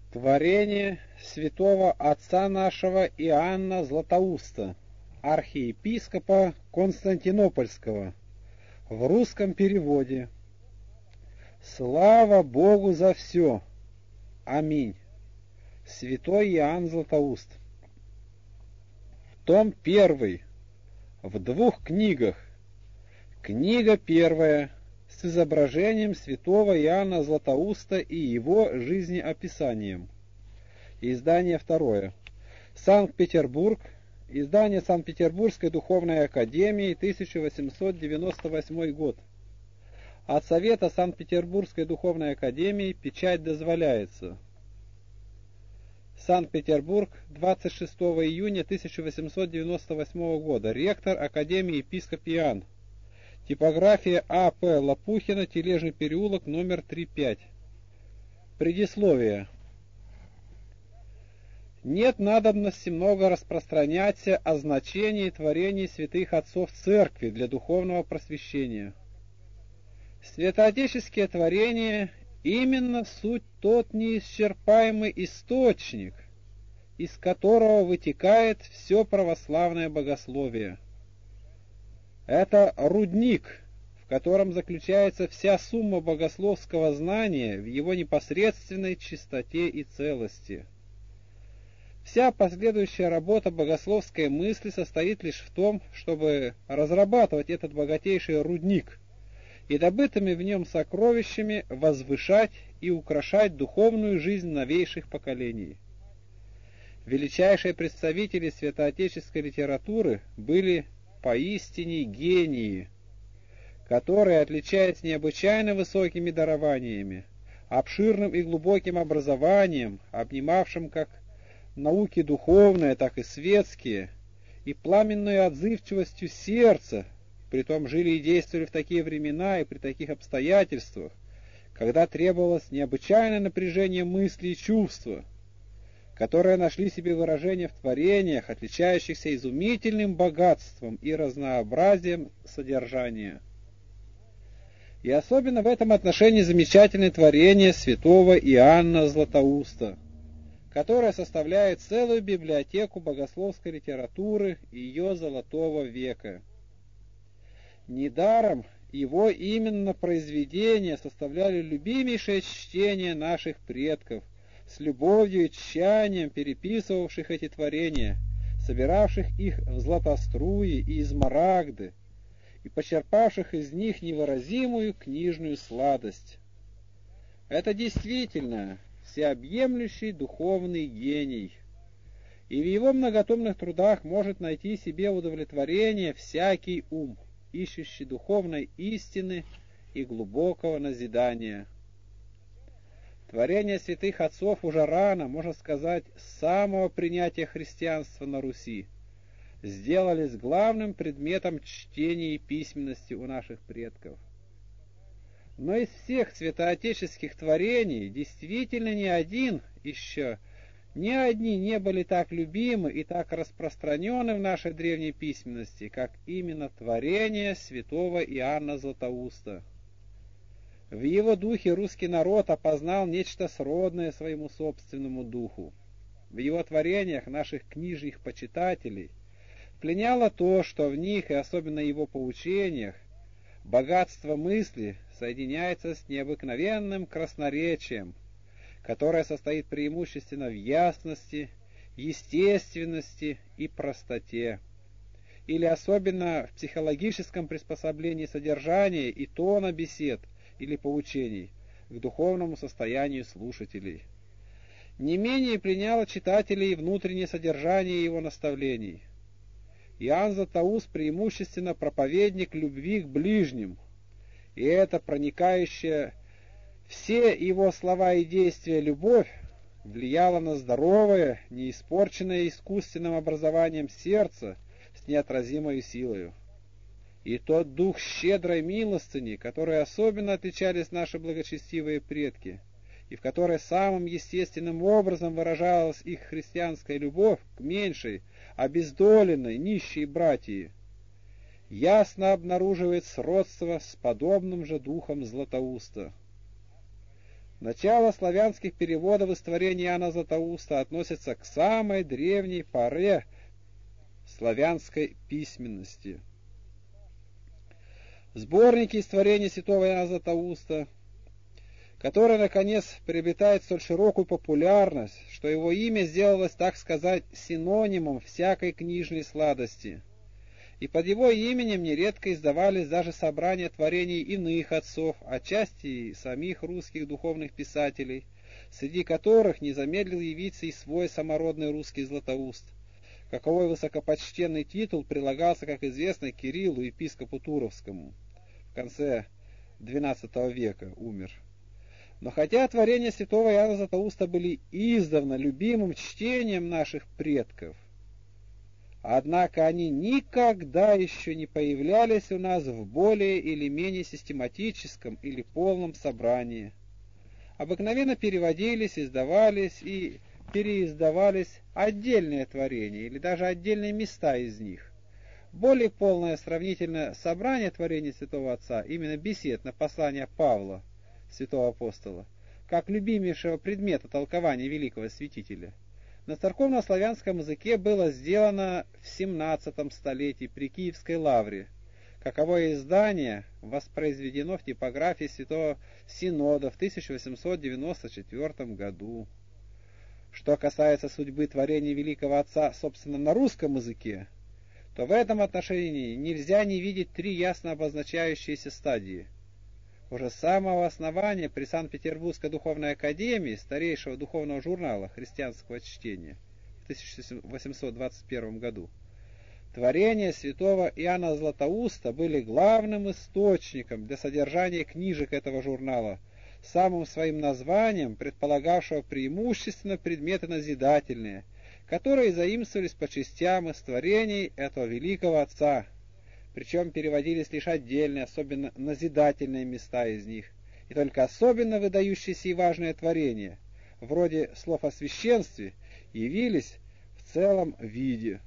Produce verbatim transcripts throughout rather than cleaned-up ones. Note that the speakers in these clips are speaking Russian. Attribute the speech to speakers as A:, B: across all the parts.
A: Творение святого отца нашего Иоанна Златоуста, архиепископа Константинопольского, в русском переводе. Слава Богу за все! Аминь. Святой Иоанн Златоуст. Том первый. В двух книгах. Книга первая с изображением святого Иоанна Златоуста и его жизнеописанием. Издание второе. Санкт-Петербург. Издание Санкт-Петербургской духовной академии, тысяча восемьсот девяносто восьмой год. От Совета Санкт-Петербургской духовной академии печать дозволяется. Санкт-Петербург, двадцать шестого июня тысяча восемьсот девяносто восьмого года. Ректор Академии епископ Иоанн. Типография А П Лопухина, Тележный переулок, номер три пять. Предисловие. Нет надобности много распространяться о значении творений святых отцов Церкви для духовного просвещения. Святоотеческие творения именно суть тот неисчерпаемый источник, из которого вытекает все православное богословие. Это рудник, в котором заключается вся сумма богословского знания в его непосредственной чистоте и целости. Вся последующая работа богословской мысли состоит лишь в том, чтобы разрабатывать этот богатейший рудник и добытыми в нем сокровищами возвышать и украшать духовную жизнь новейших поколений. Величайшие представители святоотеческой литературы были поистине гении, которые, отличаясь необычайно высокими дарованиями, обширным и глубоким образованием, обнимавшим как науки духовные, так и светские, и пламенной отзывчивостью сердца, притом жили и действовали в такие времена и при таких обстоятельствах, когда требовалось необычайное напряжение мысли и чувства, которые нашли себе выражение в творениях, отличающихся изумительным богатством и разнообразием содержания. И особенно в этом отношении замечательное творение святого Иоанна Златоуста, которое составляет целую библиотеку богословской литературы ее золотого века. Недаром его именно произведения составляли любимейшее чтение наших предков, с любовью и тщанием переписывавших эти творения, собиравших их в златоструи и измарагды, и почерпавших из них невыразимую книжную сладость. Это действительно всеобъемлющий духовный гений, и в его многотомных трудах может найти себе удовлетворение всякий ум, ищущий духовной истины и глубокого назидания. Творения святых отцов уже рано, можно сказать, с самого принятия христианства на Руси, сделались главным предметом чтения и письменности у наших предков. Но из всех святоотеческих творений действительно ни один еще, ни одни не были так любимы и так распространены в нашей древней письменности, как именно творение святого Иоанна Златоуста. В его духе русский народ опознал нечто сродное своему собственному духу. В его творениях наших книжных почитателей пленяло то, что в них, и особенно его поучениях, богатство мысли соединяется с необыкновенным красноречием, которое состоит преимущественно в ясности, естественности и простоте, или особенно в психологическом приспособлении содержания и тона бесед или поучений к духовному состоянию слушателей. Не менее пленяло читателей внутреннее содержание его наставлений. Иоанн Златоуст преимущественно проповедник любви к ближним, и эта проникающая все его слова и действия любовь влияла на здоровое, не испорченное искусственным образованием сердце с неотразимой силою. И тот дух щедрой милостыни, которой особенно отличались наши благочестивые предки, и в которой самым естественным образом выражалась их христианская любовь к меньшей, обездоленной, нищей братьи, ясно обнаруживает сродство с подобным же духом Златоуста. Начало славянских переводов из творений Иоанна Златоуста относится к самой древней поре славянской письменности. Сборники из творений святого Иоанна Златоуста, который, наконец, приобретает столь широкую популярность, что его имя сделалось, так сказать, синонимом всякой книжной сладости. И под его именем нередко издавались даже собрания творений иных отцов, отчасти и самих русских духовных писателей, среди которых не замедлил явиться и свой самородный русский Златоуст. Каковой высокопочтенный титул прилагался, как известно, Кириллу, епископу Туровскому. В конце двенадцатого века умер. Но хотя творения святого Иоанна Златоуста были издавна любимым чтением наших предков, однако они никогда еще не появлялись у нас в более или менее систематическом или полном собрании. Обыкновенно переводились, издавались и переиздавались отдельные творения или даже отдельные места из них. Более полное сравнительное собрание творений святого Отца, именно бесед на послание Павла, святого апостола, как любимейшего предмета толкования великого святителя, на церковно-славянском языке было сделано в семнадцатом столетии при Киевской лавре. Каковое издание воспроизведено в типографии Святого Синода в тысяча восемьсот девяносто четвёртом году. Что касается судьбы творений великого Отца, собственно, на русском языке, то в этом отношении нельзя не видеть три ясно обозначающиеся стадии. Уже с самого основания при Санкт-Петербургской духовной академии, старейшего духовного журнала христианского чтения в тысяча восемьсот двадцать первом году, творения святого Иоанна Златоуста были главным источником для содержания книжек этого журнала, самым своим названием предполагавшего преимущественно предметы назидательные, которые заимствовались по частям из творений этого великого Отца. Причем переводились лишь отдельные, особенно назидательные места из них, и только особенно выдающиеся и важные творения, вроде слов о священстве, явились в целом виде.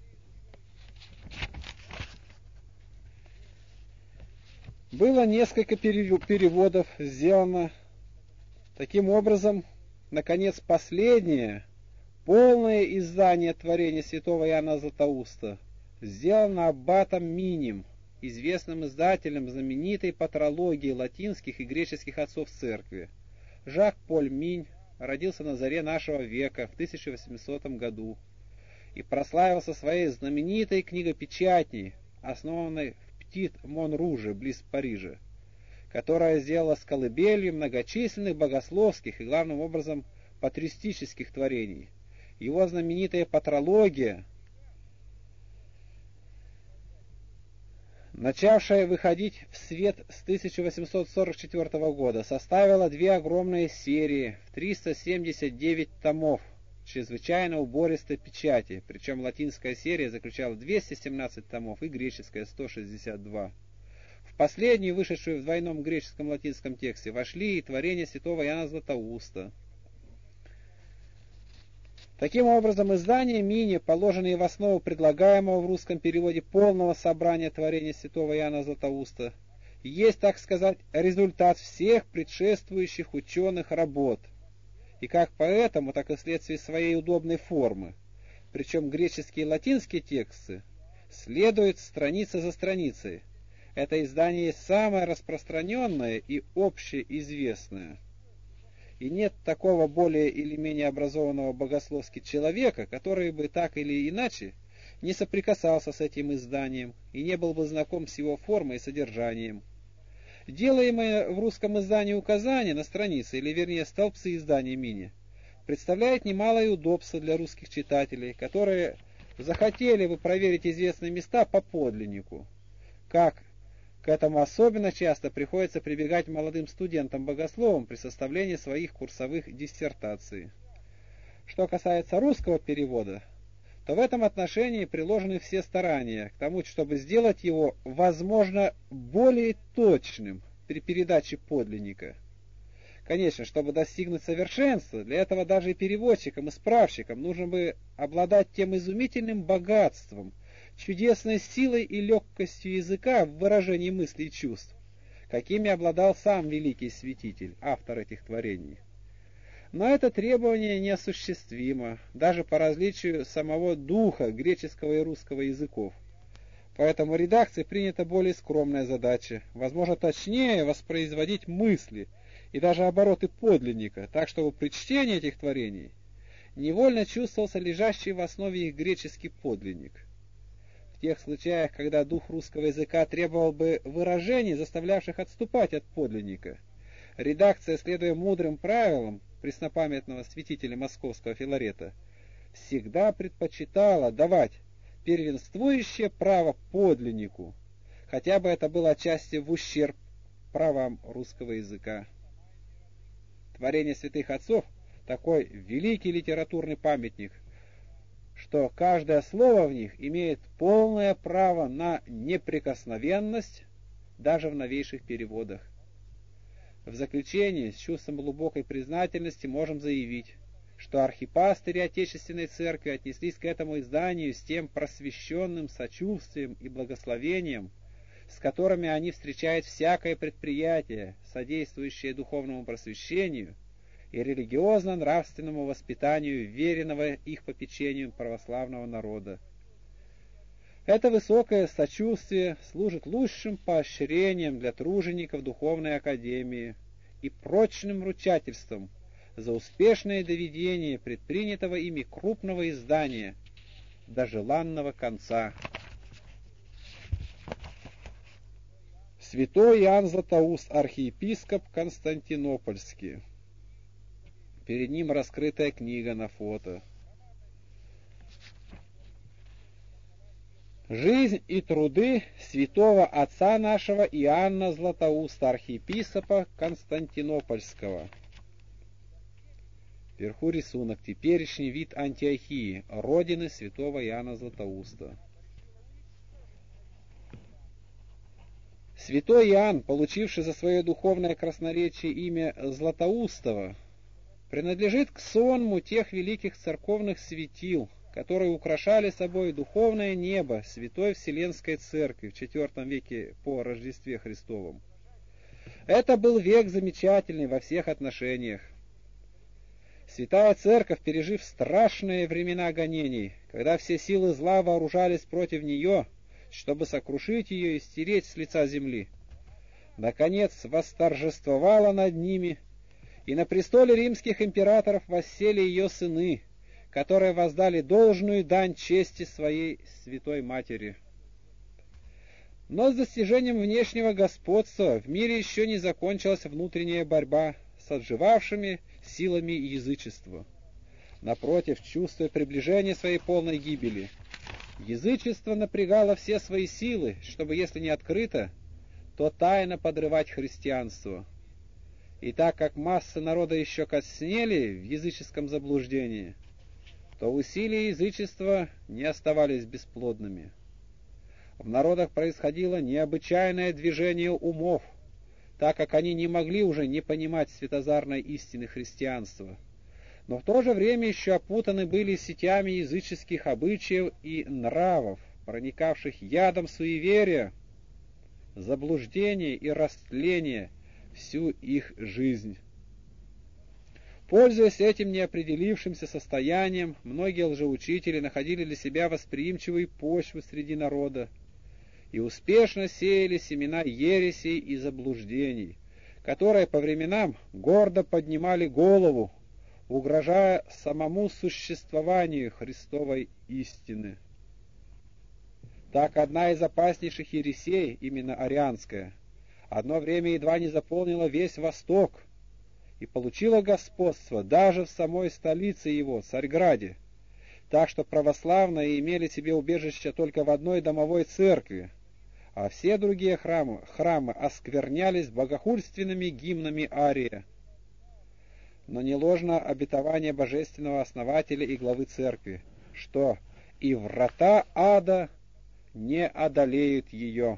A: Было несколько переводов сделано. Таким образом, наконец, последнее, полное издание творения святого Иоанна Златоуста сделано аббатом Минем, известным издателем знаменитой патрологии латинских и греческих отцов церкви. Жак-Поль Минь родился на заре нашего века в тысяча восьмисотом году и прославился своей знаменитой книгопечатней, основанной в Птит-Мон-Руже, близ Парижа, которая сделала с колыбелью многочисленных богословских и, главным образом, патристических творений. Его знаменитая патрология, начавшая выходить в свет с тысяча восемьсот сорок четвёртого года, составила две огромные серии в триста семьдесят девять томов чрезвычайно убористой печати, причем латинская серия заключала двести семнадцать томов и греческая сто шестьдесят два. В последнюю, вышедшую в двойном греческом латинском тексте, вошли и творения святого Иоанна Златоуста. Таким образом, издание Мини, положенное в основу предлагаемого в русском переводе полного собрания творений святого Иоанна Златоуста, есть, так сказать, результат всех предшествующих ученых работ, и как поэтому, так и вследствие своей удобной формы. Причем греческие и латинские тексты следуют страница за страницей. Это издание есть самое распространенное и общеизвестное. И нет такого более или менее образованного богословски человека, который бы так или иначе не соприкасался с этим изданием и не был бы знаком с его формой и содержанием. Делаемые в русском издании указания на странице, или вернее столбцы издания Мини, представляет немалое удобство для русских читателей, которые захотели бы проверить известные места по подлиннику. Как к этому особенно часто приходится прибегать молодым студентам-богословам при составлении своих курсовых диссертаций. Что касается русского перевода, то в этом отношении приложены все старания к тому, чтобы сделать его, возможно, более точным при передаче подлинника. Конечно, чтобы достигнуть совершенства, для этого даже и переводчикам, и справщикам нужно бы обладать тем изумительным богатством, чудесной силой и легкостью языка в выражении мыслей и чувств, какими обладал сам великий святитель, автор этих творений. Но это требование неосуществимо, даже по различию самого духа греческого и русского языков. Поэтому редакции принята более скромная задача, возможно, точнее воспроизводить мысли и даже обороты подлинника, так чтобы при чтении этих творений невольно чувствовался лежащий в основе их греческий подлинник. В тех случаях, когда дух русского языка требовал бы выражений, заставлявших отступать от подлинника, редакция, следуя мудрым правилам преснопамятного святителя московского Филарета, всегда предпочитала давать первенствующее право подлиннику, хотя бы это было отчасти в ущерб правам русского языка. Творение святых отцов — такой великий литературный памятник, что каждое слово в них имеет полное право на неприкосновенность даже в новейших переводах. В заключение, с чувством глубокой признательности можем заявить, что архипастыри Отечественной Церкви отнеслись к этому изданию с тем просвещенным сочувствием и благословением, с которыми они встречают всякое предприятие, содействующее духовному просвещению и религиозно-нравственному воспитанию веренного их попечению православного народа. Это высокое сочувствие служит лучшим поощрением для тружеников Духовной Академии и прочным ручательством за успешное доведение предпринятого ими крупного издания до желанного конца. Святой Иоанн Златоуст, архиепископ Константинопольский. Перед ним раскрытая книга на фото. Жизнь и труды святого отца нашего Иоанна Златоуста, архиепископа Константинопольского. Вверху рисунок. Теперешний вид Антиохии, родины святого Иоанна Златоуста. Святой Иоанн, получивший за свое духовное красноречие имя Златоустова, принадлежит к сонму тех великих церковных светил, которые украшали собой духовное небо Святой Вселенской Церкви в четвёртом веке по Рождестве Христовом. Это был век замечательный во всех отношениях. Святая Церковь, пережив страшные времена гонений, когда все силы зла вооружались против нее, чтобы сокрушить ее и стереть с лица земли, наконец восторжествовала над ними, и на престоле римских императоров воссели ее сыны, которые воздали должную дань чести своей святой матери. Но с достижением внешнего господства в мире еще не закончилась внутренняя борьба с отживавшими силами язычества. Напротив, чувствуя приближение своей полной гибели, язычество напрягало все свои силы, чтобы, если не открыто, то тайно подрывать христианство. И так как массы народа еще коснели в языческом заблуждении, то усилия язычества не оставались бесплодными. В народах происходило необычайное движение умов, так как они не могли уже не понимать светозарной истины христианства, но в то же время еще опутаны были сетями языческих обычаев и нравов, проникавших ядом суеверия, заблуждения и растления всю их жизнь. Пользуясь этим неопределившимся состоянием, многие лжеучители находили для себя восприимчивые почвы среди народа и успешно сеяли семена ересей и заблуждений, которые по временам гордо поднимали голову, угрожая самому существованию Христовой истины. Так одна из опаснейших ересей, именно арианская, одно время едва не заполнила весь Восток и получила господство даже в самой столице его, Царьграде, так что православные имели себе убежище только в одной домовой церкви, а все другие храмы, храмы осквернялись богохульственными гимнами ария. Но не ложно обетование божественного основателя и главы церкви, что и врата ада не одолеют ее.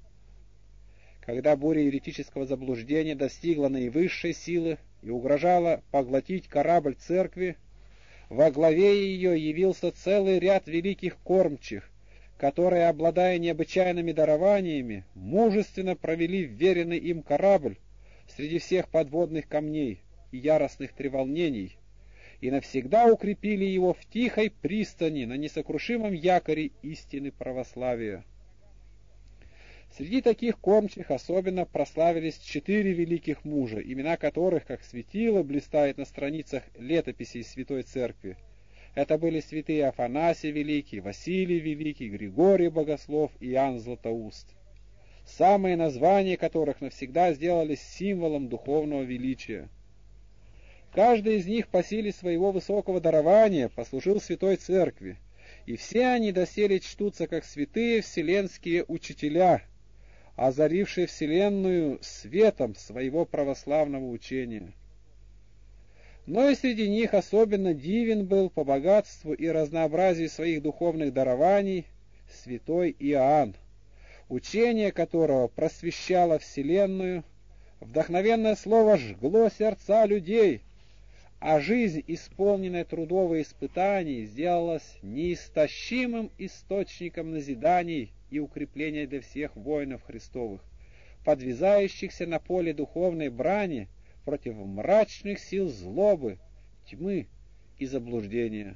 A: Когда буря еретического заблуждения достигла наивысшей силы и угрожала поглотить корабль церкви, во главе ее явился целый ряд великих кормчих, которые, обладая необычайными дарованиями, мужественно провели вверенный им корабль среди всех подводных камней, и яростных треволнений, и навсегда укрепили его в тихой пристани на несокрушимом якоре истины православия. Среди таких кормчих особенно прославились четыре великих мужа, имена которых, как светило, блистает на страницах летописей Святой Церкви. Это были святые Афанасий Великий, Василий Великий, Григорий Богослов и Иоанн Златоуст, самые названия которых навсегда сделались символом духовного величия. Каждый из них по силе своего высокого дарования послужил Святой Церкви, и все они доселе чтутся как святые вселенские учителя, озарившие вселенную светом своего православного учения. Но и среди них особенно дивен был по богатству и разнообразию своих духовных дарований святой Иоанн, учение которого просвещало вселенную, вдохновенное слово жгло сердца людей, а жизнь, исполненная трудов и испытаний, сделалась неистощимым источником назиданий и укрепления для всех воинов Христовых, подвязающихся на поле духовной брани против мрачных сил злобы, тьмы и заблуждения.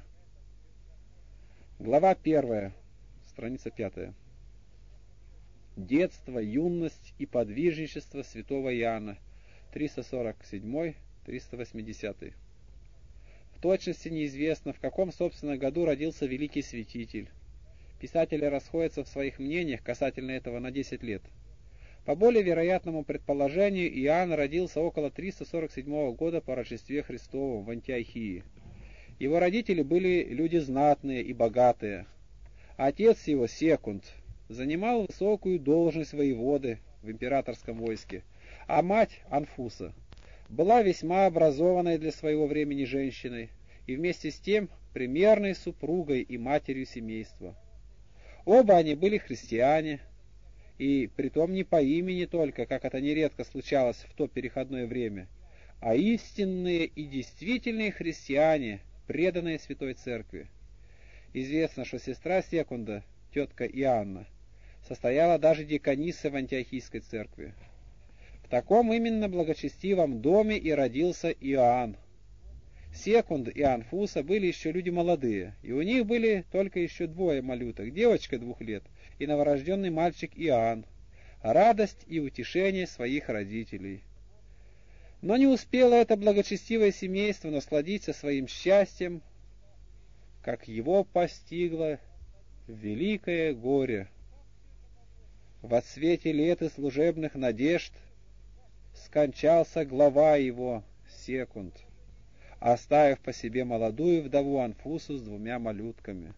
A: Глава первая, страница пятая. Детство, юность и подвижничество святого Иоанна, триста сорок семь — триста восемьдесят. В точности неизвестно, в каком, собственно, году родился великий святитель. Писатели расходятся в своих мнениях касательно этого на десять лет. По более вероятному предположению, Иоанн родился около триста сорок седьмого года по Рождестве Христовом в Антиохии. Его родители были люди знатные и богатые. Отец его, Секунд, занимал высокую должность воеводы в императорском войске, а мать, Анфуса, была весьма образованной для своего времени женщиной и вместе с тем примерной супругой и матерью семейства. Оба они были христиане, и притом не по имени только, как это нередко случалось в то переходное время, а истинные и действительные христиане, преданные Святой Церкви. Известно, что сестра Секунда, тетка Иоанна, состояла даже диконissой в Антиохийской церкви. В таком именно благочестивом доме и родился Иоанн. Секунд и Анфуса были еще люди молодые, и у них были только еще двое малюток, девочка двух лет и новорожденный мальчик Иоанн, радость и утешение своих родителей. Но не успело это благочестивое семейство насладиться своим счастьем, как его постигло великое горе. В отсвете лет и служебных надежд скончался глава его, Секунд, оставив по себе молодую вдову Анфусу с двумя малютками.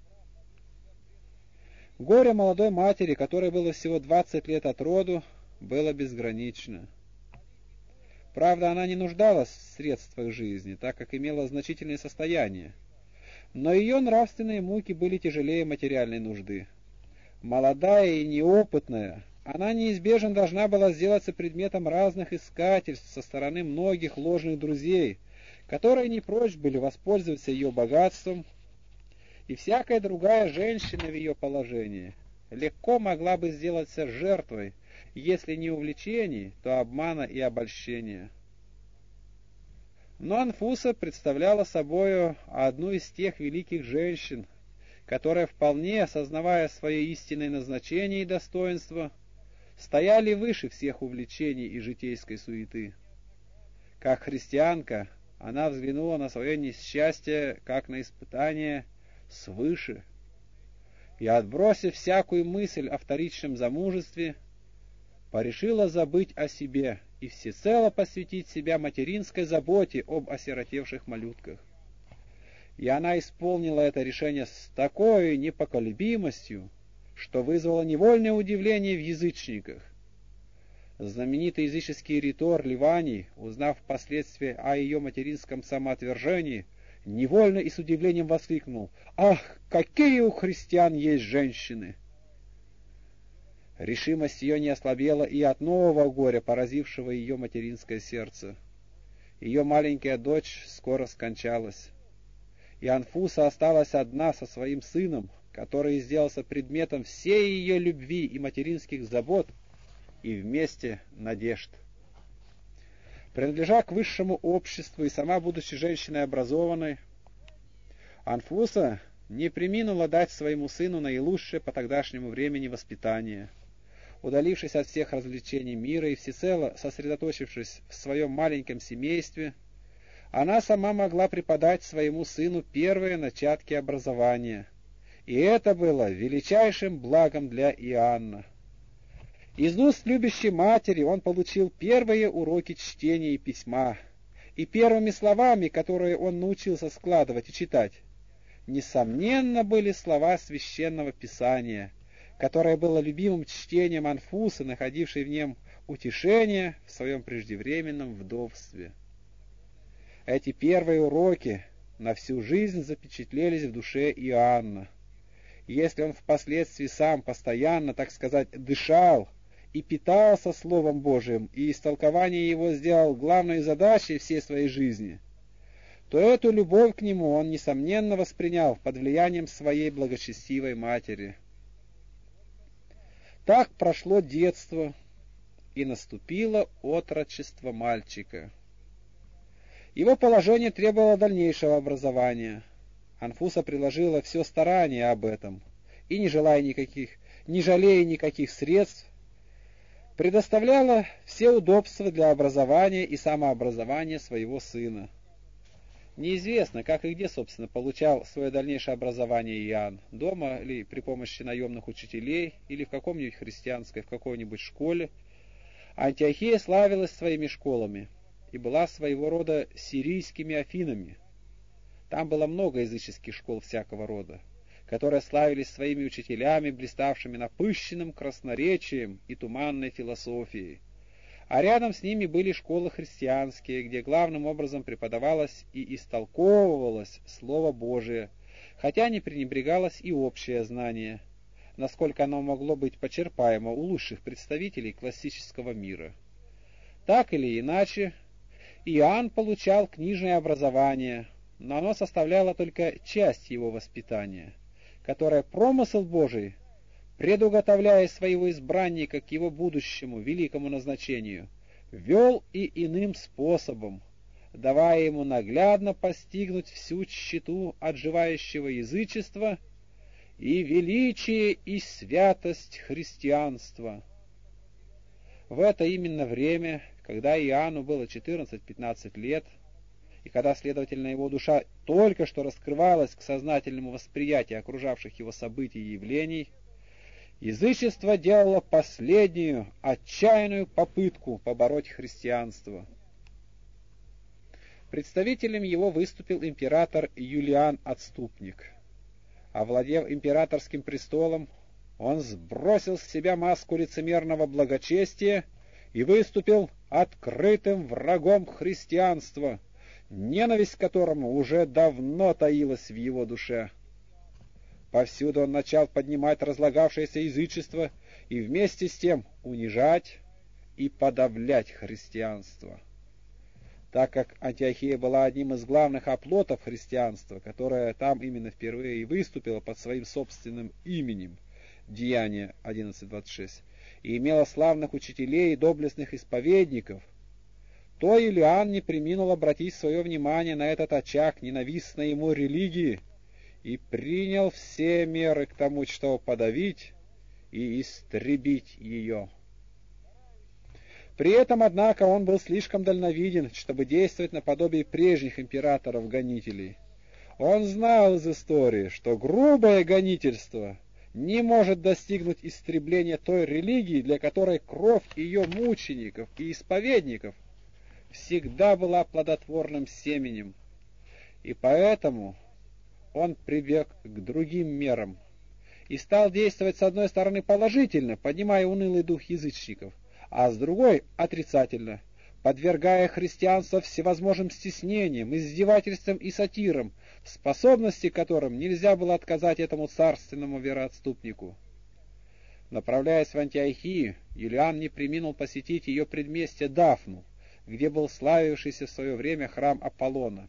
A: Горе молодой матери, которой было всего двадцать лет от роду, было безгранично. Правда, она не нуждалась в средствах жизни, так как имела значительное состояние, но ее нравственные муки были тяжелее материальной нужды. Молодая и неопытная, она неизбежно должна была сделаться предметом разных искательств со стороны многих ложных друзей, которые не прочь были воспользоваться ее богатством, и всякая другая женщина в ее положении легко могла бы сделаться жертвой, если не увлечений, то обмана и обольщения. Но Анфуса представляла собою одну из тех великих женщин, которые, вполне осознавая свое истинное назначение и достоинство, стояли выше всех увлечений и житейской суеты. Как христианка, она взглянула на свое несчастье, как на испытание свыше, и, отбросив всякую мысль о вторичном замужестве, порешила забыть о себе и всецело посвятить себя материнской заботе об осиротевших малютках. И она исполнила это решение с такой непоколебимостью, что вызвало невольное удивление в язычниках. Знаменитый языческий ритор Ливаний, узнав впоследствии о ее материнском самоотвержении, невольно и с удивлением воскликнул: «Ах, какие у христиан есть женщины!» Решимость ее не ослабела и от нового горя, поразившего ее материнское сердце. Ее маленькая дочь скоро скончалась, и Анфуса осталась одна со своим сыном, который сделался предметом всей ее любви и материнских забот, и вместе надежд. Принадлежа к высшему обществу и сама будучи женщиной образованной, Анфуса не преминула дать своему сыну наилучшее по тогдашнему времени воспитание. Удалившись от всех развлечений мира и всецело сосредоточившись в своем маленьком семействе, она сама могла преподать своему сыну первые начатки образования. И это было величайшим благом для Иоанна. Из уст любящей матери он получил первые уроки чтения и письма, и первыми словами, которые он научился складывать и читать, несомненно, были слова Священного Писания, которое было любимым чтением Анфусы, находившей в нем утешение в своем преждевременном вдовстве. Эти первые уроки на всю жизнь запечатлелись в душе Иоанна. Если он впоследствии сам постоянно, так сказать, дышал и питался Словом Божиим, и истолкование его сделал главной задачей всей своей жизни, то эту любовь к нему он, несомненно, воспринял под влиянием своей благочестивой матери. Так прошло детство, и наступило отрочество мальчика. Его положение требовало дальнейшего образования. Анфуса приложила все старание об этом, и, не желая никаких, не жалея никаких средств, предоставляла все удобства для образования и самообразования своего сына. Неизвестно, как и где, собственно, получал свое дальнейшее образование Иоанн, дома или при помощи наемных учителей, или в каком-нибудь христианской, в какой-нибудь школе. Антиохия славилась своими школами и была своего рода сирийскими Афинами. Там было много языческих школ всякого рода, которые славились своими учителями, блиставшими напыщенным красноречием и туманной философией. А рядом с ними были школы христианские, где главным образом преподавалось и истолковывалось Слово Божие, хотя не пренебрегалось и общее знание, насколько оно могло быть почерпаемо у лучших представителей классического мира. Так или иначе, Иоанн получал книжное образование, но оно составляло только часть его воспитания, которое промысел Божий, предуготовляя своего избранника к его будущему великому назначению, вел и иным способом, давая ему наглядно постигнуть всю тщету отживающего язычества и величие и святость христианства. В это именно время, когда Иоанну было четырнадцать-пятнадцать лет, и когда, следовательно, его душа только что раскрывалась к сознательному восприятию окружавших его событий и явлений, язычество делало последнюю, отчаянную попытку побороть христианство. Представителем его выступил император Юлиан Отступник. Овладев императорским престолом, он сбросил с себя маску лицемерного благочестия и выступил открытым врагом христианства, ненависть к которому уже давно таилась в его душе. Повсюду он начал поднимать разлагавшееся язычество и вместе с тем унижать и подавлять христианство. Так как Антиохия была одним из главных оплотов христианства, которое там именно впервые и выступило под своим собственным именем, Деяния одиннадцать двадцать шесть, и имела славных учителей и доблестных исповедников, то Юлиан не преминул обратить свое внимание на этот очаг ненавистной ему религии и принял все меры к тому, чтобы подавить и истребить ее. При этом, однако, он был слишком дальновиден, чтобы действовать наподобие прежних императоров-гонителей. Он знал из истории, что грубое гонительство не может достигнуть истребления той религии, для которой кровь ее мучеников и исповедников всегда была плодотворным семенем. И поэтому он прибег к другим мерам и стал действовать с одной стороны положительно, поднимая унылый дух язычников, а с другой отрицательно, подвергая христианство всевозможным стеснениям, издевательствам и сатирам, в способности которым нельзя было отказать этому царственному вероотступнику. Направляясь в Антиохию, Юлиан не преминул посетить ее предместье Дафну, где был славившийся в свое время храм Аполлона.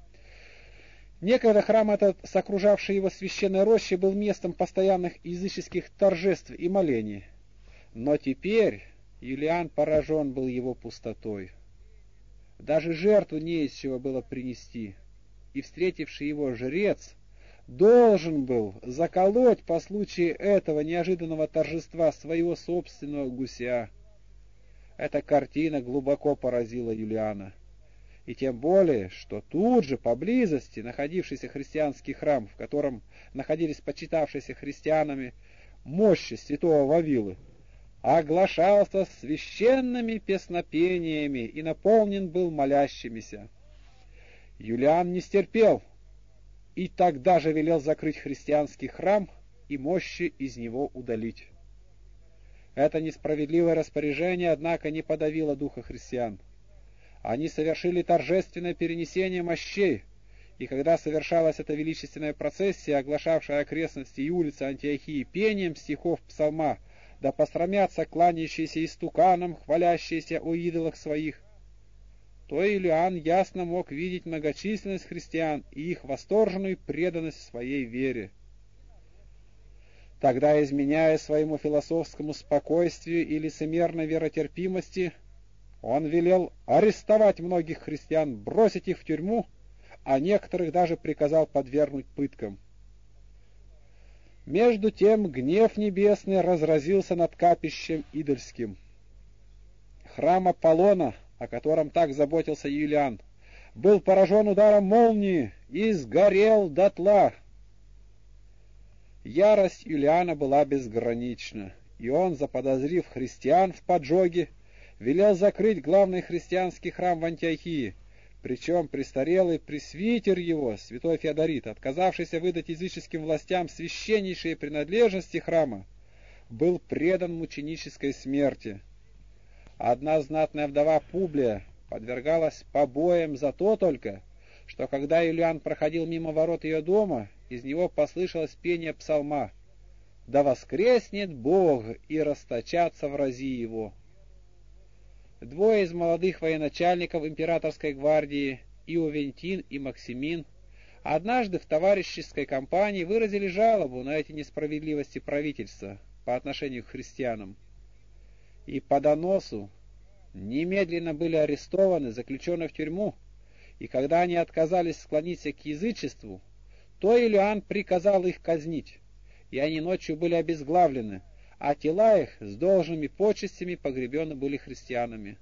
A: Некогда храм этот, с окружавшей его священной рощей, был местом постоянных языческих торжеств и молений. Но теперь Юлиан поражен был его пустотой. даже жертву не из чего было принести, и встретивший его жрец должен был заколоть по случаю этого неожиданного торжества своего собственного гуся. Эта картина глубоко поразила Юлиана. И тем более, что тут же, поблизости, находившийся христианский храм, в котором находились почитавшиеся христианами мощи святого Вавилы, оглашался священными песнопениями и наполнен был молящимися. Юлиан не стерпел, и тогда же велел закрыть христианский храм и мощи из него удалить. Это несправедливое распоряжение, однако, не подавило духа христиан. Они совершили торжественное перенесение мощей, и когда совершалась эта величественная процессия, оглашавшая окрестности и улицы Антиохии пением стихов псалма, да посрамятся кланяющиеся истуканам, хвалящиеся о идолах своих, то Юлиан ясно мог видеть многочисленность христиан и их восторженную преданность своей вере. Тогда, изменяя своему философскому спокойствию и лицемерной веротерпимости, он велел арестовать многих христиан, бросить их в тюрьму, а некоторых даже приказал подвергнуть пыткам. Между тем гнев небесный разразился над капищем идольским. Храм Аполлона, о котором так заботился Юлиан, был поражен ударом молнии и сгорел дотла. Ярость Юлиана была безгранична, и он, заподозрив христиан в поджоге, велел закрыть главный христианский храм в Антиохии, причем престарелый пресвитер его, святой Феодорит, отказавшийся выдать языческим властям священнейшие принадлежности храма, был предан мученической смерти. Одна знатная вдова Публия подвергалась побоям за то только, что когда Юлиан проходил мимо ворот ее дома, из него послышалось пение псалма: «Да воскреснет Бог, и расточатся врази его». Двое из молодых военачальников императорской гвардии, Иовентин и Максимин, однажды в товарищеской компании выразили жалобу на эти несправедливости правительства по отношению к христианам, и по доносу немедленно были арестованы, заключены в тюрьму, и когда они отказались склониться к язычеству, то Юлиан приказал их казнить, и они ночью были обезглавлены, а тела их с должными почестями погребены были христианами.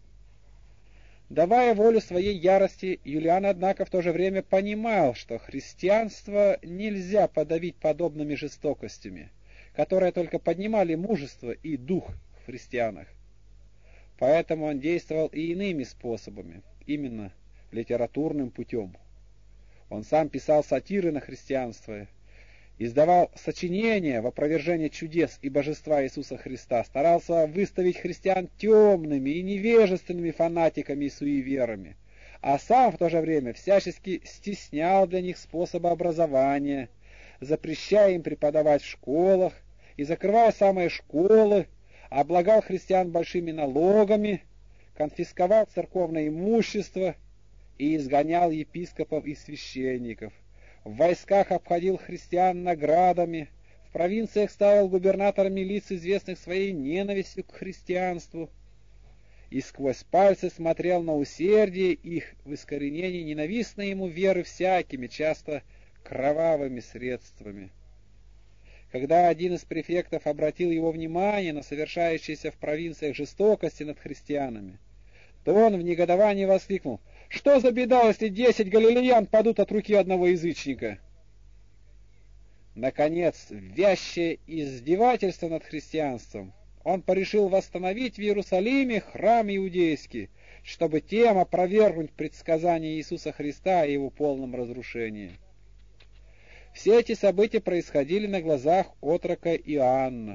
A: Давая волю своей ярости, Юлиан, однако, в то же время понимал, что христианство нельзя подавить подобными жестокостями, которые только поднимали мужество и дух в христианах. Поэтому он действовал и иными способами, именно литературным путем. Он сам писал сатиры на христианство, издавал сочинения в опровержение чудес и божества Иисуса Христа, старался выставить христиан темными и невежественными фанатиками и суеверами, а сам в то же время всячески стеснял для них способы образования, запрещая им преподавать в школах и закрывая самые школы, облагал христиан большими налогами, конфисковал церковное имущество и изгонял епископов и священников. В войсках обходил христиан наградами, в провинциях ставил губернаторами лиц, известных своей ненавистью к христианству, и сквозь пальцы смотрел на усердие их в искоренении ненавистной ему веры всякими, часто кровавыми средствами. Когда один из префектов обратил его внимание на совершающиеся в провинциях жестокости над христианами, то он в негодовании воскликнул: «Что за беда, если десять галилеян падут от руки одного язычника?» Наконец, вящее издевательство над христианством, он порешил восстановить в Иерусалиме храм иудейский, чтобы тем опровергнуть предсказания Иисуса Христа о его полном разрушении. Все эти события происходили на глазах отрока Иоанна.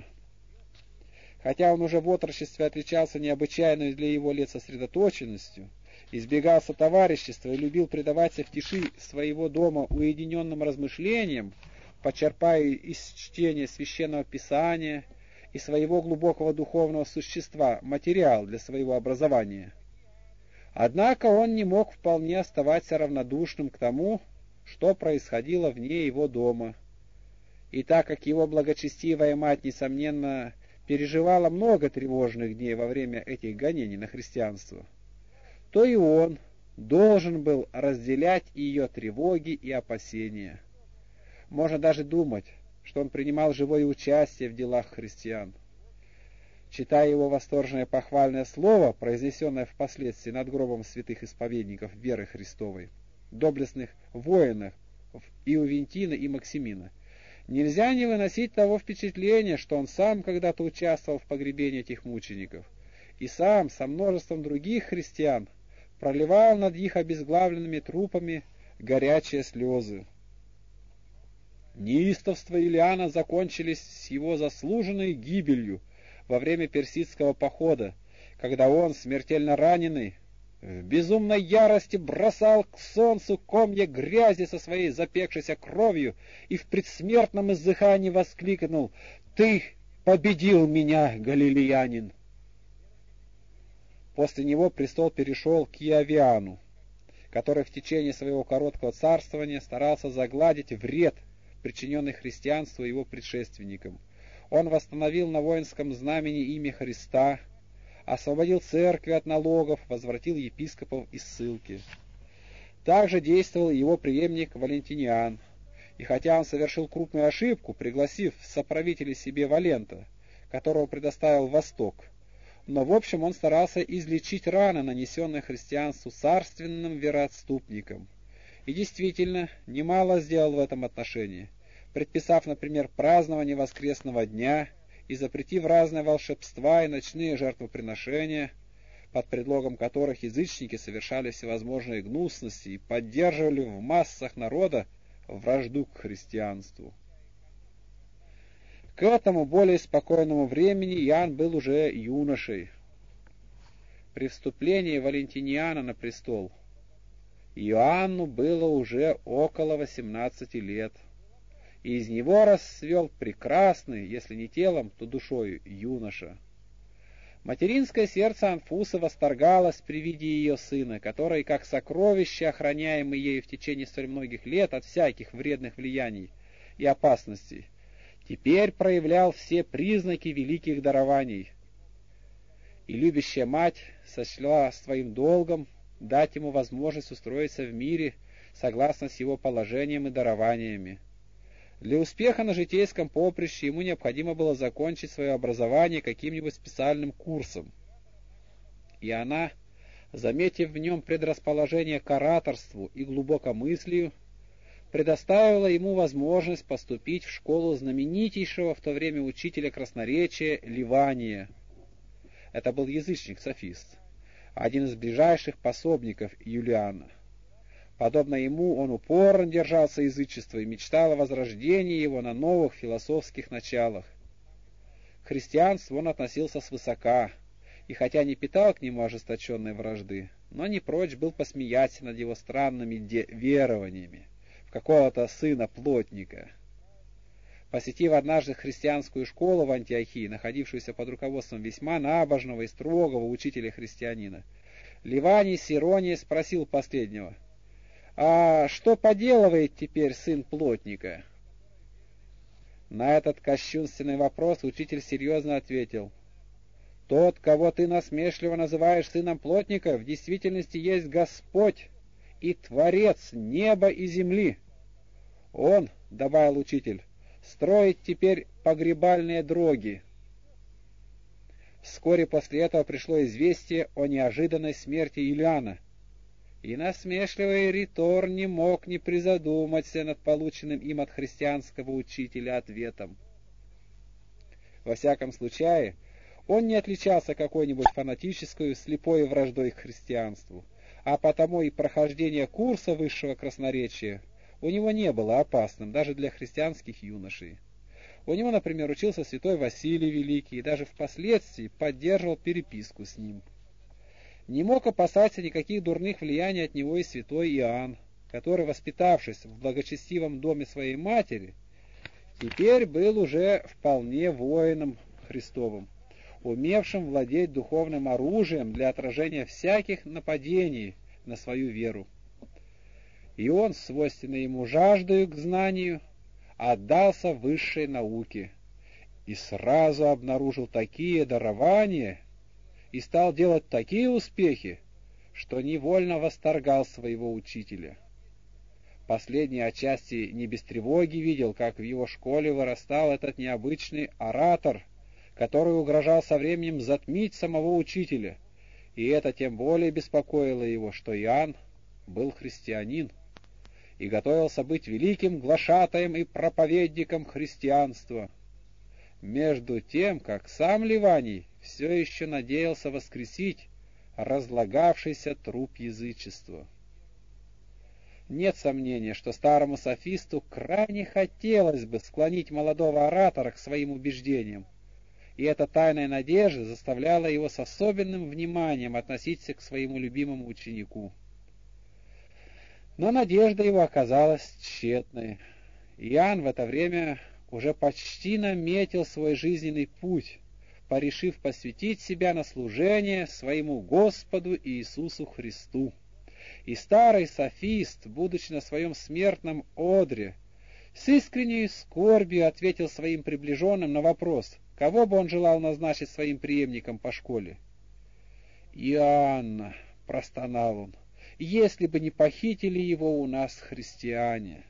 A: Хотя он уже в отрочестве отличался необычайной для его лет сосредоточенностью, избегал сотоварищества и любил предаваться в тиши своего дома уединенным размышлениям, почерпая из чтения Священного Писания и своего глубокого духовного существа материал для своего образования. Однако он не мог вполне оставаться равнодушным к тому, что происходило вне его дома. И так как его благочестивая мать, несомненно, переживала много тревожных дней во время этих гонений на христианство, то и он должен был разделять ее тревоги и опасения. Можно даже думать, что он принимал живое участие в делах христиан. Читая его восторженное похвальное слово, произнесенное впоследствии над гробом святых исповедников веры Христовой, доблестных воинов Иувентина и Максимина, нельзя не выносить того впечатления, что он сам когда-то участвовал в погребении этих мучеников, и сам со множеством других христиан проливал над их обезглавленными трупами горячие слезы. Неистовства Илиана закончились с его заслуженной гибелью во время персидского похода, когда он, смертельно раненый, в безумной ярости бросал к солнцу комья грязи со своей запекшейся кровью и в предсмертном издыхании воскликнул: «Ты победил меня, галилеянин!» После него престол перешел к Иовиану, который в течение своего короткого царствования старался загладить вред, причиненный христианству и его предшественникам. Он восстановил на воинском знамени имя Христа, освободил церкви от налогов, возвратил епископов из ссылки. Также действовал его преемник Валентиниан, и хотя он совершил крупную ошибку, пригласив в соправители себе Валента, которого предоставил Восток, но в общем он старался излечить раны, нанесенные христианству царственным вероотступникам, и действительно немало сделал в этом отношении, предписав, например, празднование воскресного дня и запретив разные волшебства и ночные жертвоприношения, под предлогом которых язычники совершали всевозможные гнусности и поддерживали в массах народа вражду к христианству. К этому более спокойному времени Иоанн был уже юношей. При вступлении Валентиниана на престол Иоанну было уже около восемнадцати лет, и из него расцвел прекрасный, если не телом, то душою юноша. Материнское сердце Анфусы восторгалось при виде ее сына, который, как сокровище, охраняемый ею в течение столь многих лет от всяких вредных влияний и опасностей, теперь проявлял все признаки великих дарований. И любящая мать сочла своим долгом дать ему возможность устроиться в мире согласно с его положением и дарованиями. Для успеха на житейском поприще ему необходимо было закончить свое образование каким-нибудь специальным курсом. И она, заметив в нем предрасположение к ораторству и глубокомыслию, предоставила ему возможность поступить в школу знаменитейшего в то время учителя красноречия Ливания. Это был язычник-софист, один из ближайших пособников Юлиана. Подобно ему, он упорно держался язычества и мечтал о возрождении его на новых философских началах. К христианству он относился свысока, и хотя не питал к нему ожесточенной вражды, но не прочь был посмеяться над его странными верованиями в какого-то сына плотника. Посетив однажды христианскую школу в Антиохии, находившуюся под руководством весьма набожного и строгого учителя-христианина, Ливаний с иронией спросил последнего: «А что поделывает теперь сын плотника?» На этот кощунственный вопрос учитель серьезно ответил: «Тот, кого ты насмешливо называешь сыном плотника, в действительности есть Господь и Творец неба и земли. Он, — добавил учитель, — строит теперь погребальные дроги». Вскоре после этого пришло известие о неожиданной смерти Юлиана, и насмешливый ритор не мог не призадуматься над полученным им от христианского учителя ответом. Во всяком случае, он не отличался какой-нибудь фанатической, слепой враждой к христианству, а потому и прохождение курса высшего красноречия у него не было опасным даже для христианских юношей. У него, например, учился святой Василий Великий и даже впоследствии поддерживал переписку с ним. Не мог опасаться никаких дурных влияний от него и святой Иоанн, который, воспитавшись в благочестивом доме своей матери, теперь был уже вполне воином Христовым, умевшим владеть духовным оружием для отражения всяких нападений на свою веру. И он, свойственной ему жаждою к знанию, отдался высшей науке и сразу обнаружил такие дарования и стал делать такие успехи, что невольно восторгал своего учителя. Последний отчасти не без тревоги видел, как в его школе вырастал этот необычный оратор, который угрожал со временем затмить самого учителя, и это тем более беспокоило его, что Иоанн был христианин и готовился быть великим глашатаем и проповедником христианства, между тем, как сам Ливаний все еще надеялся воскресить разлагавшийся труп язычества. Нет сомнения, что старому софисту крайне хотелось бы склонить молодого оратора к своим убеждениям, и эта тайная надежда заставляла его с особенным вниманием относиться к своему любимому ученику. Но надежда его оказалась тщетной. Иоанн в это время уже почти наметил свой жизненный путь, порешив посвятить себя на служение своему Господу Иисусу Христу. И старый софист, будучи на своем смертном одре, с искренней скорбью ответил своим приближенным на вопрос, кого бы он желал назначить своим преемником по школе. «Иоанна», — простонал он, — «если бы не похитили его у нас христиане».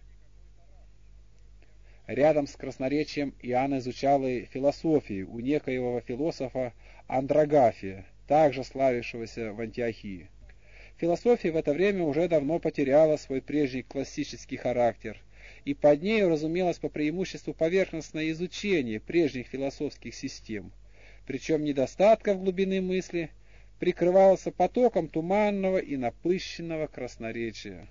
A: Рядом с красноречием Иоанн изучал и философию у некоего философа Андрогафия, также славившегося в Антиохии. Философия в это время уже давно потеряла свой прежний классический характер, и под нею разумелось по преимуществу поверхностное изучение прежних философских систем, причем недостатков глубины мысли прикрывался потоком туманного и напыщенного красноречия.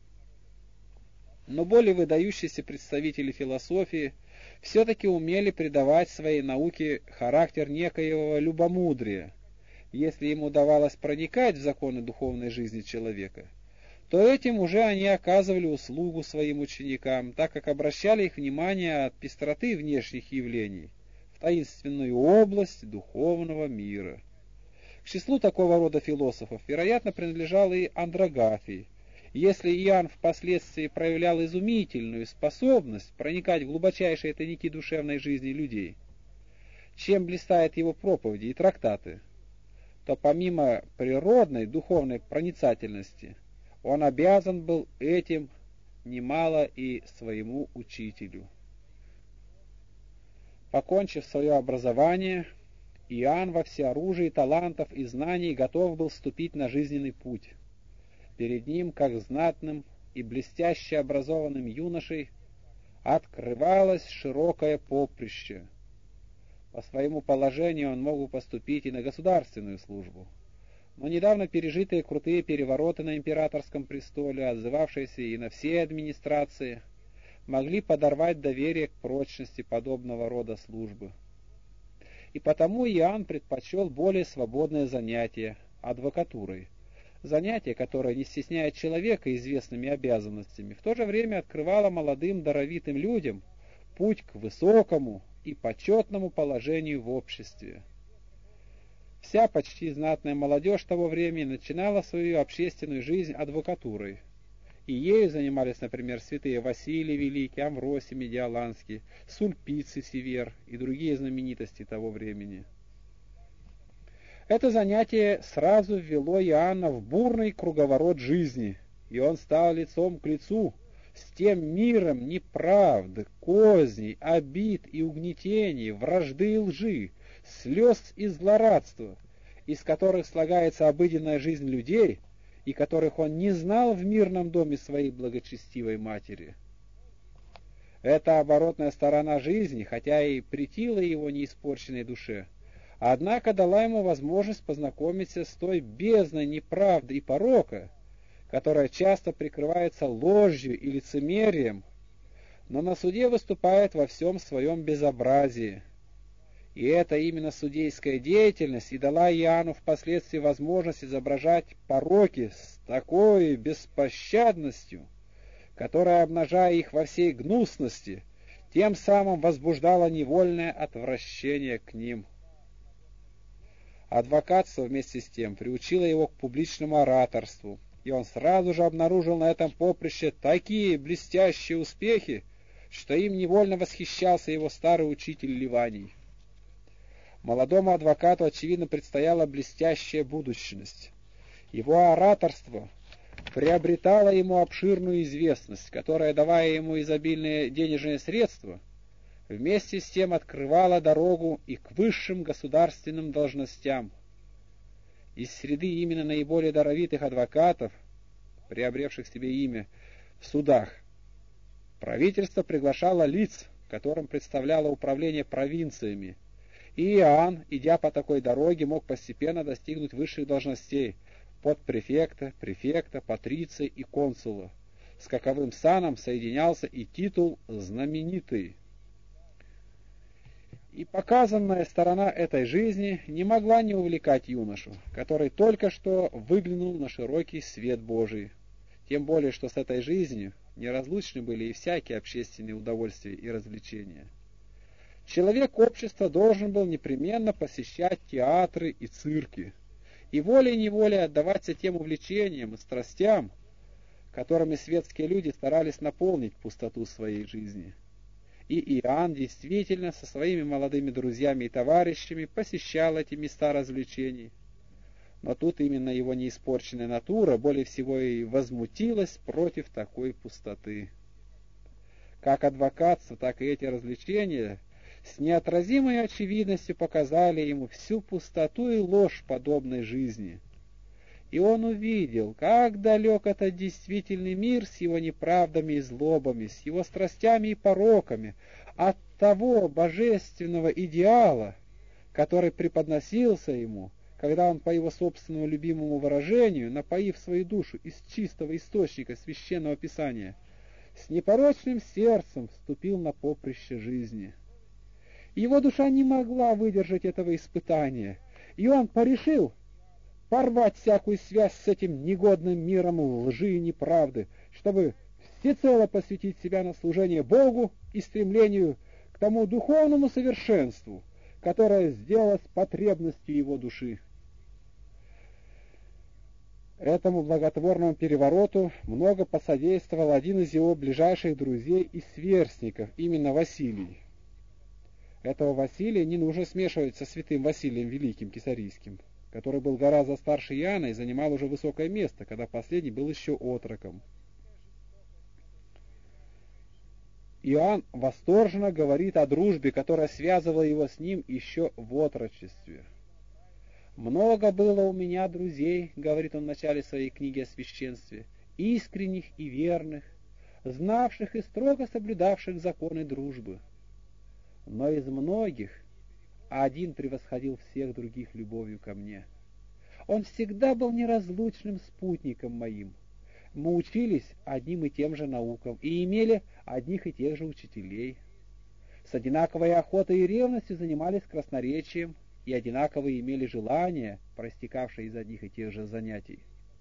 A: Но более выдающиеся представители философии все-таки умели придавать своей науке характер некоего любомудрия. Если им удавалось проникать в законы духовной жизни человека, то этим уже они оказывали услугу своим ученикам, так как обращали их внимание от пестроты внешних явлений в таинственную область духовного мира. К числу такого рода философов, вероятно, принадлежал и Андрогафий. Если Иоанн впоследствии проявлял изумительную способность проникать в глубочайшие тайники душевной жизни людей, чем блистают его проповеди и трактаты, то помимо природной духовной проницательности он обязан был этим немало и своему учителю. Покончив свое образование, Иоанн во всеоружии талантов и знаний готов был вступить на жизненный путь. Перед ним, как знатным и блестяще образованным юношей, открывалось широкое поприще. По своему положению он мог бы поступить и на государственную службу. Но недавно пережитые крутые перевороты на императорском престоле, отзывавшиеся и на все администрации, могли подорвать доверие к прочности подобного рода службы. И потому Иоанн предпочел более свободное занятие – адвокатурой. Занятие, которое не стесняет человека известными обязанностями, в то же время открывало молодым даровитым людям путь к высокому и почетному положению в обществе. Вся почти знатная молодежь того времени начинала свою общественную жизнь адвокатурой, и ею занимались, например, святые Василий Великий, Амвросий Медиаланский, Сульпиций Север и другие знаменитости того времени. Это занятие сразу ввело Иоанна в бурный круговорот жизни, и он стал лицом к лицу с тем миром неправды, козней, обид и угнетений, вражды и лжи, слез и злорадства, из которых слагается обыденная жизнь людей, и которых он не знал в мирном доме своей благочестивой матери. Эта оборотная сторона жизни, хотя и претила его неиспорченной душе, однако дала ему возможность познакомиться с той бездной неправды и порока, которая часто прикрывается ложью и лицемерием, но на суде выступает во всем своем безобразии. И это именно судейская деятельность и дала Иоанну впоследствии возможность изображать пороки с такой беспощадностью, которая, обнажая их во всей гнусности, тем самым возбуждала невольное отвращение к ним. Адвокатство вместе с тем приучило его к публичному ораторству, и он сразу же обнаружил на этом поприще такие блестящие успехи, что им невольно восхищался его старый учитель Ливаний. Молодому адвокату, очевидно, предстояла блестящая будущность. Его ораторство приобретало ему обширную известность, которая, давая ему изобильные денежные средства, вместе с тем открывала дорогу и к высшим государственным должностям. Из среды именно наиболее даровитых адвокатов, приобревших себе имя в судах, правительство приглашало лиц, которым представляло управление провинциями, и Иоанн, идя по такой дороге, мог постепенно достигнуть высших должностей подпрефекта, префекта, патриция и консула. С каковым саном соединялся и титул «знаменитый». И показанная сторона этой жизни не могла не увлекать юношу, который только что выглянул на широкий свет Божий. Тем более, что с этой жизнью неразлучны были и всякие общественные удовольствия и развлечения. Человек общества должен был непременно посещать театры и цирки, и волей-неволей отдаваться тем увлечениям и страстям, которыми светские люди старались наполнить пустоту своей жизни. И Иоанн действительно со своими молодыми друзьями и товарищами посещал эти места развлечений. Но тут именно его неиспорченная натура более всего и возмутилась против такой пустоты. Как адвокатство, так и эти развлечения с неотразимой очевидностью показали ему всю пустоту и ложь подобной жизни. И он увидел, как далек этот действительный мир с его неправдами и злобами, с его страстями и пороками, от того божественного идеала, который преподносился ему, когда он, по его собственному любимому выражению, напоив свою душу из чистого источника священного писания, с непорочным сердцем вступил на поприще жизни. Его душа не могла выдержать этого испытания, и он порешил порвать всякую связь с этим негодным миром лжи и неправды, чтобы всецело посвятить себя на служение Богу и стремлению к тому духовному совершенству, которое сделалось потребностью его души. Этому благотворному перевороту много посодействовал один из его ближайших друзей и сверстников, именно Василий. Этого Василия не нужно смешивать со святым Василием Великим Кесарийским, который был гораздо старше Иоанна и занимал уже высокое место, когда последний был еще отроком. Иоанн восторженно говорит о дружбе, которая связывала его с ним еще в отрочестве. «Много было у меня друзей, — говорит он в начале своей книги о священстве, — искренних и верных, знавших и строго соблюдавших законы дружбы. Но из многих один превосходил всех других любовью ко мне. Он всегда был неразлучным спутником моим. Мы учились одним и тем же наукам и имели одних и тех же учителей. С одинаковой охотой и ревностью занимались красноречием и одинаково имели желания, проистекавшие из одних и тех же занятий.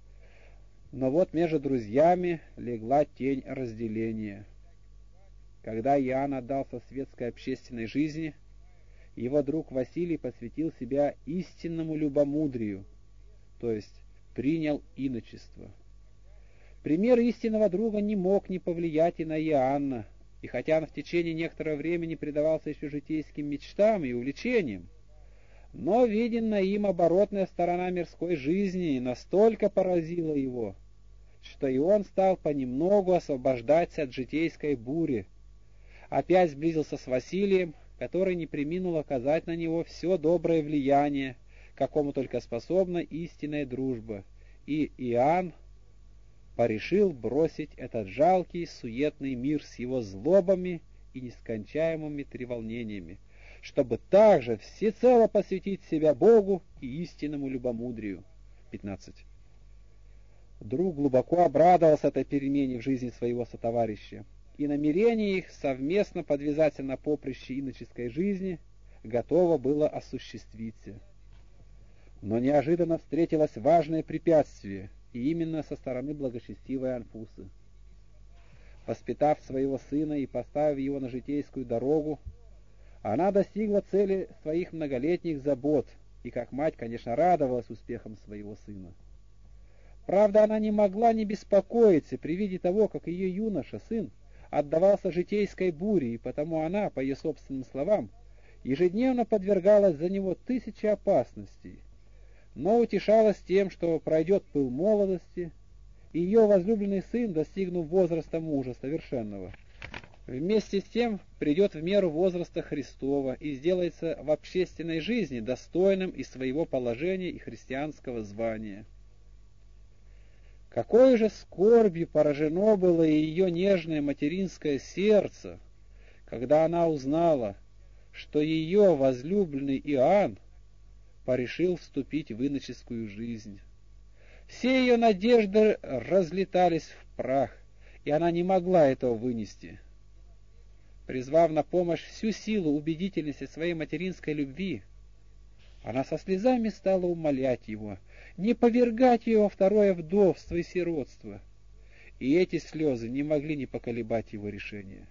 A: Но вот между друзьями легла тень разделения. Когда Иоанн отдался светской общественной жизни, его друг Василий посвятил себя истинному любомудрию, то есть принял иночество. Пример истинного друга не мог не повлиять и на Иоанна, и хотя он в течение некоторого времени предавался еще житейским мечтам и увлечениям, но виденная им оборотная сторона мирской жизни настолько поразила его, что и он стал понемногу освобождаться от житейской бури, опять сблизился с Василием, который не преминул оказать на него все доброе влияние, какому только способна истинная дружба, и Иоанн порешил бросить этот жалкий суетный мир с его злобами и нескончаемыми треволнениями, чтобы также всецело посвятить себя Богу и истинному любомудрию. пятнадцать. Друг глубоко обрадовался этой перемене в жизни своего сотоварища, и намерение их совместно подвязаться на поприще иноческой жизни готово было осуществиться. Но неожиданно встретилось важное препятствие, и именно со стороны благочестивой Анфусы. Воспитав своего сына и поставив его на житейскую дорогу, она достигла цели своих многолетних забот, и как мать, конечно, радовалась успехам своего сына. Правда, она не могла не беспокоиться при виде того, как ее юноша, сын, отдавался житейской буре, и потому она, по ее собственным словам, ежедневно подвергалась за него тысяче опасностей. но утешалась тем, что пройдет пыл молодости, и ее возлюбленный сын, достигнув возраста мужа совершенного, вместе с тем придет в меру возраста Христова и сделается в общественной жизни достойным и своего положения и христианского звания. Какой же скорбью поражено было ее нежное материнское сердце, когда она узнала, что ее возлюбленный Иоанн порешил вступить в иноческую жизнь. Все ее надежды разлетались в прах, и она не могла этого вынести. Призвав на помощь всю силу убедительности своей материнской любви, она со слезами стала умолять его не повергать ее во второе вдовство и сиротство, и эти слезы не могли не поколебать его решение.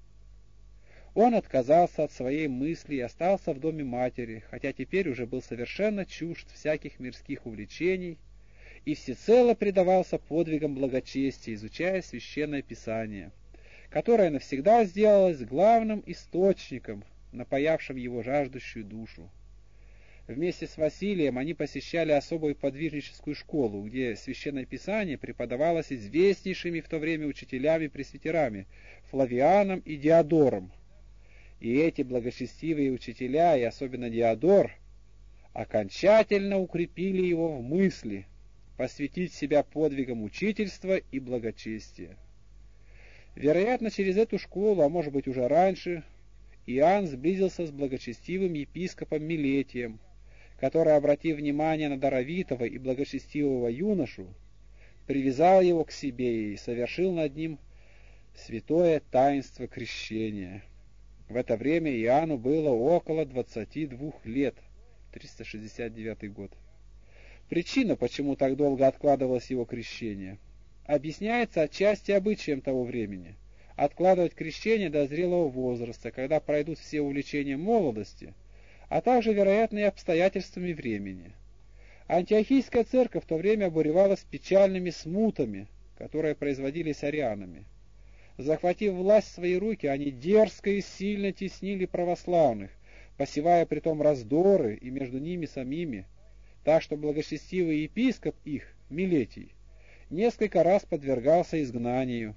A: Он отказался от своей мысли и остался в доме матери, хотя теперь уже был совершенно чужд всяких мирских увлечений и всецело предавался подвигам благочестия, изучая Священное Писание, которое навсегда сделалось главным источником, напоявшим его жаждущую душу. Вместе с Василием они посещали особую подвижническую школу, где Священное Писание преподавалось известнейшими в то время учителями-пресвитерами Флавианом и Диодором. И эти благочестивые учителя, и особенно Диодор, окончательно укрепили его в мысли посвятить себя подвигам учительства и благочестия. Вероятно, через эту школу, а может быть уже раньше, Иоанн сблизился с благочестивым епископом Милетием, который, обратив внимание на даровитого и благочестивого юношу, привязал его к себе и совершил над ним святое таинство крещения. В это время Иоанну было около двадцати двух лет, триста шестьдесят девятый год. Причина, почему так долго откладывалось его крещение, объясняется отчасти обычаем того времени – откладывать крещение до зрелого возраста, когда пройдут все увлечения молодости, а также, вероятно, и обстоятельствами времени. Антиохийская церковь в то время обуревалась печальными смутами, которые производились арианами. Захватив власть в свои руки, они дерзко и сильно теснили православных, посевая притом раздоры и между ними самими, так что благочестивый епископ их, Милетий, несколько раз подвергался изгнанию.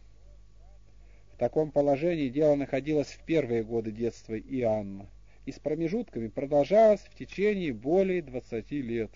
A: В таком положении дело находилось в первые годы детства Иоанна и с промежутками продолжалось в течение более двадцати лет.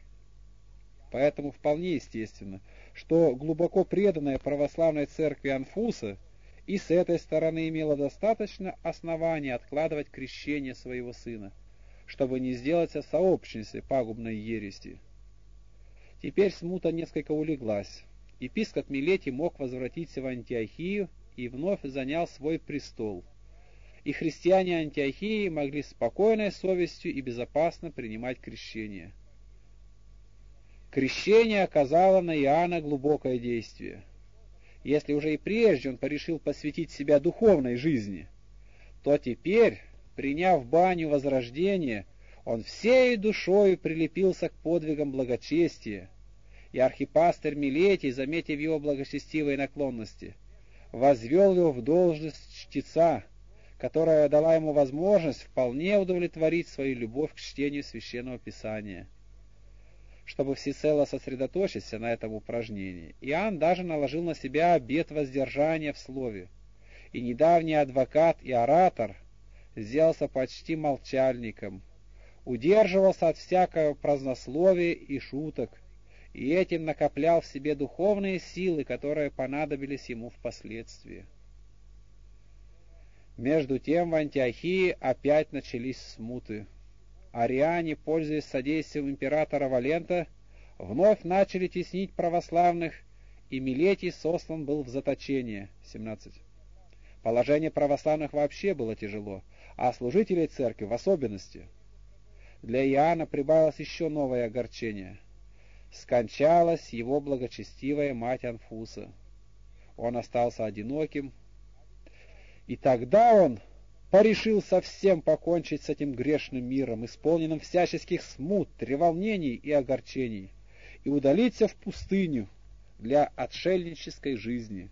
A: Поэтому вполне естественно, что глубоко преданная православной церкви Анфуса и с этой стороны имела достаточно оснований откладывать крещение своего сына, чтобы не сделаться сообщницей пагубной ереси. Теперь смута несколько улеглась. Епископ Милетий мог возвратиться в Антиохию и вновь занял свой престол, и христиане Антиохии могли спокойной совестью и безопасно принимать крещение. Крещение оказало на Иоанна глубокое действие. Если уже и прежде он порешил посвятить себя духовной жизни, то теперь, приняв баню возрождения, он всей душою прилепился к подвигам благочестия, и архипастырь Милетий, заметив его благочестивые наклонности, возвел его в должность чтеца, которая дала ему возможность вполне удовлетворить свою любовь к чтению Священного Писания. Чтобы всецело сосредоточиться на этом упражнении, Иоанн даже наложил на себя обет воздержания в слове, и недавний адвокат и оратор сделался почти молчальником, удерживался от всякого празднословия и шуток, и этим накоплял в себе духовные силы, которые понадобились ему впоследствии. Между тем в Антиохии опять начались смуты. Ариане, пользуясь содействием императора Валента, вновь начали теснить православных, и Милетий сослан был в заточение. семнадцать. Положение православных вообще было тяжело, а служителей церкви в особенности. Для Иоанна прибавилось еще новое огорчение. Скончалась его благочестивая мать Анфуса. Он остался одиноким, и тогда он порешил совсем покончить с этим грешным миром, исполненным всяческих смут, треволнений и огорчений, и удалиться в пустыню для отшельнической жизни.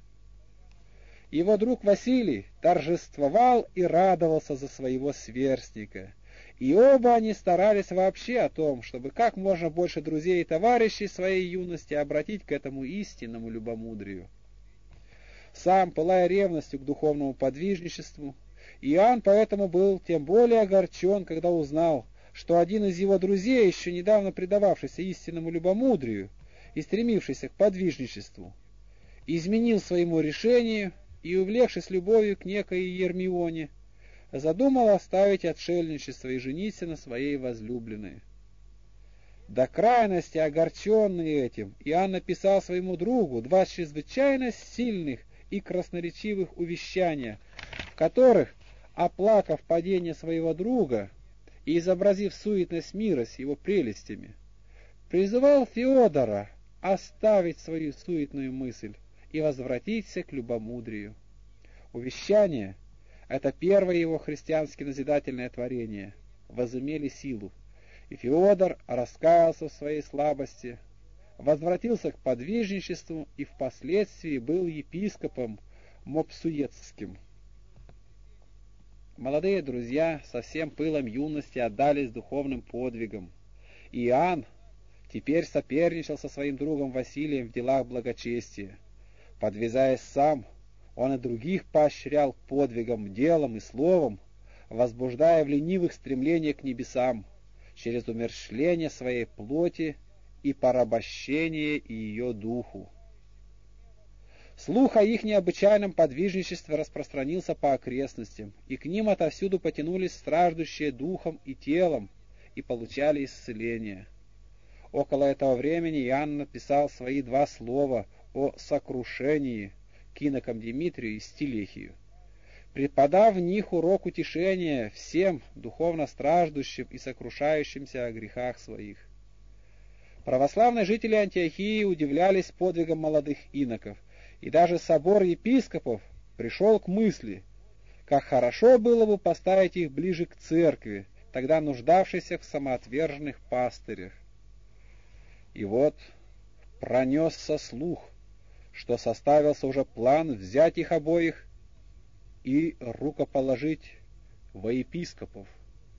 A: Его друг Василий торжествовал и радовался за своего сверстника, И оба они старались вообще о том, чтобы как можно больше друзей и товарищей своей юности обратить к этому истинному любомудрию. Сам, пылая ревностью к духовному подвижничеству, Иоанн поэтому был тем более огорчен, когда узнал, что один из его друзей, еще недавно предававшийся истинному любомудрию и стремившийся к подвижничеству, изменил своему решению и, увлекшись любовью к некой Ермионе, задумал оставить отшельничество и жениться на своей возлюбленной. До крайности огорченный этим, Иоанн написал своему другу два чрезвычайно сильных и красноречивых увещания, в которых, оплакав падение своего друга и изобразив суетность мира с его прелестями, призывал Феодора оставить свою суетную мысль и возвратиться к любомудрию. Увещание — это первое его христиански назидательное творение, возымели силу, и Феодор раскаялся в своей слабости, возвратился к подвижничеству и впоследствии был епископом Мопсуетским. Молодые друзья со всем пылом юности отдались духовным подвигам. Иоанн теперь соперничал со своим другом Василием в делах благочестия. Подвязаясь сам, он и других поощрял к подвигам делом и словом, возбуждая в ленивых стремление к небесам через умерщвление своей плоти и порабощение ее духу. Слух о их необычайном подвижничестве распространился по окрестностям, и к ним отовсюду потянулись страждущие духом и телом и получали исцеление. Около этого времени Иоанн написал свои два слова о сокрушении к инокам Димитрию и Стилихию, преподав в них урок утешения всем духовно страждущим и сокрушающимся о грехах своих. Православные жители Антиохии удивлялись подвигам молодых иноков, и даже собор епископов пришел к мысли, как хорошо было бы поставить их ближе к церкви, тогда нуждавшейся в самоотверженных пастырях. И вот пронесся слух, что составился уже план взять их обоих и рукоположить во епископов.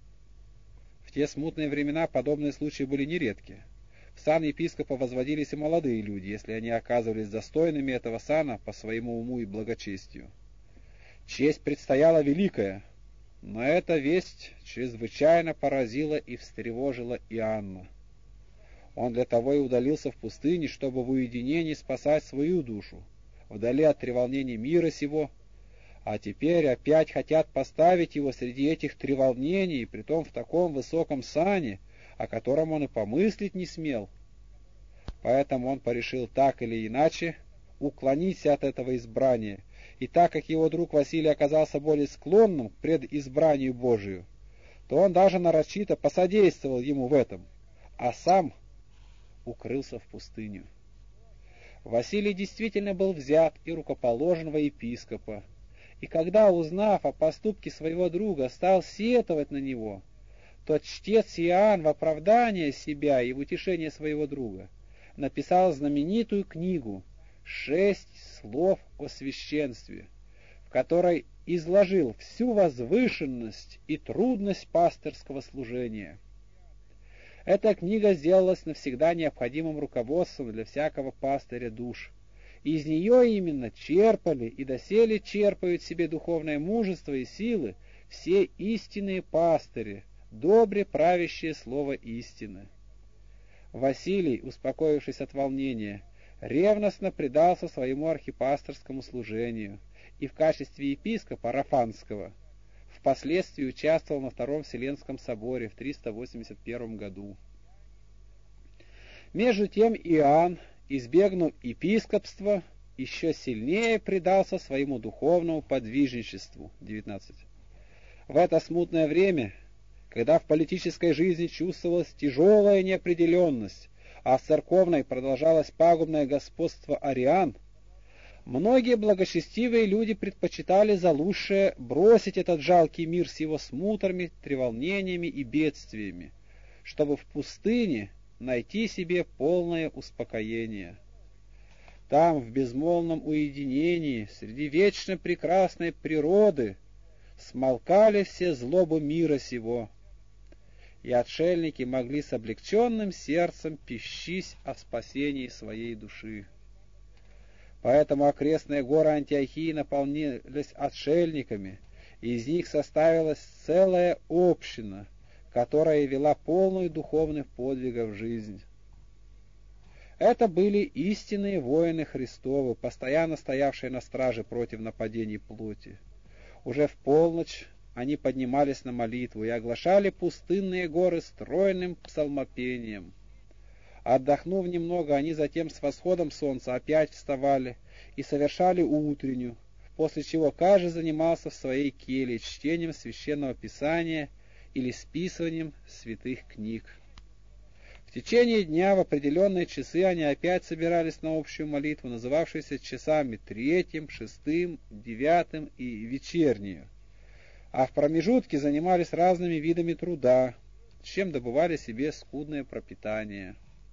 A: В те смутные времена подобные случаи были нередки. В сан епископа возводились и молодые люди, если они оказывались достойными этого сана по своему уму и благочестию. Честь предстояла великая, но эта весть чрезвычайно поразила и встревожила Иоанна. Он для того и удалился в пустыне, чтобы в уединении спасать свою душу, вдали от треволнений мира сего, а теперь опять хотят поставить его среди этих треволнений, притом в таком высоком сане, о котором он и помыслить не смел. Поэтому он порешил так или иначе уклониться от этого избрания, и так как его друг Василий оказался более склонным к предизбранию Божию, то он даже нарочито посодействовал ему в этом, а сам укрылся в пустыню. Василий действительно был взят и рукоположен во епископа, и когда, узнав о поступке своего друга, стал сетовать на него, то чтец Иоанн в оправдание себя и в утешение своего друга написал знаменитую книгу «Шесть слов о священстве», в которой изложил всю возвышенность и трудность пастырского служения. Эта книга сделалась навсегда необходимым руководством для всякого пастыря душ. Из нее именно черпали и доселе черпают себе духовное мужество и силы все истинные пастыри, добре правящее слово истины. Василий, успокоившись от волнения, ревностно предался своему архипасторскому служению и в качестве епископа Рафанского впоследствии участвовал на Втором Вселенском соборе в триста восемьдесят первом году. Между тем Иоанн, избегнув епископства, еще сильнее предался своему духовному подвижничеству. девятнадцать. В это смутное время, когда в политической жизни чувствовалась тяжелая неопределенность, а в церковной продолжалось пагубное господство ариан, многие благочестивые люди предпочитали за лучшее бросить этот жалкий мир с его смутами, треволнениями и бедствиями, чтобы в пустыне найти себе полное успокоение. Там, в безмолвном уединении, среди вечно прекрасной природы, смолкали все злобы мира сего, и отшельники могли с облегченным сердцем пищись о спасении своей души. Поэтому окрестные горы Антиохии наполнились отшельниками, и из них составилась целая община, которая вела полную духовных подвигов жизнь. Это были истинные воины Христовы, постоянно стоявшие на страже против нападений плоти. Уже в полночь они поднимались на молитву и оглашали пустынные горы стройным псалмопением. Отдохнув немного, они затем с восходом солнца опять вставали и совершали утреннюю, после чего каждый занимался в своей келье чтением священного писания или списыванием святых книг. В течение дня в определенные часы они опять собирались на общую молитву, называвшуюся часами третьим, шестым, девятым и вечернюю, а в промежутке занимались разными видами труда, чем добывали себе скудное пропитание.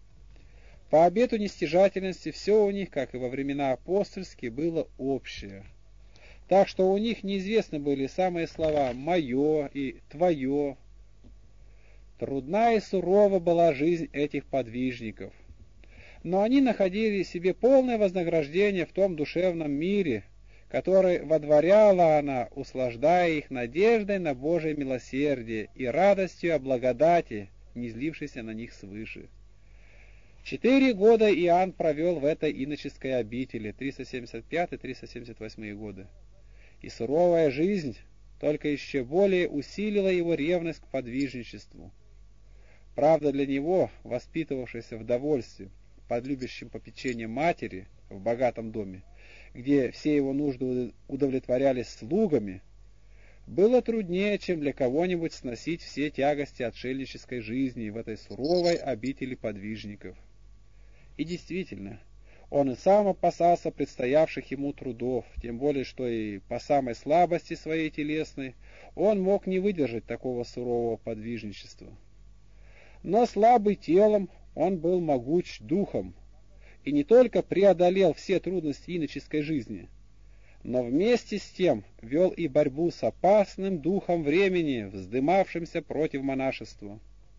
A: По обету нестяжательности все у них, как и во времена апостольские, было общее. Так что у них неизвестны были самые слова «моё» и «твое». Трудна и сурова была жизнь этих подвижников, но они находили себе полное вознаграждение в том душевном мире, который водворяла она, услаждая их надеждой на Божие милосердие и радостью о благодати, низлившейся на них свыше. Четыре года Иоанн провел в этой иноческой обители, триста семьдесят пятый — триста семьдесят восьмой годы, и суровая жизнь только еще более усилила его ревность к подвижничеству. Правда, для него, воспитывавшийся в довольстве, под любящим попечением матери, в богатом доме, где все его нужды удовлетворялись слугами, было труднее, чем для кого-нибудь сносить все тягости отшельнической жизни в этой суровой обители подвижников. И действительно, он и сам опасался предстоявших ему трудов, тем более, что и по самой слабости своей телесной он мог не выдержать такого сурового подвижничества. Но слабый телом он был могуч духом, и не только преодолел все трудности иноческой жизни, но вместе с тем вел и борьбу с опасным духом времени, вздымавшимся против монашества.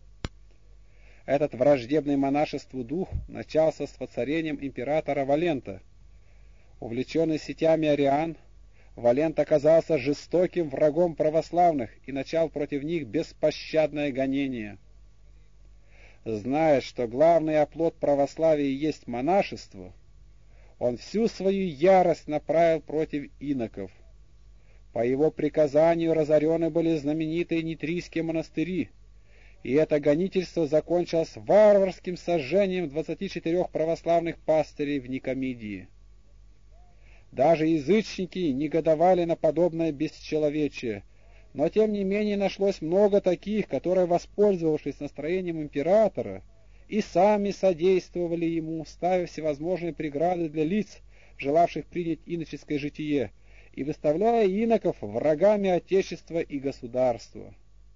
A: Этот враждебный монашеству дух начался с воцарением императора Валента. Увлеченный сетями ариан, Валент оказался жестоким врагом православных и начал против них беспощадное гонение. Зная, что главный оплот православия есть монашество, он всю свою ярость направил против иноков. По его приказанию разорены были знаменитые нитрийские монастыри, и это гонительство закончилось варварским сожжением двадцати четырех православных пастырей в Никомидии. Даже язычники негодовали на подобное бесчеловечие, но тем не менее нашлось много таких, которые, воспользовавшись настроением императора, и сами содействовали ему, ставя всевозможные преграды для лиц, желавших принять иноческое житие, и выставляя иноков врагами Отечества и государства.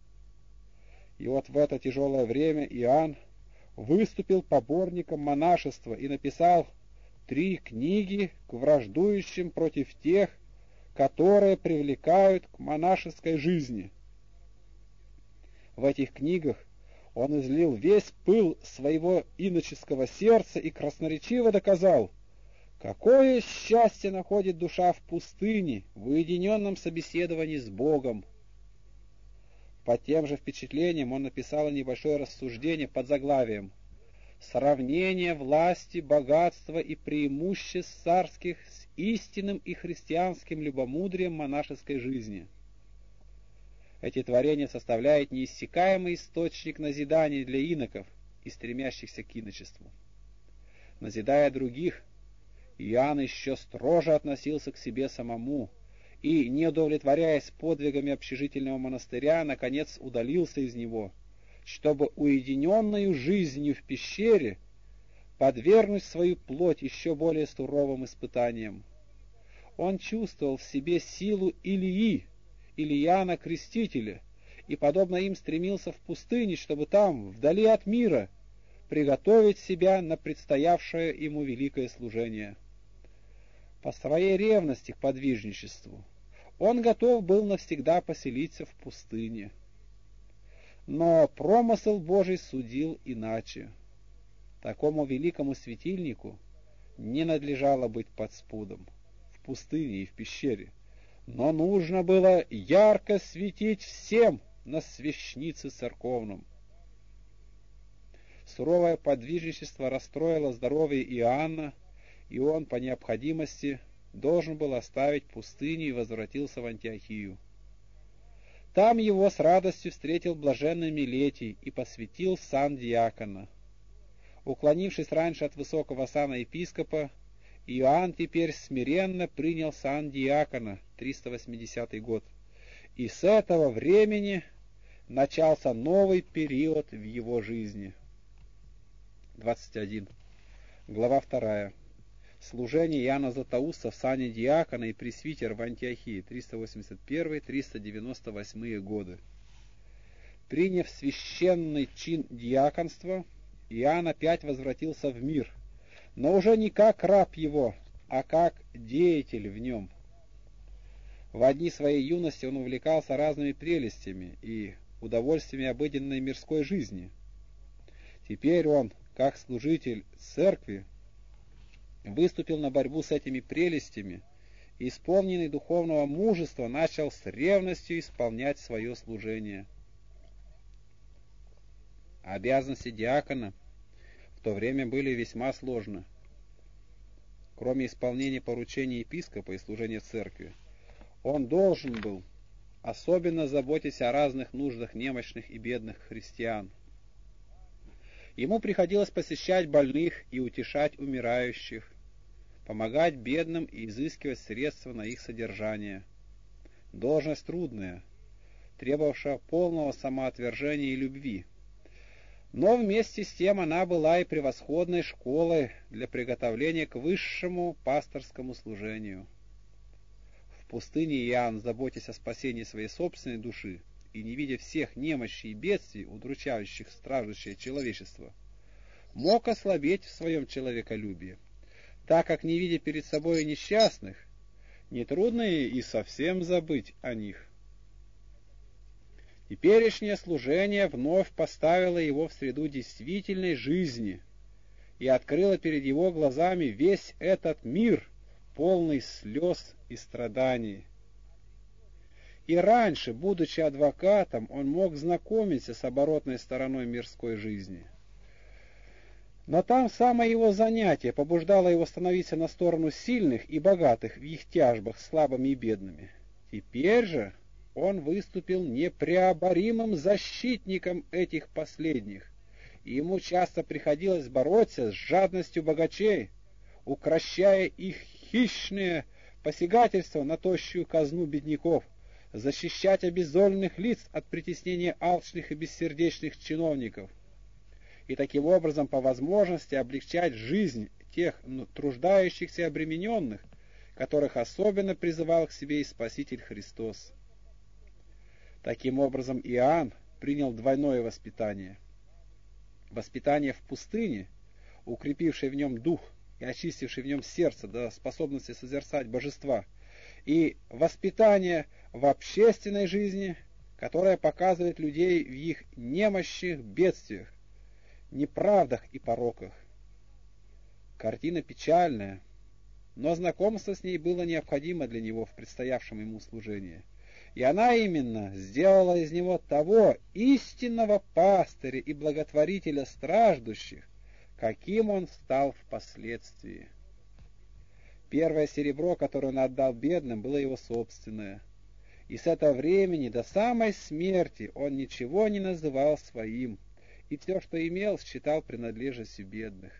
A: И вот в это тяжелое время Иоанн выступил поборником монашества и написал три книги к враждующим против тех, которые привлекают к монашеской жизни. В этих книгах он излил весь пыл своего иноческого сердца и красноречиво доказал, какое счастье находит душа в пустыне, в уединенном собеседовании с Богом. Под тем же впечатлением он написал небольшое рассуждение под заглавием «Сравнение власти, богатства и преимуществ царских с истинным и христианским любомудрием монашеской жизни». Эти творения составляют неиссякаемый источник назиданий для иноков и стремящихся к иночеству. Назидая других, Иоанн еще строже относился к себе самому и, не удовлетворяясь подвигами общежительного монастыря, наконец удалился из него, чтобы уединенную жизнью в пещере подвергнуть свою плоть еще более суровым испытаниям. Он чувствовал в себе силу Илии, или Иоанна Крестителя, и, подобно им, стремился в пустыне, чтобы там, вдали от мира, приготовить себя на предстоявшее ему великое служение. По своей ревности к подвижничеству он готов был навсегда поселиться в пустыне. Но промысл Божий судил иначе. Такому великому светильнику не надлежало быть под спудом, в пустыне и в пещере, но нужно было ярко светить всем на свящнице церковном. Суровое подвижничество расстроило здоровье Иоанна, и он по необходимости должен был оставить пустыню и возвратился в Антиохию. Там его с радостью встретил блаженный Милетий и посвятил в сан диакона. Уклонившись раньше от высокого сана епископа, Иоанн теперь смиренно принял сан диакона, триста восьмидесятый год, и с этого времени начался новый период в его жизни. двадцать один. Глава вторая. Служение Иоанна Златоуста в сане диакона и пресвитера в Антиохии, триста восемьдесят первый — триста девяносто восьмые годы. Приняв священный чин диаконства, Иоанн опять возвратился в мир, но уже не как раб его, а как деятель в нем. В дни своей юности он увлекался разными прелестями и удовольствиями обыденной мирской жизни. Теперь он, как служитель церкви, выступил на борьбу с этими прелестями и, исполненный духовного мужества, начал с ревностью исполнять свое служение. Обязанности диакона в то время были весьма сложны. Кроме исполнения поручений епископа и служения церкви, он должен был особенно заботиться о разных нуждах немощных и бедных христиан. Ему приходилось посещать больных и утешать умирающих, помогать бедным и изыскивать средства на их содержание. Должность трудная, требовавшая полного самоотвержения и любви. Но вместе с тем она была и превосходной школой для приготовления к высшему пасторскому служению. В пустыне Иоанн, заботясь о спасении своей собственной души и не видя всех немощей и бедствий, удручающих страждущее человечество, мог ослабеть в своем человеколюбии, так как, не видя перед собой несчастных, нетрудно и совсем забыть о них. Теперешнее служение вновь поставило его в среду действительной жизни и открыло перед его глазами весь этот мир, полный слез и страданий. И раньше, будучи адвокатом, он мог знакомиться с оборотной стороной мирской жизни. Но там самое его занятие побуждало его становиться на сторону сильных и богатых в их тяжбах с слабыми и бедными. Теперь же он выступил непреоборимым защитником этих последних, и ему часто приходилось бороться с жадностью богачей, укрощая их хищные посягательства на тощую казну бедняков, защищать обездоленных лиц от притеснения алчных и бессердечных чиновников, и таким образом по возможности облегчать жизнь тех труждающихся и обремененных, которых особенно призывал к себе и Спаситель Христос. Таким образом, Иоанн принял двойное воспитание. Воспитание в пустыне, укрепившее в нем дух и очистившее в нем сердце до способности созерцать божества, и воспитание в общественной жизни, которое показывает людей в их немощных бедствиях, неправдах и пороках. Картина печальная, но знакомство с ней было необходимо для него в предстоявшем ему служении. И она именно сделала из него того истинного пастыря и благотворителя страждущих, каким он стал впоследствии. Первое серебро, которое он отдал бедным, было его собственное. И с этого времени до самой смерти он ничего не называл своим, и все, что имел, считал принадлежностью бедных.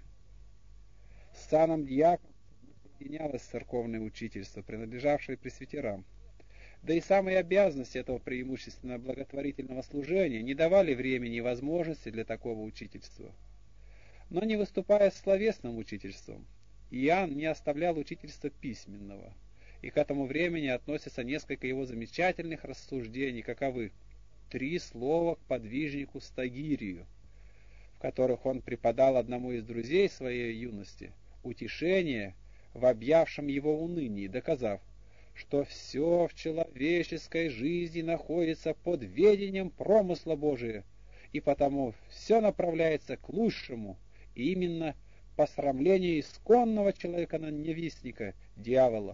A: С саном диакона соединялось церковное учительство, принадлежавшее пресвитерам. Да и самые обязанности этого преимущественно благотворительного служения не давали времени и возможности для такого учительства. Но не выступая с словесным учительством, Иоанн не оставлял учительства письменного, и к этому времени относятся несколько его замечательных рассуждений, каковы: «Три слова к подвижнику Стагирию», в которых он преподал одному из друзей своей юности утешение в объявшем его унынии, доказав, что все в человеческой жизни находится под ведением промысла Божия, и потому все направляется к лучшему, и именно посрамлению исконного человека-ненавистника, дьявола,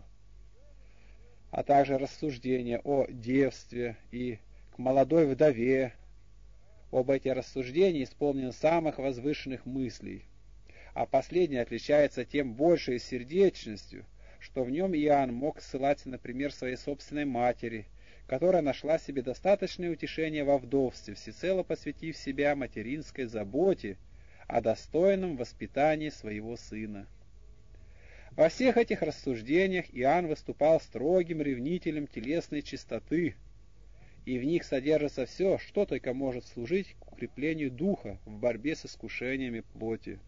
A: а также рассуждения о девстве и к молодой вдове. Оба эти рассуждения исполнены самых возвышенных мыслей, а последний отличается тем большей сердечностью, что в нем Иоанн мог ссылаться на пример своей собственной матери, которая нашла себе достаточное утешение во вдовстве, всецело посвятив себя материнской заботе о достойном воспитании своего сына. Во всех этих рассуждениях Иоанн выступал строгим ревнителем телесной чистоты, и в них содержится все, что только может служить к укреплению духа в борьбе с искушениями плоти.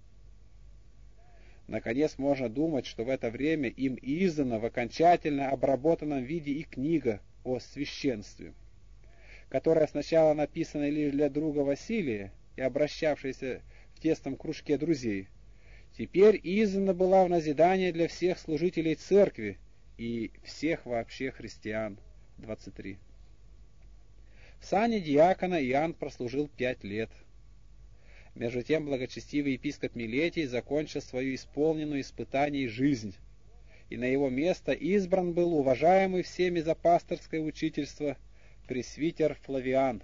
A: Наконец, можно думать, что в это время им издана в окончательно обработанном виде и книга о священстве, которая сначала написана лишь для друга Василия и обращавшаяся в тесном кружке друзей, теперь издана была в назидание для всех служителей церкви и всех вообще христиан. двадцать три. В сане диакона Иоанн прослужил пять лет. Между тем благочестивый епископ Милетий закончил свою исполненную испытаний жизнь, и на его место избран был уважаемый всеми за пасторское учительство пресвитер Флавиан.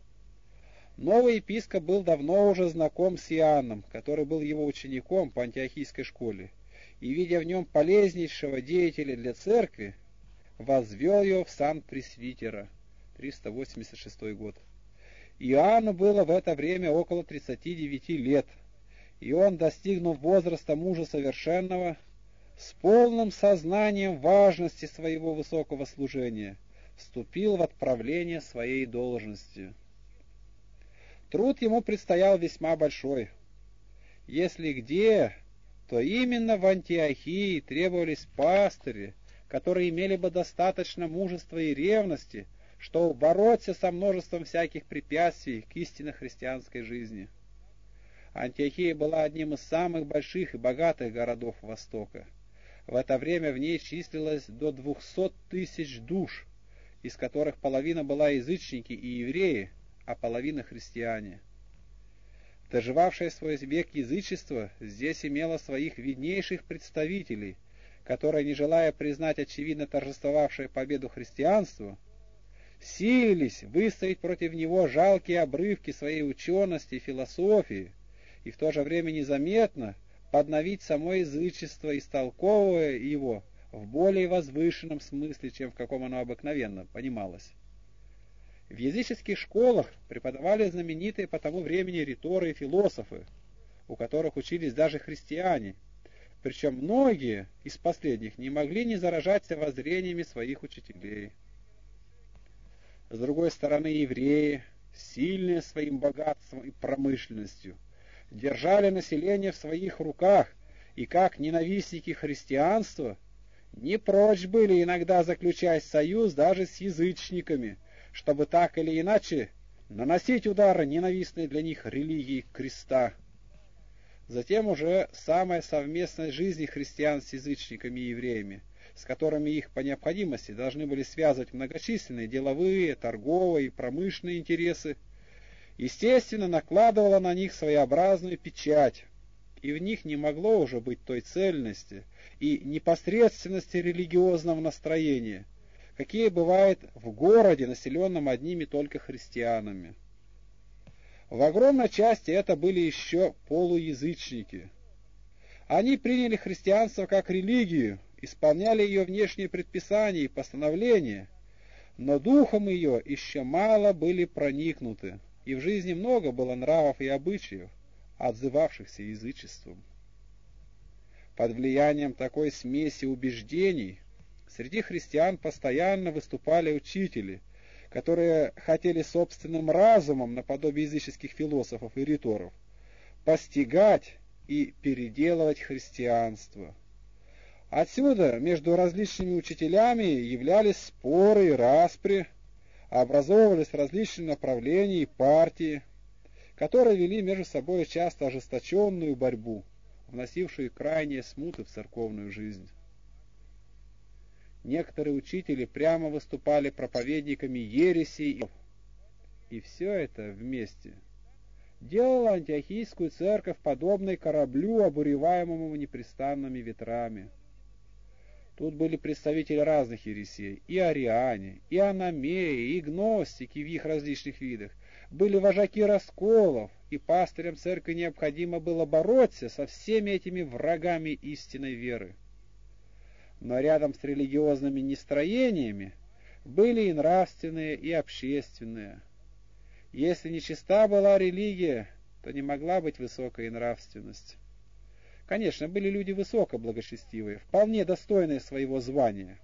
A: Новый епископ был давно уже знаком с Иоанном, который был его учеником по антиохийской школе, и, видя в нем полезнейшего деятеля для церкви, возвел его в сан пресвитера. триста восемьдесят шестой год. Иоанну было в это время около тридцати девяти лет, и он, достигнув возраста мужа совершенного, с полным сознанием важности своего высокого служения, вступил в отправление своей должности. Труд ему предстоял весьма большой. Если где, то именно в Антиохии требовались пастыри, которые имели бы достаточно мужества и ревности, чтобы бороться со множеством всяких препятствий к истинно христианской жизни. Антиохия была одним из самых больших и богатых городов Востока. В это время в ней числилось до двухсот тысяч душ, из которых половина была язычники и евреи, а половина христиане. Доживавшее свой век язычество здесь имело своих виднейших представителей, которые, не желая признать очевидно торжествовавшее победу христианства, силились выставить против него жалкие обрывки своей учености и философии, и в то же время незаметно подновить само язычество, истолковывая его в более возвышенном смысле, чем в каком оно обыкновенно понималось. В языческих школах преподавали знаменитые по тому времени риторы и философы, у которых учились даже христиане, причем многие из последних не могли не заражаться воззрениями своих учителей. С другой стороны, евреи, сильные своим богатством и промышленностью, держали население в своих руках, и как ненавистники христианства не прочь были иногда заключать союз даже с язычниками, чтобы так или иначе наносить удары ненавистной для них религии креста. Затем уже самая совместная жизнь христиан с язычниками и евреями, с которыми их по необходимости должны были связывать многочисленные деловые, торговые и промышленные интересы, естественно, накладывала на них своеобразную печать, и в них не могло уже быть той цельности и непосредственности религиозного настроения, какие бывают в городе, населенном одними только христианами. В огромной части это были еще полуязычники. Они приняли христианство как религию, исполняли ее внешние предписания и постановления, но духом ее еще мало были проникнуты, и в жизни много было нравов и обычаев, отзывавшихся язычеством. Под влиянием такой смеси убеждений среди христиан постоянно выступали учители, которые хотели собственным разумом, наподобие языческих философов и риторов, постигать и переделывать христианство. Отсюда между различными учителями являлись споры и распри, образовывались различные направления и партии, которые вели между собой часто ожесточенную борьбу, вносившую крайние смуты в церковную жизнь. Некоторые учители прямо выступали проповедниками ересей, и все это вместе делало антиохийскую церковь подобной кораблю, обуреваемому непрестанными ветрами. Тут были представители разных ересей, и ариане, и аномеи, и гностики в их различных видах. Были вожаки расколов, и пастырям церкви необходимо было бороться со всеми этими врагами истинной веры. Но рядом с религиозными нестроениями были и нравственные, и общественные. Если нечиста была религия, то не могла быть высокая нравственность. Конечно, были люди высокоблагочестивые, вполне достойные своего звания.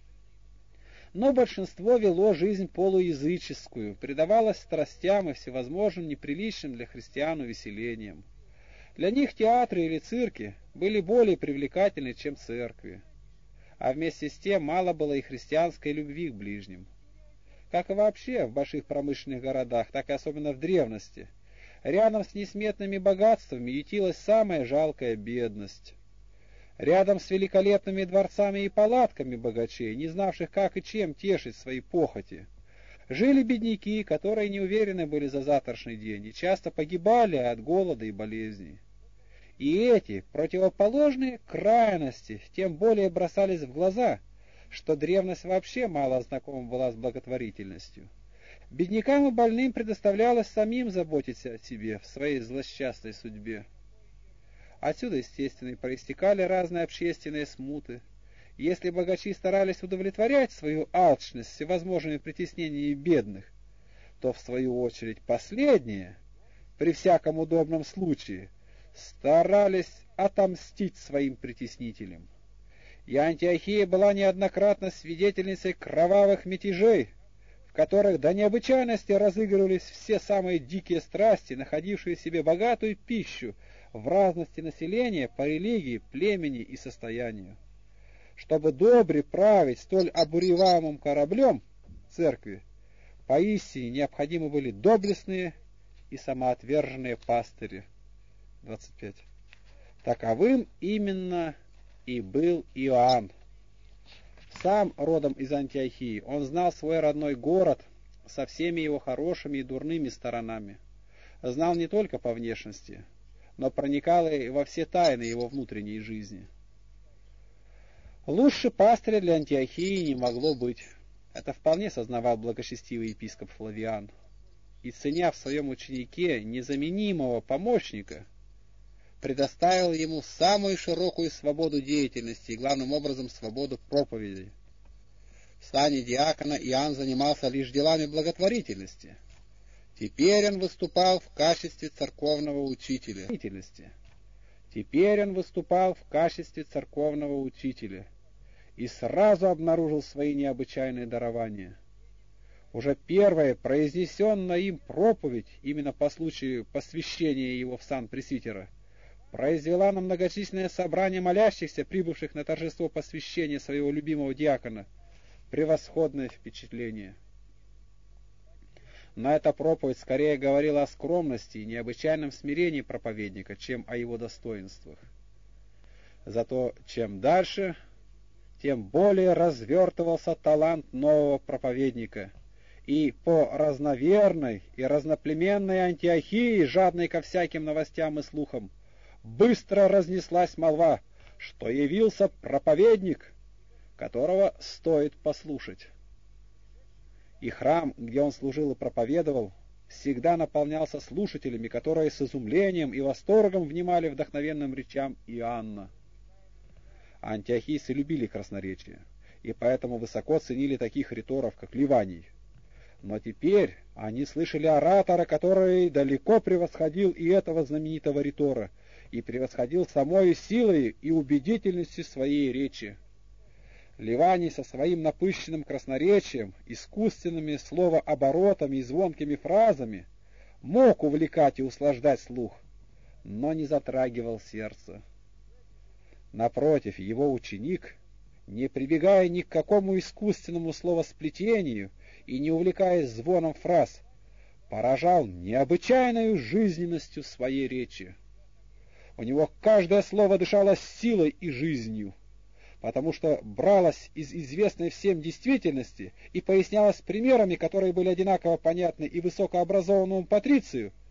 A: Но большинство вело жизнь полуязыческую, предавалось страстям и всевозможным неприличным для христиан увеселениям. Для них театры или цирки были более привлекательны, чем церкви. А вместе с тем мало было и христианской любви к ближним. Как и вообще в больших промышленных городах, так и особенно в древности, рядом с несметными богатствами ютилась самая жалкая бедность. Рядом с великолепными дворцами и палатками богачей, не знавших, как и чем тешить свои похоти, жили бедняки, которые не уверены были за завтрашний день и часто погибали от голода и болезней. И эти противоположные крайности тем более бросались в глаза, что древность вообще мало знакома была с благотворительностью. Беднякам и больным предоставлялось самим заботиться о себе в своей злосчастной судьбе. Отсюда, естественно, проистекали разные общественные смуты. Если богачи старались удовлетворять свою алчность всевозможными притеснениями бедных, то, в свою очередь, последние, при всяком удобном случае, старались отомстить своим притеснителям. И Антиохия была неоднократно свидетельницей кровавых мятежей, в которых до необычайности разыгрывались все самые дикие страсти, находившие в себе богатую пищу в разности населения по религии, племени и состоянию. Чтобы добре править столь обуреваемым кораблем церкви, поистине необходимы были доблестные и самоотверженные пастыри. двадцать пять. Таковым именно и был Иоанн. Сам родом из Антиохии, он знал свой родной город со всеми его хорошими и дурными сторонами. Знал не только по внешности, но проникал и во все тайны его внутренней жизни. Лучше пастыря для Антиохии не могло быть. Это вполне сознавал благочестивый епископ Флавиан. И, ценя в своем ученике незаменимого помощника, предоставил ему самую широкую свободу деятельности и, главным образом, свободу проповеди. В сане диакона Иоанн занимался лишь делами благотворительности. Теперь он выступал в качестве церковного учителя. Теперь он выступал в качестве церковного учителя и сразу обнаружил свои необычайные дарования. Уже первая произнесенная им проповедь, именно по случаю посвящения его в сан пресвитера, произвела на многочисленное собрание молящихся, прибывших на торжество посвящения своего любимого диакона, превосходное впечатление. Но эта проповедь скорее говорила о скромности и необычайном смирении проповедника, чем о его достоинствах. Зато чем дальше, тем более развертывался талант нового проповедника, и по разноверной и разноплеменной Антиохии, жадной ко всяким новостям и слухам, быстро разнеслась молва, что явился проповедник, которого стоит послушать. И храм, где он служил и проповедовал, всегда наполнялся слушателями, которые с изумлением и восторгом внимали вдохновенным речам Иоанна. Антиохийцы любили красноречие, и поэтому высоко ценили таких риторов, как Ливаний. Но теперь они слышали оратора, который далеко превосходил и этого знаменитого ритора, и превосходил самой силой и убедительностью своей речи. Ливаний со своим напыщенным красноречием, искусственными словооборотами и звонкими фразами мог увлекать и услаждать слух, но не затрагивал сердце. Напротив, его ученик, не прибегая ни к какому искусственному словосплетению и не увлекаясь звоном фраз, поражал необычайной жизненностью своей речи. У него каждое слово дышало силой и жизнью, потому что бралось из известной всем действительности и пояснялось примерами, которые были одинаково понятны и высокообразованному патрицию,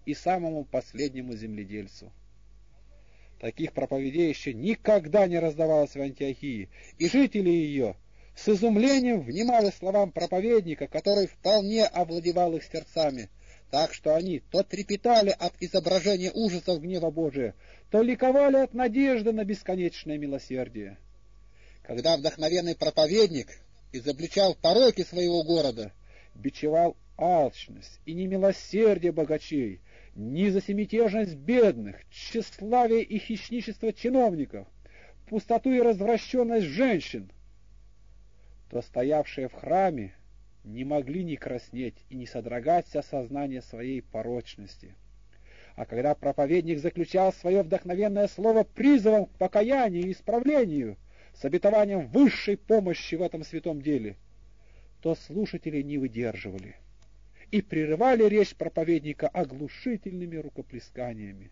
A: и самому последнему земледельцу. Таких проповедей еще никогда не раздавалось в Антиохии, и жители ее с изумлением внимали словам проповедника, который вполне овладевал их сердцами, так что они то трепетали от изображения ужасов гнева Божия, то ликовали от надежды на бесконечное милосердие. Когда вдохновенный проповедник изобличал пороки своего города, бичевал алчность и немилосердие богачей, низосемитежность бедных, тщеславие и хищничество чиновников, пустоту и развращенность женщин, то стоявшие в храме не могли не краснеть и не содрогать осознания своей порочности. А когда проповедник заключал свое вдохновенное слово призывом к покаянию и исправлению, с обетованием высшей помощи в этом святом деле, то слушатели не выдерживали и прерывали речь проповедника оглушительными рукоплесканиями.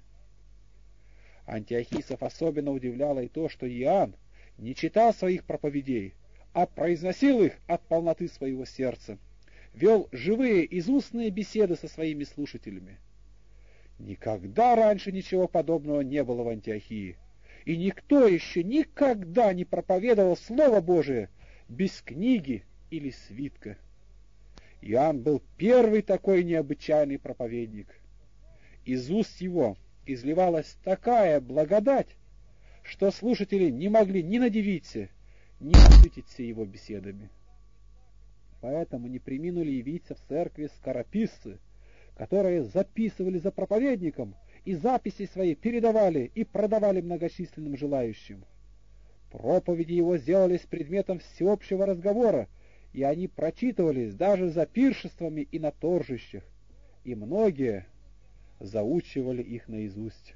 A: Антиохийцев особенно удивляло и то, что Иоанн не читал своих проповедей, а произносил их от полноты своего сердца, вел живые изустные беседы со своими слушателями. Никогда раньше ничего подобного не было в Антиохии, и никто еще никогда не проповедовал Слово Божие без книги или свитка. Иоанн был первый такой необычайный проповедник. Из уст его изливалась такая благодать, что слушатели не могли ни надивиться, ни насытиться его беседами. Поэтому не преминули явиться в церкви скорописцы, которые записывали за проповедником и записи свои передавали и продавали многочисленным желающим. Проповеди его сделались предметом всеобщего разговора, и они прочитывались даже за пиршествами и на торжищах, и многие заучивали их наизусть.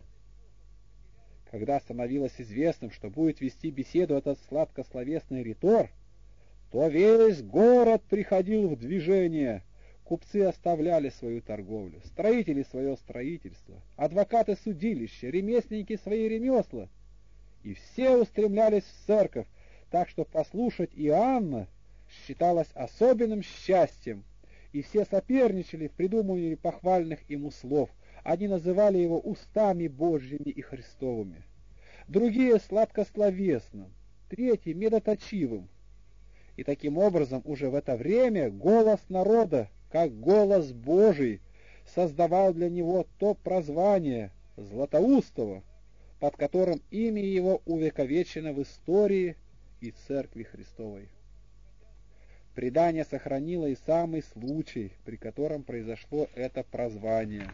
A: Когда становилось известным, что будет вести беседу этот сладкословесный ритор, то весь город приходил в движение. Купцы оставляли свою торговлю, строители свое строительство, адвокаты судилища, ремесленники свои ремесла, и все устремлялись в церковь, так что послушать Иоанна считалось особенным счастьем, и все соперничали в придумывании похвальных ему слов. Они называли его устами Божьими и Христовыми, другие сладкословесным, третьи медоточивым. И таким образом уже в это время голос народа, как голос Божий, создавал для него то прозвание Златоустого, под которым имя его увековечено в истории и Церкви Христовой. Предание сохранило и самый случай, при котором произошло это прозвание.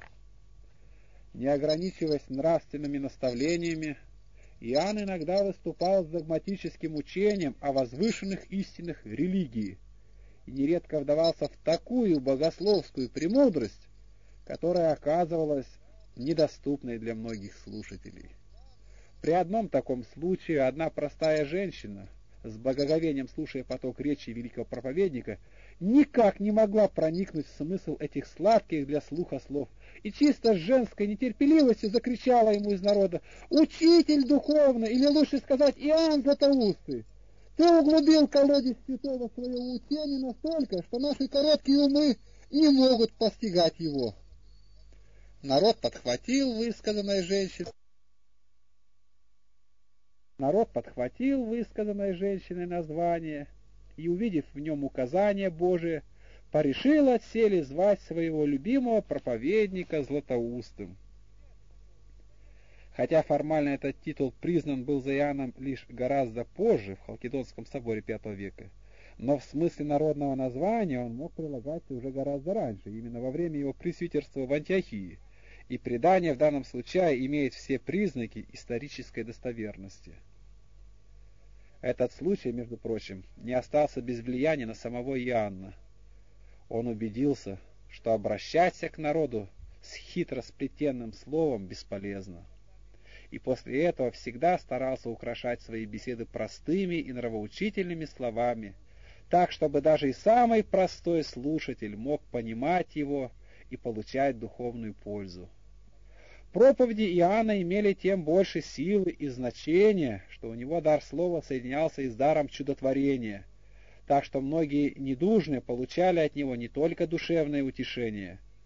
A: Не ограничиваясь нравственными наставлениями, Иоанн иногда выступал с догматическим учением о возвышенных истинах религии и нередко вдавался в такую богословскую премудрость, которая оказывалась недоступной для многих слушателей. При одном таком случае одна простая женщина, с благоговением слушая поток речи великого проповедника, никак не могла проникнуть в смысл этих сладких для слуха слов, и чисто с женской нетерпеливостью закричала ему из народа: «Учитель духовный, или лучше сказать Иоанн Златоустый, ты углубил колодец святого своего учения настолько, что наши короткие умы не могут постигать его». Народ подхватил высказанное женщиной. Народ подхватил высказанное женщиной название и, увидев в нем указание Божие, порешил отселе звать своего любимого проповедника Златоустым. Хотя формально этот титул признан был за Иоанном лишь гораздо позже, в Халкидонском соборе пятого века, но в смысле народного названия он мог прилагаться уже гораздо раньше, именно во время его пресвитерства в Антиохии, и предание в данном случае имеет все признаки исторической достоверности. Этот случай, между прочим, не остался без влияния на самого Иоанна. Он убедился, что обращаться к народу с хитросплетенным словом бесполезно, и после этого всегда старался украшать свои беседы простыми и нравоучительными словами, так, чтобы даже и самый простой слушатель мог понимать его и получать духовную пользу. Проповеди Иоанна имели тем больше силы и значения, что у него дар слова соединялся и с даром чудотворения, так что многие недужные получали от него не только душевное утешение,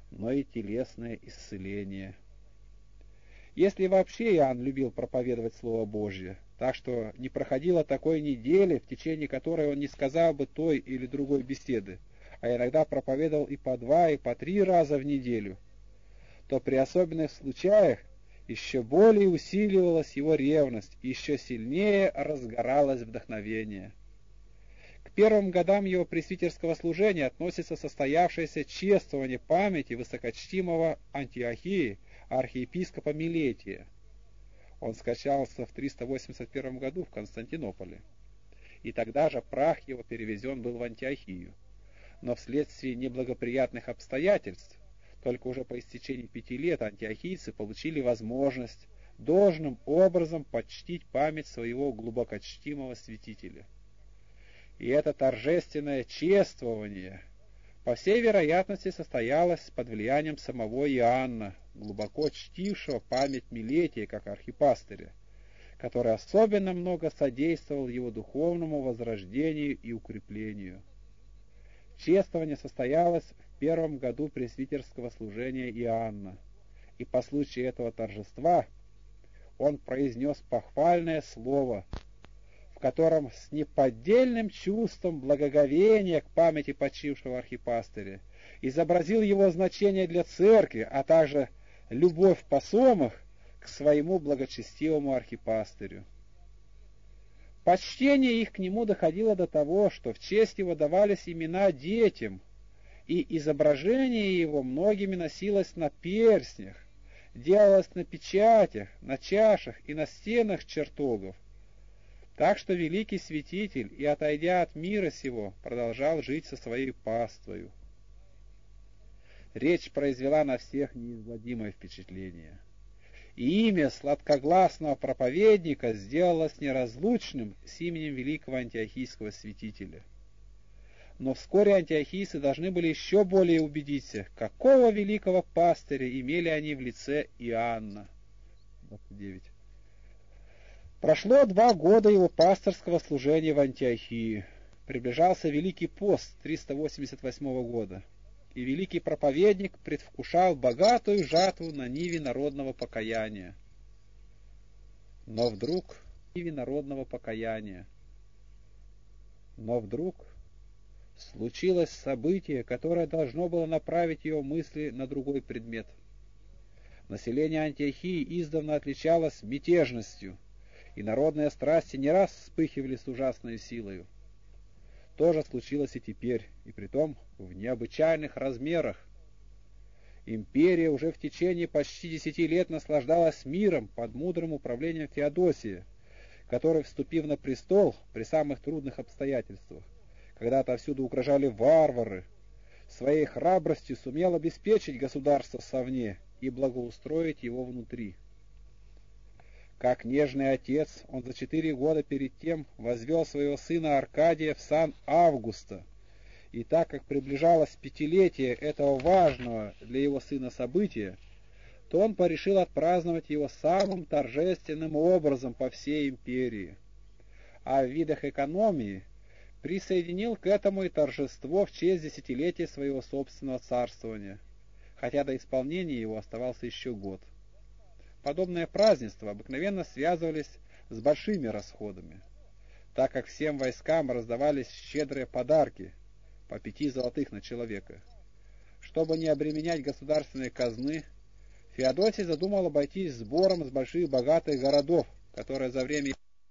A: но и телесное исцеление. Если вообще Иоанн любил проповедовать Слово Божье, так что не проходило такой недели, в течение которой он не сказал бы той или другой беседы, а иногда проповедовал и по два, и по три раза в неделю, то при особенных случаях еще более усиливалась его ревность, и еще сильнее разгоралось вдохновение. К первым годам его пресвитерского служения относится состоявшееся чествование памяти высокочтимого Антиохии, архиепископа Милетия. Он скончался в триста восемьдесят первом году в Константинополе, и тогда же прах его перевезен был в Антиохию. Но вследствие неблагоприятных обстоятельств, только уже по истечении пяти лет антиохийцы получили возможность должным образом почтить память своего глубокочтимого святителя. И это торжественное чествование, по всей вероятности, состоялось под влиянием самого Иоанна, глубоко чтившего память Милетия как архипастыря, который особенно много содействовал его духовному возрождению и укреплению. Чествование состоялось в первом году пресвитерского служения Иоанна, и по случаю этого торжества он произнес похвальное слово, в котором с неподдельным чувством благоговения к памяти почившего архипастыря изобразил его значение для церкви, а также любовь посомых к своему благочестивому архипастырю. Почтение их к нему доходило до того, что в честь его давались имена детям, и изображение его многими носилось на перстнях, делалось на печатях, на чашах и на стенах чертогов. Так что великий святитель, и отойдя от мира сего, продолжал жить со своей паствою. Речь произвела на всех неизгладимое впечатление. И имя сладкогласного проповедника сделалось неразлучным с именем великого антиохийского святителя. Но вскоре антиохийцы должны были еще более убедиться, какого великого пастыря имели они в лице Иоанна. двадцать девять. Прошло два года его пасторского служения в Антиохии. Приближался Великий пост триста восемьдесят восьмого года, и великий проповедник предвкушал богатую жатву на ниве народного покаяния. Но вдруг ниве народного покаяния. Но вдруг случилось событие, которое должно было направить его мысли на другой предмет. Население Антиохии издавна отличалось мятежностью, и народные страсти не раз вспыхивали с ужасной силою. То же случилось и теперь, и притом в необычайных размерах. Империя уже в течение почти десяти лет наслаждалась миром под мудрым управлением Феодосия, который, вступив на престол при самых трудных обстоятельствах, когда отовсюду угрожали варвары, своей храбростью сумел обеспечить государство совне и благоустроить его внутри. Как нежный отец, он за четыре года перед тем возвел своего сына Аркадия в сан Августа, и так как приближалось пятилетие этого важного для его сына события, то он порешил отпраздновать его самым торжественным образом по всей империи, а в видах экономии присоединил к этому и торжество в честь десятилетия своего собственного царствования, хотя до исполнения его оставался еще год. Подобные празднества обыкновенно связывались с большими расходами, так как всем войскам раздавались щедрые подарки, по пяти золотых на человека. Чтобы не обременять государственные казны, Феодосий задумал обойтись сбором с больших богатых городов, которые за время,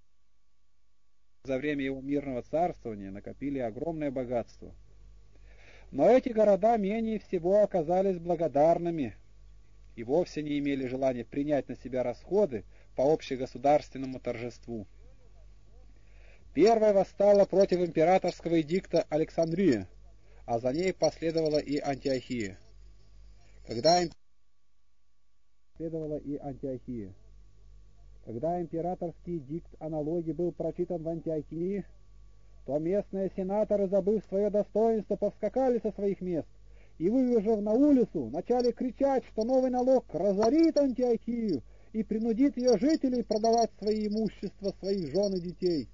A: за время его мирного царствования накопили огромное богатство. Но эти города менее всего оказались благодарными и вовсе не имели желания принять на себя расходы по общегосударственному торжеству. Первая восстала против императорского эдикта Александрия, а за ней последовала и Антиохия. Когда, имп... последовала и Антиохия. Когда императорский эдикт о налоге был прочитан в Антиохии, то местные сенаторы, забыв свое достоинство, повскакали со своих мест и, выбежав на улицу, начали кричать, что новый налог разорит Антиохию и принудит ее жителей продавать свои имущества, своих жен и детей.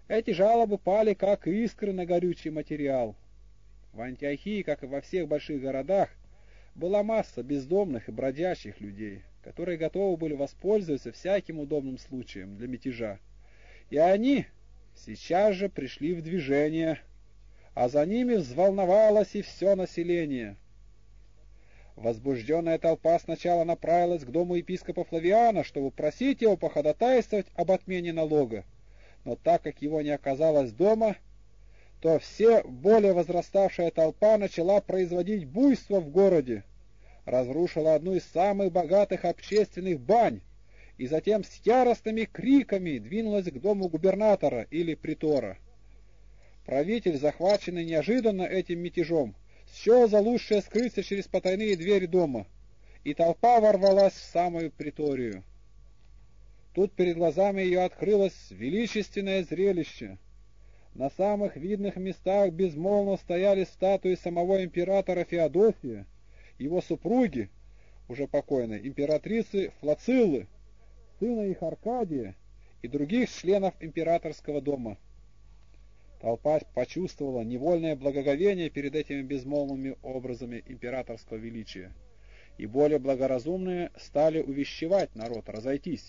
A: Эти жалобы пали, как искры на горючий материал. В Антиохии, как и во всех больших городах, была масса бездомных и бродячих людей, которые готовы были воспользоваться всяким удобным случаем для мятежа. И они сейчас же пришли в движение, а за ними взволновалось и все население. Возбужденная толпа сначала направилась к дому епископа Флавиана, чтобы просить его походатайствовать об отмене налога. Но так как его не оказалось дома, то все более возраставшая толпа начала производить буйство в городе, разрушила одну из самых богатых общественных бань и затем с яростными криками двинулась к дому губернатора или притора. Правитель, захваченный неожиданно этим мятежом, счел за лучшее скрыться через потайные двери дома, и толпа ворвалась в самую приторию. Тут перед глазами ее открылось величественное зрелище. На самых видных местах безмолвно стояли статуи самого императора Феодосия, его супруги, уже покойной, императрицы Флациллы, сына их Аркадия и других членов императорского дома. Толпа почувствовала невольное благоговение перед этими безмолвными образами императорского величия, и более благоразумные стали увещевать народ разойтись.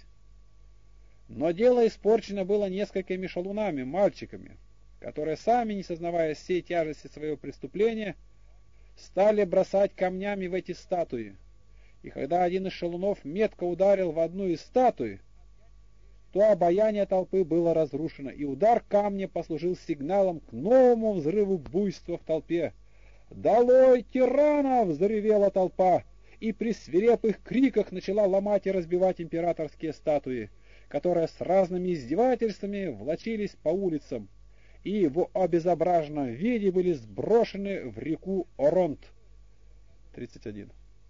A: Но дело испорчено было несколькими шалунами, мальчиками, которые, сами не сознавая всей тяжести своего преступления, стали бросать камнями в эти статуи. И когда один из шалунов метко ударил в одну из статуй, то обаяние толпы было разрушено, и удар камня послужил сигналом к новому взрыву буйства в толпе. «Долой тиранов!» — взревела толпа, и при свирепых криках начала ломать и разбивать императорские статуи, которые с разными издевательствами влачились по улицам и в обезображенном виде были сброшены в реку Оронт. тридцать один.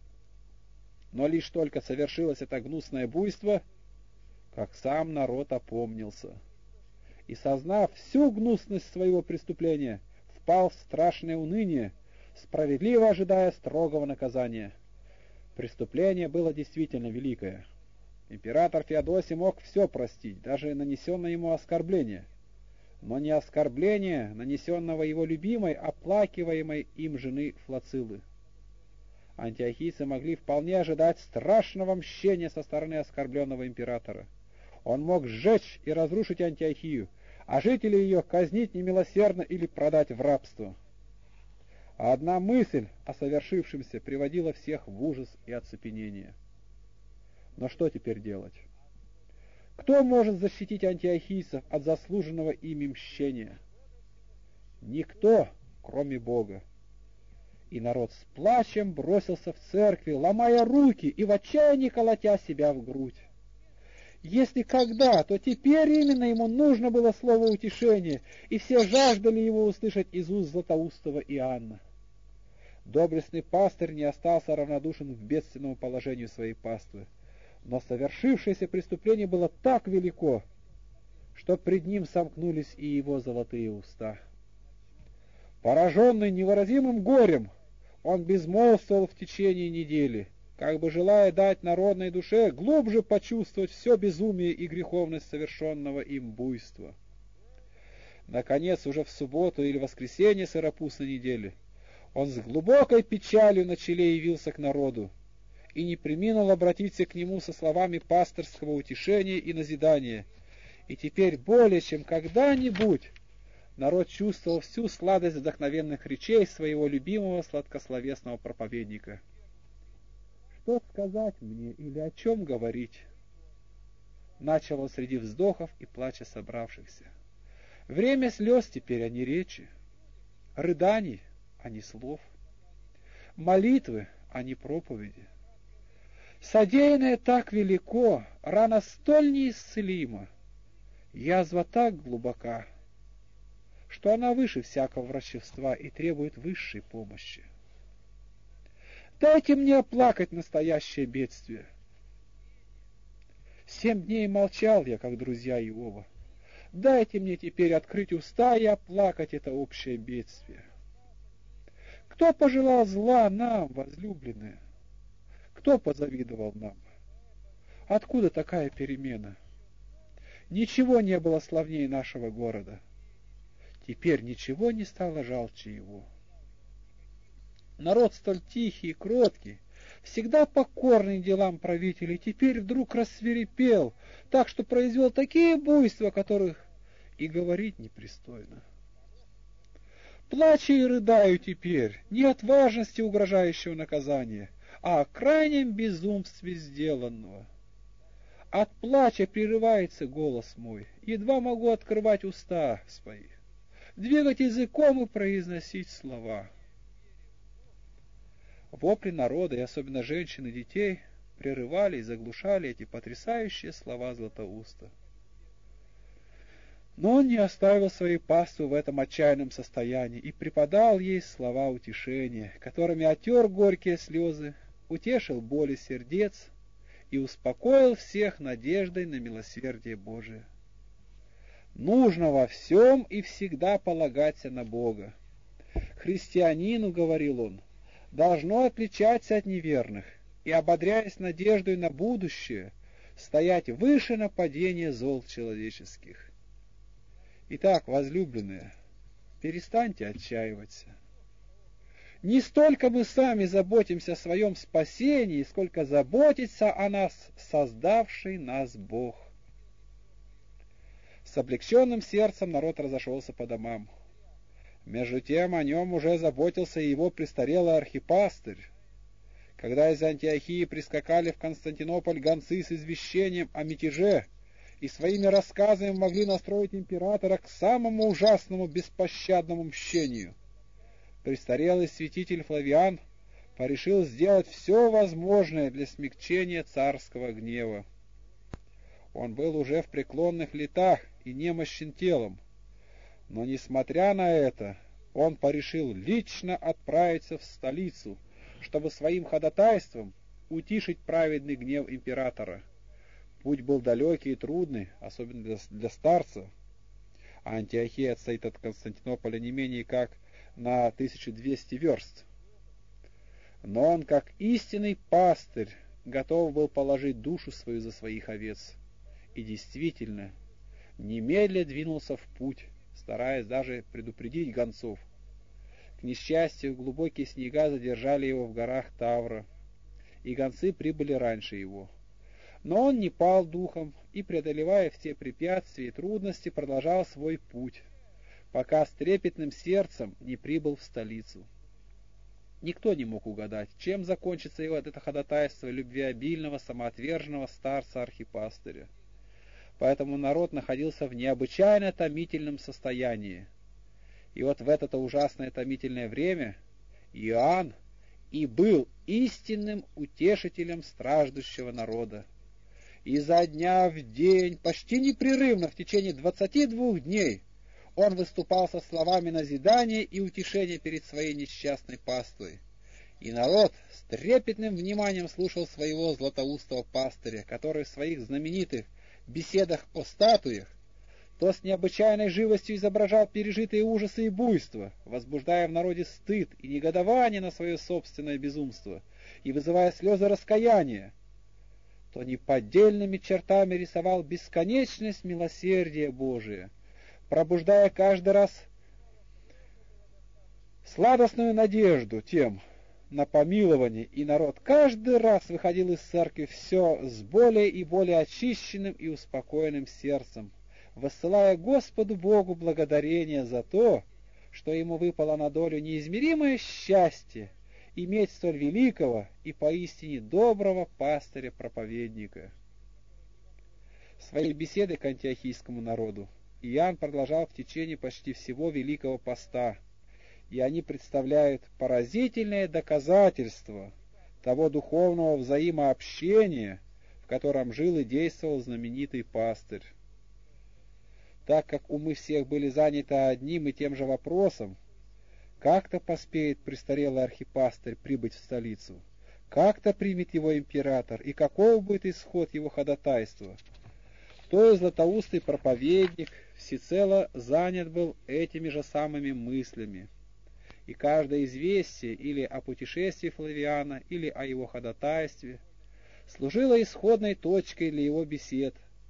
A: Но лишь только совершилось это гнусное буйство, как сам народ опомнился, и, сознав всю гнусность своего преступления, впал в страшное уныние, справедливо ожидая строгого наказания. Преступление было действительно великое. Император Феодосий мог все простить, даже нанесенное ему оскорбление, но не оскорбление, нанесенного его любимой, оплакиваемой им жены Флациллы. Антиохийцы могли вполне ожидать страшного мщения со стороны оскорбленного императора. Он мог сжечь и разрушить Антиохию, а жителей ее казнить немилосердно или продать в рабство. А одна мысль о совершившемся приводила всех в ужас и оцепенение. Но что теперь делать? Кто может защитить антиохийцев от заслуженного ими мщения? Никто, кроме Бога. И народ с плачем бросился в церкви, ломая руки и в отчаянии колотя себя в грудь. Если когда, то теперь именно ему нужно было слово утешения, и все жаждали его услышать из уст Златоустого Иоанна. Доблестный пастырь не остался равнодушен к бедственному положению своей паствы, но совершившееся преступление было так велико, что пред ним сомкнулись и его золотые уста. Пораженный невыразимым горем, он безмолвствовал в течение недели, как бы желая дать народной душе глубже почувствовать все безумие и греховность совершенного им буйства. Наконец, уже в субботу или воскресенье сыропустной недели, он с глубокой печалью на челе явился к народу и не преминул обратиться к нему со словами пасторского утешения и назидания. И теперь более чем когда-нибудь народ чувствовал всю сладость вдохновенных речей своего любимого сладкословесного проповедника. «Что сказать мне или о чем говорить?» Начал он среди вздохов и плача собравшихся. «Время слез теперь, а не речи, рыданий, а не слов, молитвы, а не проповеди. Содеянное так велико, рана столь неисцелима, язва так глубока, что она выше всякого врачевства и требует высшей помощи. Дайте мне оплакать настоящее бедствие. Семь дней молчал я, как друзья Иова. Дайте мне теперь открыть уста и оплакать это общее бедствие. Кто пожелал зла нам, возлюбленные? Кто позавидовал нам? Откуда такая перемена? Ничего не было славнее нашего города. Теперь ничего не стало жалче его. Народ столь тихий и кроткий, всегда покорный делам правителей, теперь вдруг рассвирепел, так что произвел такие буйства, которых и говорить непристойно. Плачу и рыдаю теперь не от важности угрожающего наказания, а о крайнем безумстве сделанного. От плача прерывается голос мой, едва могу открывать уста свои, двигать языком и произносить слова. Вопли народа, и особенно женщин и детей, прерывали и заглушали эти потрясающие слова Златоуста. Но он не оставил своей паствы в этом отчаянном состоянии и преподал ей слова утешения, которыми отер горькие слезы, утешил боли сердец и успокоил всех надеждой на милосердие Божие. Нужно во всем и всегда полагаться на Бога. Христианину, говорил он, должно отличаться от неверных и, ободряясь надеждой на будущее, стоять выше нападения зол человеческих. Итак, возлюбленные, перестаньте отчаиваться. Не столько мы сами заботимся о своем спасении, сколько заботится о нас создавший нас Бог. С облегченным сердцем народ разошелся по домам. Между тем о нем уже заботился и его престарелый архипастырь. Когда из Антиохии прискакали в Константинополь гонцы с извещением о мятеже, и своими рассказами могли настроить императора к самому ужасному беспощадному мщению, престарелый святитель Флавиан порешил сделать все возможное для смягчения царского гнева. Он был уже в преклонных летах и немощен телом, но, несмотря на это, он порешил лично отправиться в столицу, чтобы своим ходатайством утишить праведный гнев императора. Путь был далекий и трудный, особенно для, для старца. А Антиохия отстоит от Константинополя не менее как на тысячу двести верст. Но он, как истинный пастырь, готов был положить душу свою за своих овец. И действительно, немедля двинулся в путь, стараясь даже предупредить гонцов. К несчастью, глубокие снега задержали его в горах Тавра, и гонцы прибыли раньше его. Но он не пал духом и, преодолевая все препятствия и трудности, продолжал свой путь, пока с трепетным сердцем не прибыл в столицу. Никто не мог угадать, чем закончится его это ходатайство любвеобильного, самоотверженного старца-архипастыря. Поэтому народ находился в необычайно томительном состоянии. И вот в это ужасное томительное время Иоанн и был истинным утешителем страждущего народа. И за дня в день, почти непрерывно в течение двадцати двух дней, он выступал со словами назидания и утешения перед своей несчастной паствой. И народ с трепетным вниманием слушал своего златоустого пастыря, который в своих знаменитых беседах о статуях то с необычайной живостью изображал пережитые ужасы и буйства, возбуждая в народе стыд и негодование на свое собственное безумство и вызывая слезы раскаяния, то неподдельными чертами рисовал бесконечность милосердия Божия, пробуждая каждый раз сладостную надежду тем на помилование, и народ каждый раз выходил из церкви все с более и более очищенным и успокоенным сердцем, воссылая Господу Богу благодарение за то, что ему выпало на долю неизмеримое счастье иметь столь великого и поистине доброго пастыря-проповедника. Свои беседы к антиохийскому народу Иоанн продолжал в течение почти всего Великого Поста, и они представляют поразительное доказательство того духовного взаимообщения, в котором жил и действовал знаменитый пастырь. Так как умы всех были заняты одним и тем же вопросом, как-то поспеет престарелый архипастырь прибыть в столицу, как-то примет его император, и каков будет исход его ходатайства, то и златоустый проповедник всецело занят был этими же самыми мыслями, и каждое известие или о путешествии Флавиана, или о его ходатайстве служило исходной точкой для его бесед,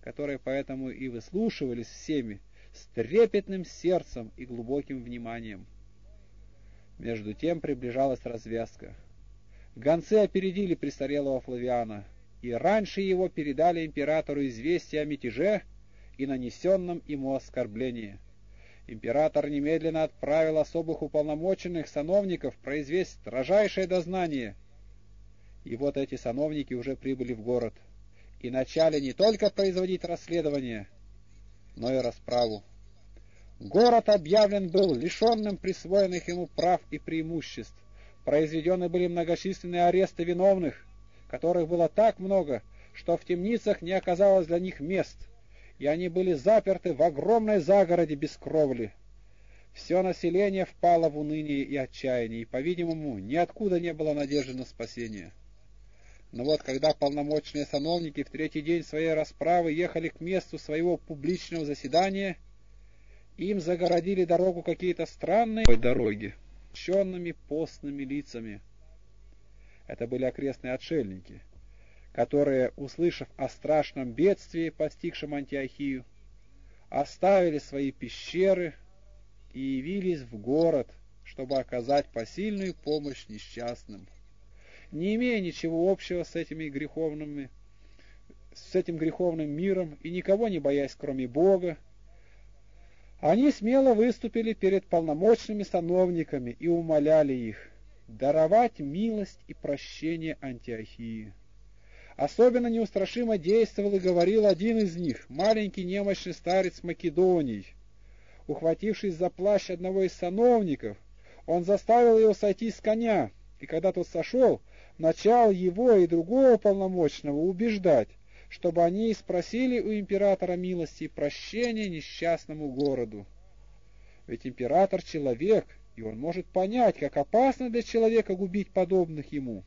A: которые поэтому и выслушивались всеми с трепетным сердцем и глубоким вниманием. Между тем приближалась развязка. Гонцы опередили престарелого Флавиана, и раньше его передали императору известие о мятеже и нанесенном ему оскорблении. Император немедленно отправил особых уполномоченных сановников произвести строжайшее дознание. И вот эти сановники уже прибыли в город и начали не только производить расследование, но и расправу. Город объявлен был лишенным присвоенных ему прав и преимуществ. Произведены были многочисленные аресты виновных, которых было так много, что в темницах не оказалось для них мест, и они были заперты в огромной загороде без кровли. Все население впало в уныние и отчаяние, и, по-видимому, ниоткуда не было надежды на спасение. Но вот когда полномочные сановники в третий день своей расправы ехали к месту своего публичного заседания, им загородили дорогу какие-то странные дороги, с постными лицами. Это были окрестные отшельники, которые, услышав о страшном бедствии, постигшем Антиохию, оставили свои пещеры и явились в город, чтобы оказать посильную помощь несчастным. Не имея ничего общего с этими греховными, с этим греховным миром и никого не боясь, кроме Бога, они смело выступили перед полномочными сановниками и умоляли их даровать милость и прощение Антиохии. Особенно неустрашимо действовал и говорил один из них, маленький немощный старец Македоний. Ухватившись за плащ одного из сановников, он заставил его сойти с коня, и когда тот сошел, начал его и другого полномочного убеждать, чтобы они спросили у императора милости и прощения несчастному городу. Ведь император — человек, и он может понять, как опасно для человека губить подобных ему.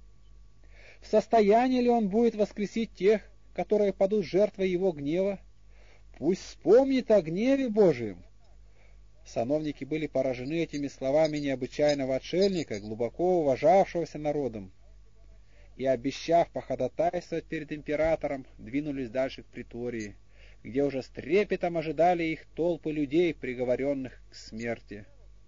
A: В состоянии ли он будет воскресить тех, которые падут жертвой его гнева? Пусть вспомнит о гневе Божием. Сановники были поражены этими словами необычайного отшельника, глубоко уважавшегося народом, и, обещав походатайствовать перед императором, двинулись дальше к притории, где уже с трепетом ожидали их толпы людей, приговоренных к смерти.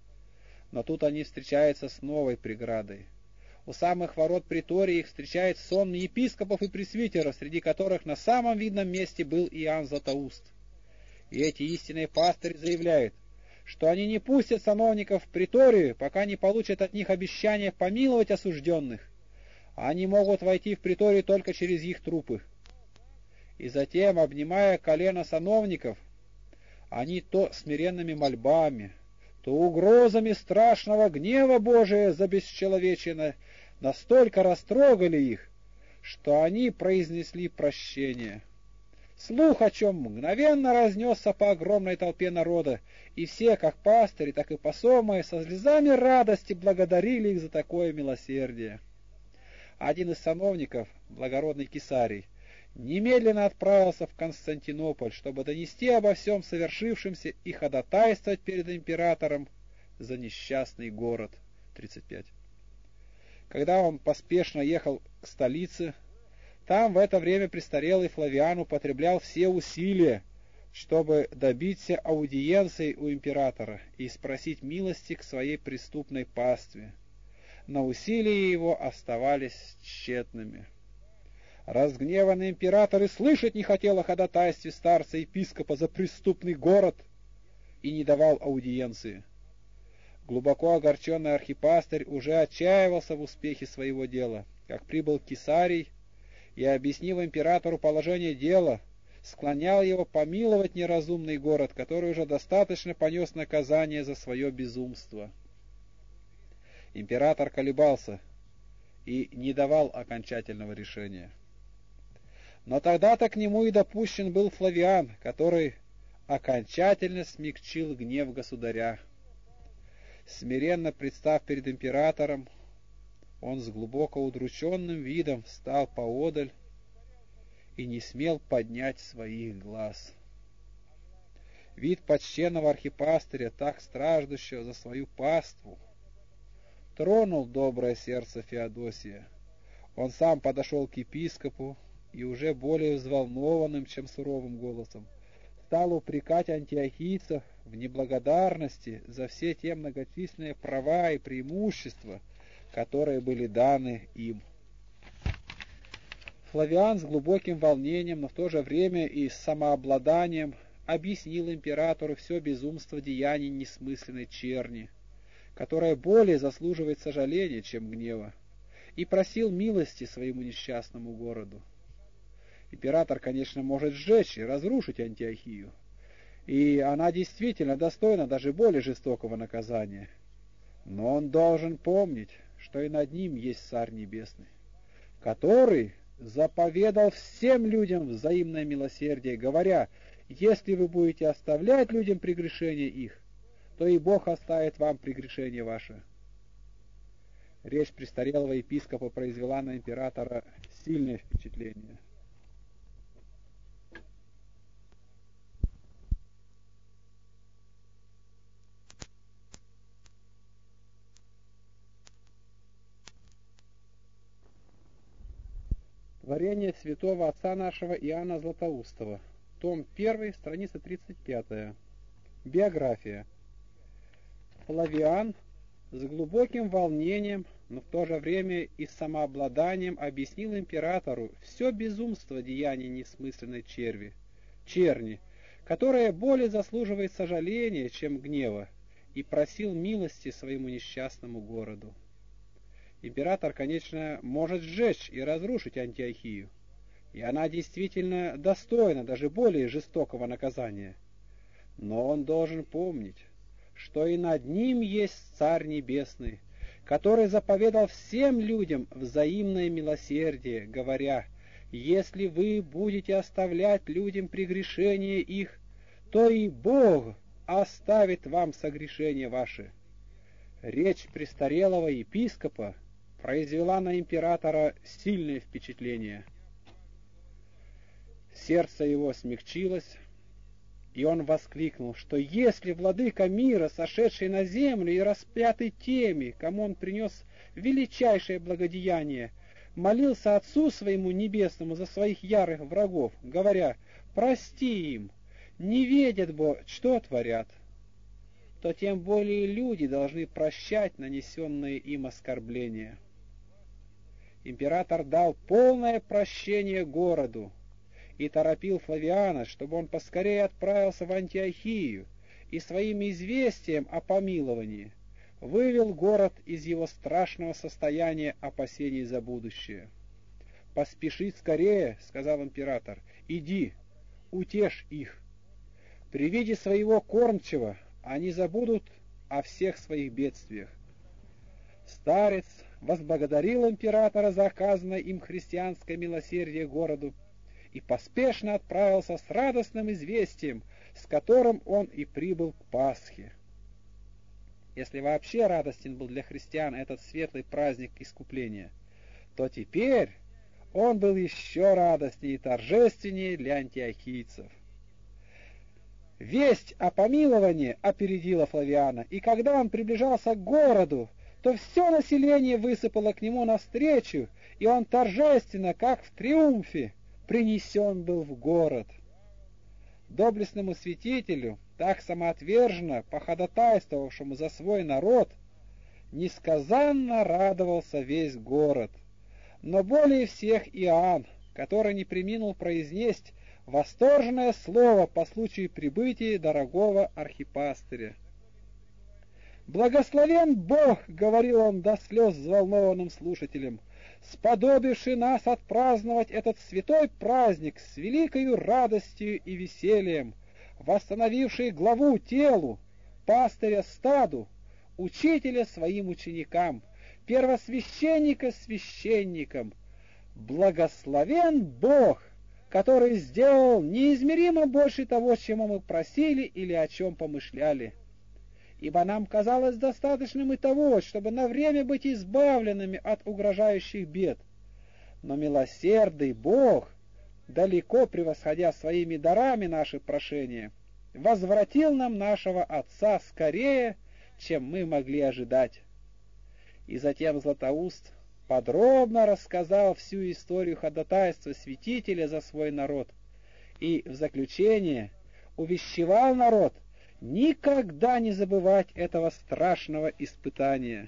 A: Но тут они встречаются с новой преградой. У самых ворот притории их встречает сон епископов и пресвитеров, среди которых на самом видном месте был Иоанн Златоуст. И эти истинные пастыри заявляют, что они не пустят сановников в приторию, пока не получат от них обещание помиловать осужденных. Они могут войти в приторию только через их трупы. И затем, обнимая колено сановников, они то смиренными мольбами, то угрозами страшного гнева Божия за бесчеловечие настолько растрогали их, что они произнесли прощение. Слух о чем мгновенно разнесся по огромной толпе народа, и все, как пастыри, так и посомые, со слезами радости благодарили их за такое милосердие. Один из сановников, благородный Кесарий, немедленно отправился в Константинополь, чтобы донести обо всем совершившемся и ходатайствовать перед императором за несчастный город. тридцать пять. Когда он поспешно ехал к столице, там в это время престарелый Флавиан употреблял все усилия, чтобы добиться аудиенции у императора и спросить милости к своей преступной пастве. Но усилия его оставались тщетными. Разгневанный император и слышать не хотел о ходатайстве старца-епископа за преступный город и не давал аудиенции. Глубоко огорченный архипастырь уже отчаивался в успехе своего дела, как прибыл Кесарий и, объяснив императору положение дела, склонял его помиловать неразумный город, который уже достаточно понес наказание за свое безумство. Император колебался и не давал окончательного решения. Но тогда-то к нему и допущен был Флавиан, который окончательно смягчил гнев государя. Смиренно представ перед императором, он с глубоко удрученным видом встал поодаль и не смел поднять своих глаз. Вид почтенного архипастыря, так страждущего за свою паству, тронул доброе сердце Феодосия. Он сам подошел к епископу и уже более взволнованным, чем суровым голосом, стал упрекать антиохийцев в неблагодарности за все те многочисленные права и преимущества, которые были даны им. Флавиан с глубоким волнением, но в то же время и с самообладанием объяснил императору все безумство деяний несмысленной черни, которое более заслуживает сожаления, чем гнева, и просил милости своему несчастному городу. Император, конечно, может сжечь и разрушить Антиохию, и она действительно достойна даже более жестокого наказания. Но он должен помнить, что и над ним есть Царь Небесный, который заповедал всем людям взаимное милосердие, говоря: «Если вы будете оставлять людям прегрешения их, то и Бог оставит вам прегрешение ваше». Речь престарелого епископа произвела на императора сильное впечатление. Творение святого отца нашего Иоанна Златоустова. Том один, страница тридцать пятая. Биография. Флавиан с глубоким волнением, но в то же время и с самообладанием объяснил императору все безумство деяний несмысленной черви, черни, которое более заслуживает сожаления, чем гнева, и просил милости своему несчастному городу. Император, конечно, может сжечь и разрушить Антиохию, и она действительно достойна даже более жестокого наказания. Но он должен помнить, что и над ним есть Царь Небесный, который заповедал всем людям взаимное милосердие, говоря: «Если вы будете оставлять людям прегрешения их, то и Бог оставит вам согрешения ваши». Речь престарелого епископа произвела на императора сильное впечатление. Сердце его смягчилось, и он воскликнул, что если владыка мира, сошедший на землю и распятый теми, кому он принес величайшее благодеяние, молился Отцу своему Небесному за своих ярых врагов, говоря: «Прости им, не ведят, бо, что творят», то тем более люди должны прощать нанесенные им оскорбления. Император дал полное прощение городу и торопил Флавиана, чтобы он поскорее отправился в Антиохию и своим известием о помиловании вывел город из его страшного состояния опасений за будущее. «Поспеши скорее, — сказал император, — иди, утешь их. При виде своего кормчего они забудут о всех своих бедствиях». Старец возблагодарил императора за оказанное им христианское милосердие городу и поспешно отправился с радостным известием, с которым он и прибыл к Пасхе. Если вообще радостен был для христиан этот светлый праздник искупления, то теперь он был еще радостнее и торжественнее для антиохийцев. Весть о помиловании опередила Флавиана, и когда он приближался к городу, то все население высыпало к нему навстречу, и он торжественно, как в триумфе, принесен был в город. Доблестному святителю, так самоотверженно походатайствовавшему за свой народ, несказанно радовался весь город, но более всех Иоанн, который не преминул произнесть восторженное слово по случаю прибытия дорогого архипастыря. «Благословен Бог, — говорил он до слез взволнованным слушателям, — сподобивший нас отпраздновать этот святой праздник с великою радостью и весельем, восстановивший главу телу, пастыря стаду, учителя своим ученикам, первосвященника священникам. Благословен Бог, который сделал неизмеримо больше того, чем мы просили или о чем помышляли. Ибо нам казалось достаточным и того, чтобы на время быть избавленными от угрожающих бед. Но милосердный Бог, далеко превосходя своими дарами наши прошения, возвратил нам нашего Отца скорее, чем мы могли ожидать». И затем Златоуст подробно рассказал всю историю ходатайства святителя за свой народ и в заключение увещевал народ никогда не забывать этого страшного испытания.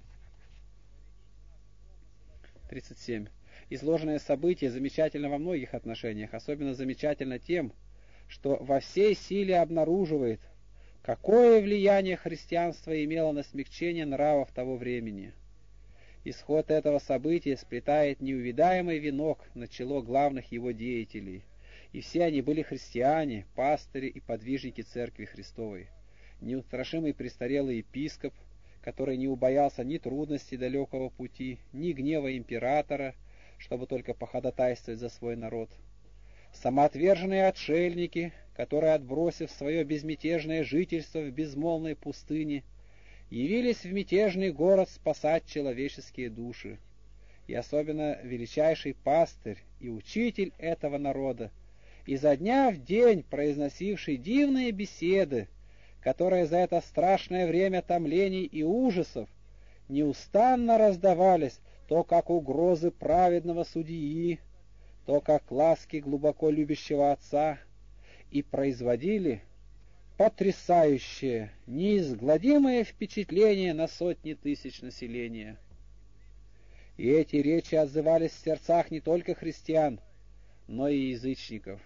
A: тридцать семь. Изложенное событие замечательно во многих отношениях, особенно замечательно тем, что во всей силе обнаруживает, какое влияние христианство имело на смягчение нравов того времени. Исход этого события сплетает неувидаемый венок на чело главных его деятелей, и все они были христиане, пастыри и подвижники Церкви Христовой. Неустрашимый престарелый епископ, который не убоялся ни трудностей далекого пути, ни гнева императора, чтобы только походатайствовать за свой народ. Самоотверженные отшельники, которые, отбросив свое безмятежное жительство в безмолвной пустыне, явились в мятежный город спасать человеческие души. И особенно величайший пастырь и учитель этого народа, изо дня в день произносивший дивные беседы, которые за это страшное время томлений и ужасов неустанно раздавались то как угрозы праведного судьи, то как ласки глубоко любящего отца, и производили потрясающее, неизгладимое впечатление на сотни тысяч населения. И эти речи отзывались в сердцах не только христиан, но и язычников.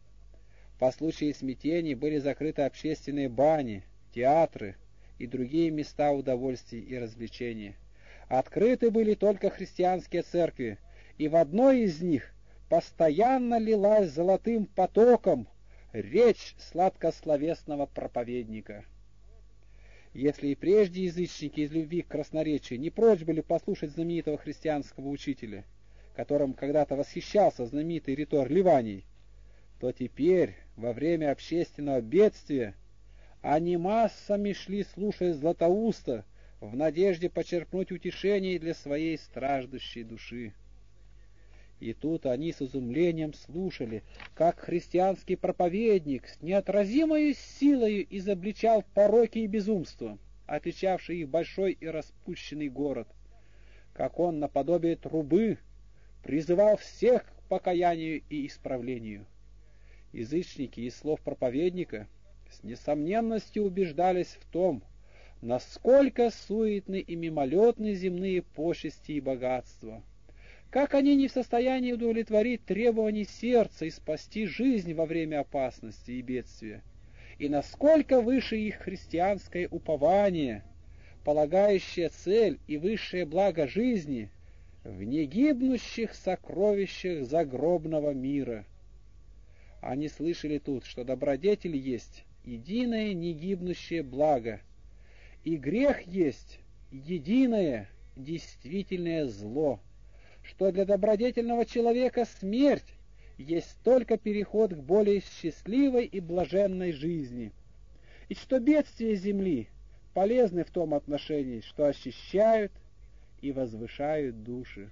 A: По случаю смятений были закрыты общественные бани, театры и другие места удовольствий и развлечений. Открыты были только христианские церкви, и в одной из них постоянно лилась золотым потоком речь сладкословесного проповедника. Если и прежде язычники из любви к красноречию не прочь были послушать знаменитого христианского учителя, которым когда-то восхищался знаменитый ритор Ливаний, то теперь, во время общественного бедствия, они массами шли слушать Златоуста в надежде почерпнуть утешение для своей страждущей души. И тут они с изумлением слушали, как христианский проповедник с неотразимой силой изобличал пороки и безумства, отличавшие их большой и распущенный город, как он наподобие трубы призывал всех к покаянию и исправлению. Язычники из слов проповедника с несомненностью убеждались в том, насколько суетны и мимолетны земные почести и богатства, как они не в состоянии удовлетворить требований сердца и спасти жизнь во время опасности и бедствия, и насколько выше их христианское упование, полагающее цель и высшее благо жизни в негибнущих сокровищах загробного мира. Они слышали тут, что добродетель есть единое негибнущее благо, и грех есть единое действительное зло, что для добродетельного человека смерть есть только переход к более счастливой и блаженной жизни, и что бедствия земли полезны в том отношении, что очищают и возвышают души.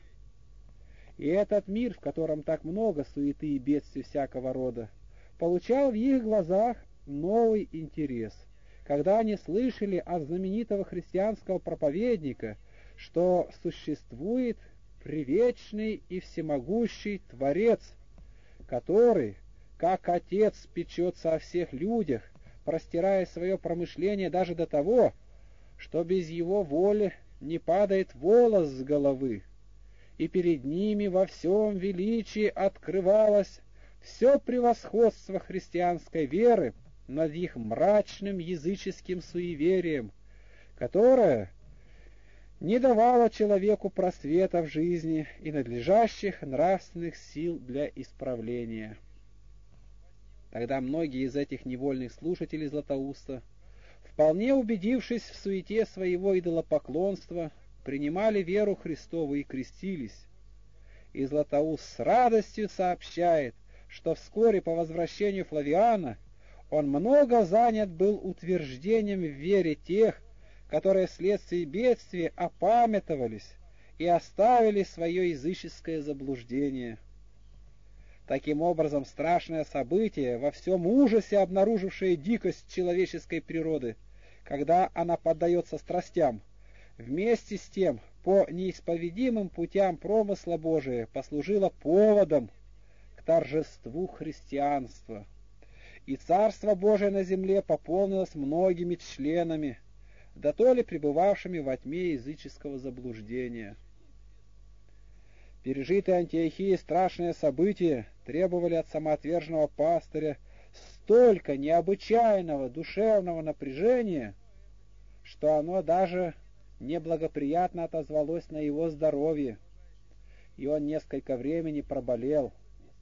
A: И этот мир, в котором так много суеты и бедствий всякого рода, получал в их глазах новый интерес, когда они слышали от знаменитого христианского проповедника, что существует привечный и всемогущий Творец, который, как Отец, печется о всех людях, простирая свое промышление даже до того, что без его воли не падает волос с головы, и перед ними во всем величии открывалось все превосходство христианской веры над их мрачным языческим суеверием, которое не давало человеку просвета в жизни и надлежащих нравственных сил для исправления. Тогда многие из этих невольных слушателей Златоуста, вполне убедившись в суете своего идолопоклонства, принимали веру Христову и крестились. И Златоуст с радостью сообщает, что вскоре по возвращению Флавиана он много занят был утверждением в вере тех, которые вследствие бедствия опамятовались и оставили свое языческое заблуждение. Таким образом, страшное событие, во всем ужасе обнаружившее дикость человеческой природы, когда она поддается страстям, вместе с тем по неисповедимым путям промысла Божия послужило поводом к торжеству христианства, и Царство Божие на земле пополнилось многими членами, да то ли пребывавшими во тьме языческого заблуждения. Пережитые Антиохией страшные события требовали от самоотверженного пастыря столько необычайного душевного напряжения, что оно даже неблагоприятно отозвалось на его здоровье, и он несколько времени проболел.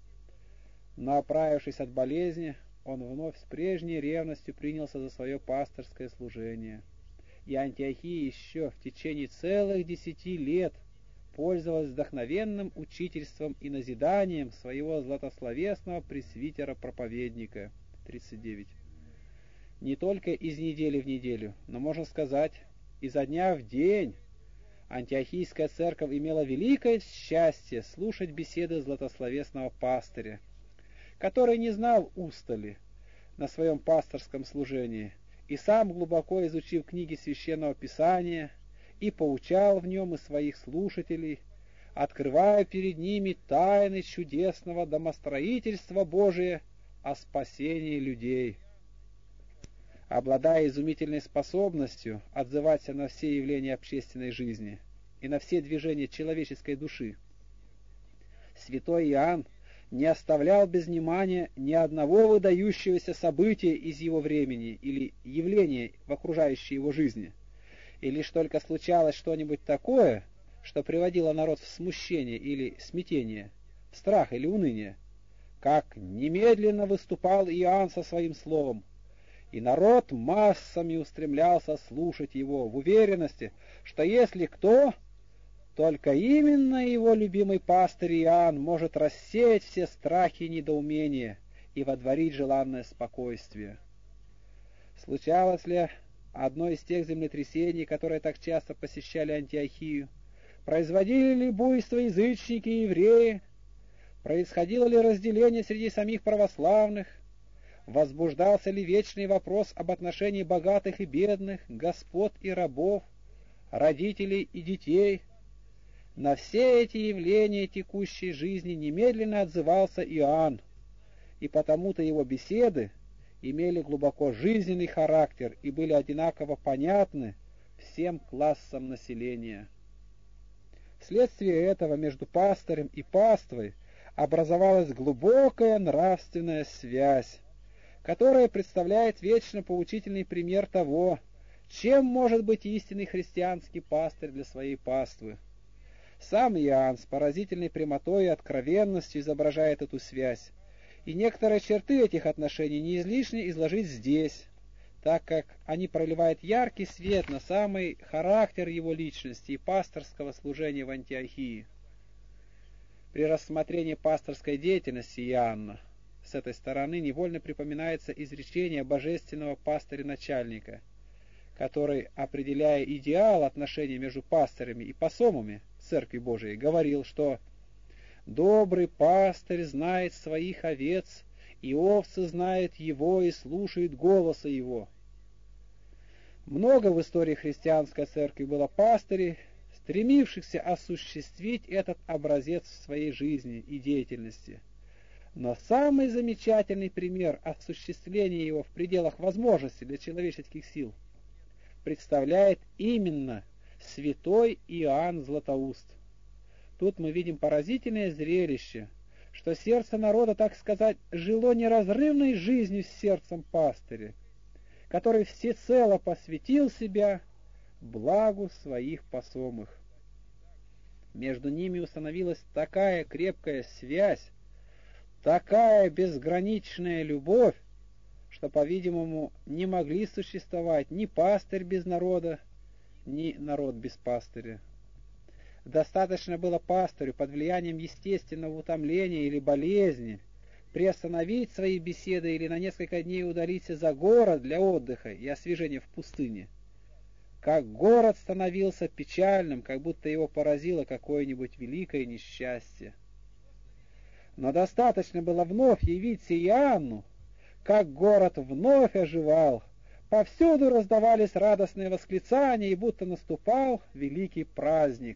A: Но, оправившись от болезни, он вновь с прежней ревностью принялся за свое пасторское служение. И Антиохия еще в течение целых десяти лет пользовалась вдохновенным учительством и назиданием своего златословесного пресвитера-проповедника. тридцать девять. Не только из недели в неделю, но, можно сказать, изо дня в день Антиохийская церковь имела великое счастье слушать беседы златословесного пастыря, который не знал устали на своем пасторском служении, и сам, глубоко изучив книги Священного Писания, и поучал в нем и своих слушателей, открывая перед ними тайны чудесного домостроительства Божия о спасении людей. Обладая изумительной способностью отзываться на все явления общественной жизни и на все движения человеческой души, святой Иоанн не оставлял без внимания ни одного выдающегося события из его времени или явления в окружающей его жизни. И лишь только случалось что-нибудь такое, что приводило народ в смущение или смятение, в страх или уныние, как немедленно выступал Иоанн со своим словом, и народ массами устремлялся слушать его в уверенности, что если кто, только именно его любимый пастырь Иоанн может рассеять все страхи и недоумения и водворить желанное спокойствие. Случалось ли одно из тех землетрясений, которые так часто посещали Антиохию? Производили ли буйство язычники и евреи? Происходило ли разделение среди самих православных? Возбуждался ли вечный вопрос об отношении богатых и бедных, господ и рабов, родителей и детей? На все эти явления текущей жизни немедленно отзывался Иоанн, и потому-то его беседы имели глубоко жизненный характер и были одинаково понятны всем классам населения. Вследствие этого между пастырем и паствой образовалась глубокая нравственная связь, которая представляет вечно поучительный пример того, чем может быть истинный христианский пастырь для своей паствы. Сам Иоанн с поразительной прямотой и откровенностью изображает эту связь, и некоторые черты этих отношений не излишне изложить здесь, так как они проливают яркий свет на самый характер его личности и пасторского служения в Антиохии. При рассмотрении пасторской деятельности Иоанна с этой стороны невольно припоминается изречение божественного пастыря-начальника, который, определяя идеал отношений между пастырями и посомами Церкви Божией, говорил, что «добрый пастырь знает своих овец, и овцы знают его и слушают голоса его». Много в истории христианской церкви было пастырей, стремившихся осуществить этот образец в своей жизни и деятельности. Но самый замечательный пример осуществления его в пределах возможностей для человеческих сил представляет именно святой Иоанн Златоуст. Тут мы видим поразительное зрелище, что сердце народа, так сказать, жило неразрывной жизнью с сердцем пастыря, который всецело посвятил себя благу своих посомых. Между ними установилась такая крепкая связь, такая безграничная любовь, что, по-видимому, не могли существовать ни пастырь без народа, ни народ без пастыря. Достаточно было пастырю под влиянием естественного утомления или болезни приостановить свои беседы или на несколько дней удалиться за город для отдыха и освежения в пустыне. Как город становился печальным, как будто его поразило какое-нибудь великое несчастье. Но достаточно было вновь явиться Иоанну, как город вновь оживал, Повсюду раздавались радостные восклицания, и будто наступал великий праздник.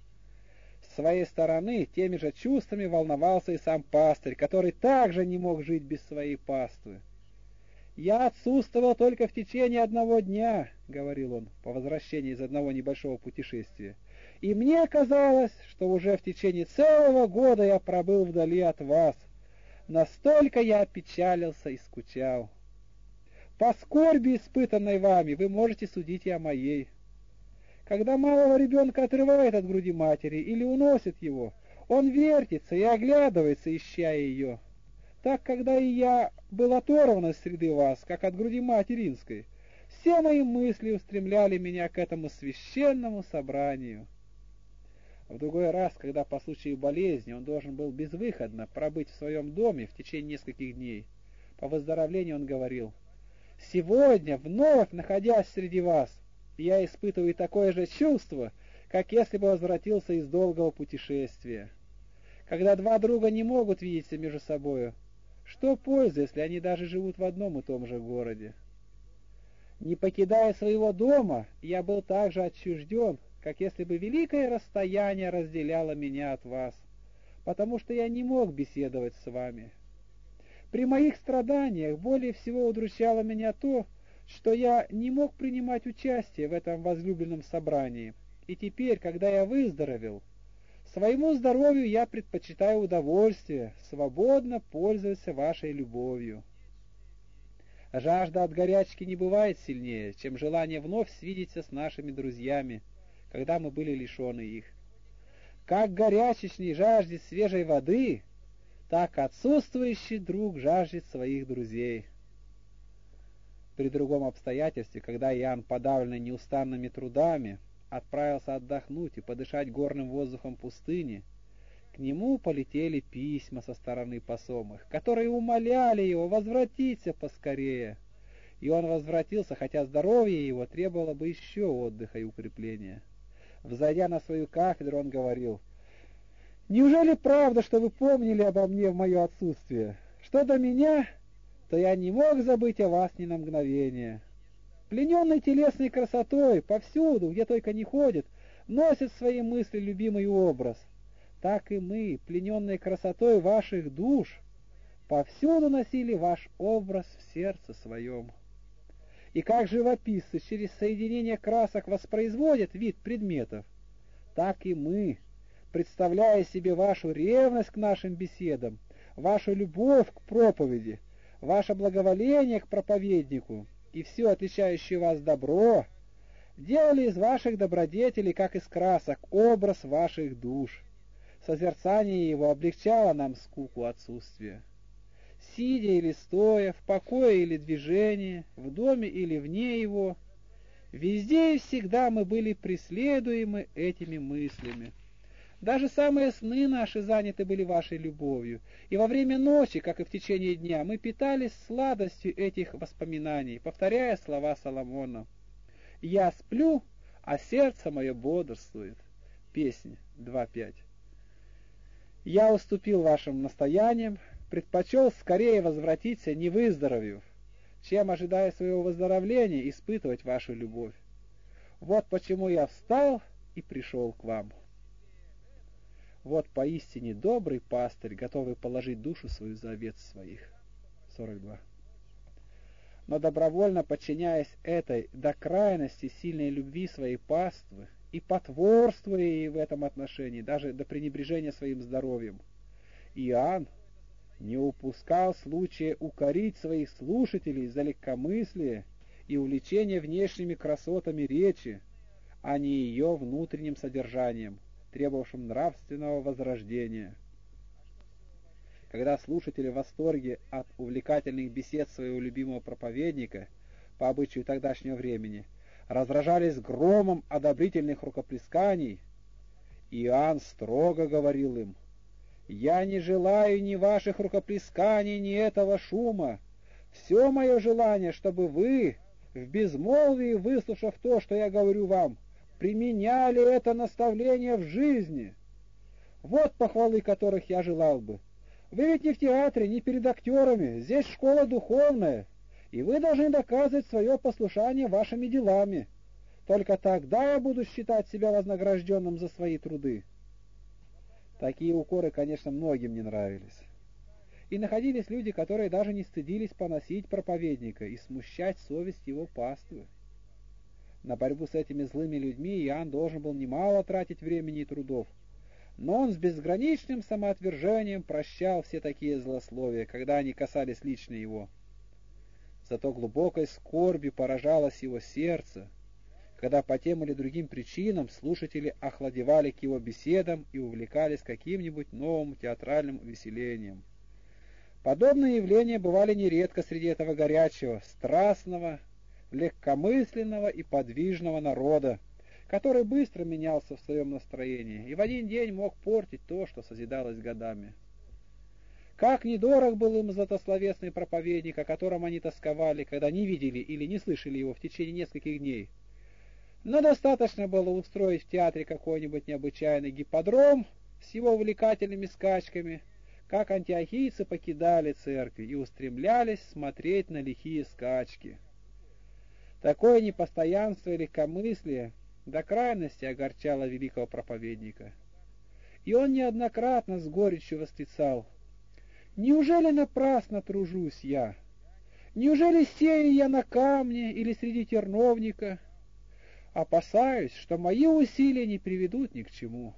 A: С своей стороны теми же чувствами волновался и сам пастырь, который также не мог жить без своей паствы. «Я отсутствовал только в течение одного дня», — говорил он по возвращении из одного небольшого путешествия, «и мне казалось, что уже в течение целого года я пробыл вдали от вас. Настолько я опечалился и скучал. По скорби, испытанной вами, вы можете судить и о моей. Когда малого ребенка отрывает от груди матери или уносит его, он вертится и оглядывается, ища ее. Так, когда и я был оторван из среды вас, как от груди материнской, все мои мысли устремляли меня к этому священному собранию». В другой раз, когда по случаю болезни он должен был безвыходно пробыть в своем доме в течение нескольких дней, по выздоровлению он говорил: «Сегодня, вновь находясь среди вас, я испытываю такое же чувство, как если бы возвратился из долгого путешествия. Когда два друга не могут видеться между собою, что пользы, если они даже живут в одном и том же городе? Не покидая своего дома, я был так же отчужден, как если бы великое расстояние разделяло меня от вас, потому что я не мог беседовать с вами. При моих страданиях более всего удручало меня то, что я не мог принимать участие в этом возлюбленном собрании, и теперь, когда я выздоровел, своему здоровью я предпочитаю удовольствие, свободно пользоваться вашей любовью. Жажда от горячки не бывает сильнее, чем желание вновь свидеться с нашими друзьями, когда мы были лишены их. Как горячечный жаждет свежей воды, так отсутствующий друг жаждет своих друзей». При другом обстоятельстве, когда Иоанн, подавленный неустанными трудами, отправился отдохнуть и подышать горным воздухом пустыни, к нему полетели письма со стороны посомых, которые умоляли его возвратиться поскорее. И он возвратился, хотя здоровье его требовало бы еще отдыха и укрепления. Взойдя на свою кафедру, он говорил: «Неужели правда, что вы помнили обо мне в мое отсутствие? Что до меня, то я не мог забыть о вас ни на мгновение. Плененный телесной красотой, повсюду, где только не ходит, носит в свои мысли любимый образ. Так и мы, плененные красотой ваших душ, повсюду носили ваш образ в сердце своем. И как живописцы через соединение красок воспроизводят вид предметов, так и мы, представляя себе вашу ревность к нашим беседам, вашу любовь к проповеди, ваше благоволение к проповеднику и все отличающее вас добро, делали из ваших добродетелей, как из красок, образ ваших душ. Созерцание его облегчало нам скуку отсутствия. Сидя или стоя, в покое или движении, в доме или вне его, везде и всегда мы были преследуемы этими мыслями. Даже самые сны наши заняты были вашей любовью, и во время ночи, как и в течение дня, мы питались сладостью этих воспоминаний, повторяя слова Соломона: «Я сплю, а сердце мое бодрствует». Песня два пять. Я уступил вашим настояниям, предпочел скорее возвратиться, не выздоровев, чем, ожидая своего выздоровления, испытывать вашу любовь. Вот почему я встал и пришел к вам. Вот поистине добрый пастырь, готовый положить душу свою за овец своих. сорок два. Но добровольно подчиняясь этой до крайности сильной любви своей паствы и потворствуя ей в этом отношении, даже до пренебрежения своим здоровьем, Иоанн не упускал случая укорить своих слушателей за легкомыслие и увлечение внешними красотами речи, а не ее внутренним содержанием, требовавшим нравственного возрождения. Когда слушатели в восторге от увлекательных бесед своего любимого проповедника, по обычаю тогдашнего времени, разражались громом одобрительных рукоплесканий, Иоанн строго говорил им: «Я не желаю ни ваших рукоплесканий, ни этого шума. Все мое желание, чтобы вы, в безмолвии выслушав то, что я говорю вам, применяли это наставление в жизни. Вот похвалы, которых я желал бы. Вы ведь не в театре, не перед актерами, здесь школа духовная, и вы должны доказывать свое послушание вашими делами. Только тогда я буду считать себя вознагражденным за свои труды». Такие укоры, конечно, многим не нравились. И находились люди, которые даже не стыдились поносить проповедника и смущать совесть его паствы. На борьбу с этими злыми людьми Иоанн должен был немало тратить времени и трудов, но он с безграничным самоотвержением прощал все такие злословия, когда они касались лично его. Зато глубокой скорбью поражалось его сердце, когда по тем или другим причинам слушатели охладевали к его беседам и увлекались каким-нибудь новым театральным увеселением. Подобные явления бывали нередко среди этого горячего, страстного, легкомысленного и подвижного народа, который быстро менялся в своем настроении и в один день мог портить то, что созидалось годами. Как недорог был им златословесный проповедник, о котором они тосковали, когда не видели или не слышали его в течение нескольких дней. Но достаточно было устроить в театре какой-нибудь необычайный гипподром с его увлекательными скачками, как антиохийцы покидали церкви и устремлялись смотреть на лихие скачки. Такое непостоянство и легкомыслие до крайности огорчало великого проповедника. И он неоднократно с горечью восклицал: «Неужели напрасно тружусь я? Неужели сею я на камне или среди терновника? Опасаюсь, что мои усилия не приведут ни к чему».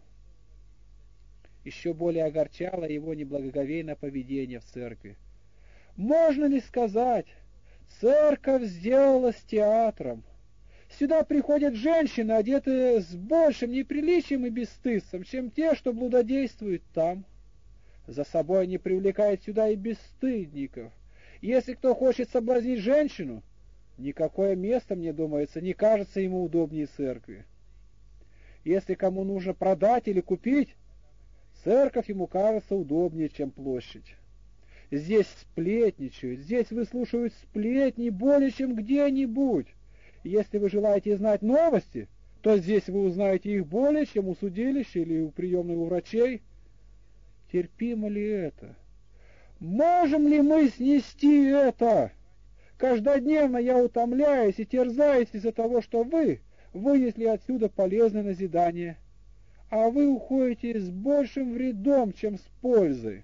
A: Еще более огорчало его неблагоговейное поведение в церкви. Можно ли сказать, церковь сделалась театром? Сюда приходят женщины, одетые с большим неприличием и бесстыдством, чем те, что блудодействуют там. За собой они привлекают сюда и бесстыдников. Если кто хочет соблазнить женщину, никакое место, мне думается, не кажется ему удобнее церкви. Если кому нужно продать или купить, церковь ему кажется удобнее, чем площадь. Здесь сплетничают, здесь выслушивают сплетни более, чем где-нибудь. Если вы желаете знать новости, то здесь вы узнаете их более, чем у судилища или у приемных врачей. Терпимо ли это? Можем ли мы снести это? Каждодневно я утомляюсь и терзаюсь из-за того, что вы вынесли отсюда полезное назидание, а вы уходите с большим вредом, чем с пользой.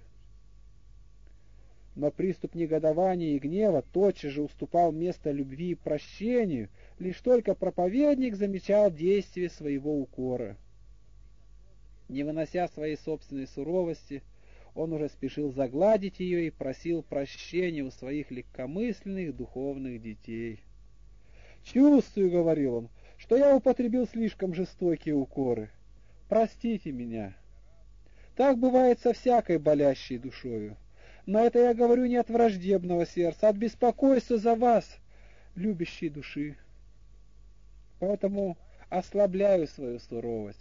A: Но приступ негодования и гнева тотчас же уступал место любви и прощению, лишь только проповедник замечал действие своего укора. Не вынося своей собственной суровости, он уже спешил загладить ее и просил прощения у своих легкомысленных духовных детей. «Чувствую, — говорил он, — что я употребил слишком жестокие укоры. Простите меня. Так бывает со всякой болящей душою. Но это я говорю не от враждебного сердца, а от беспокойства за вас, любящей души. Поэтому ослабляю свою суровость».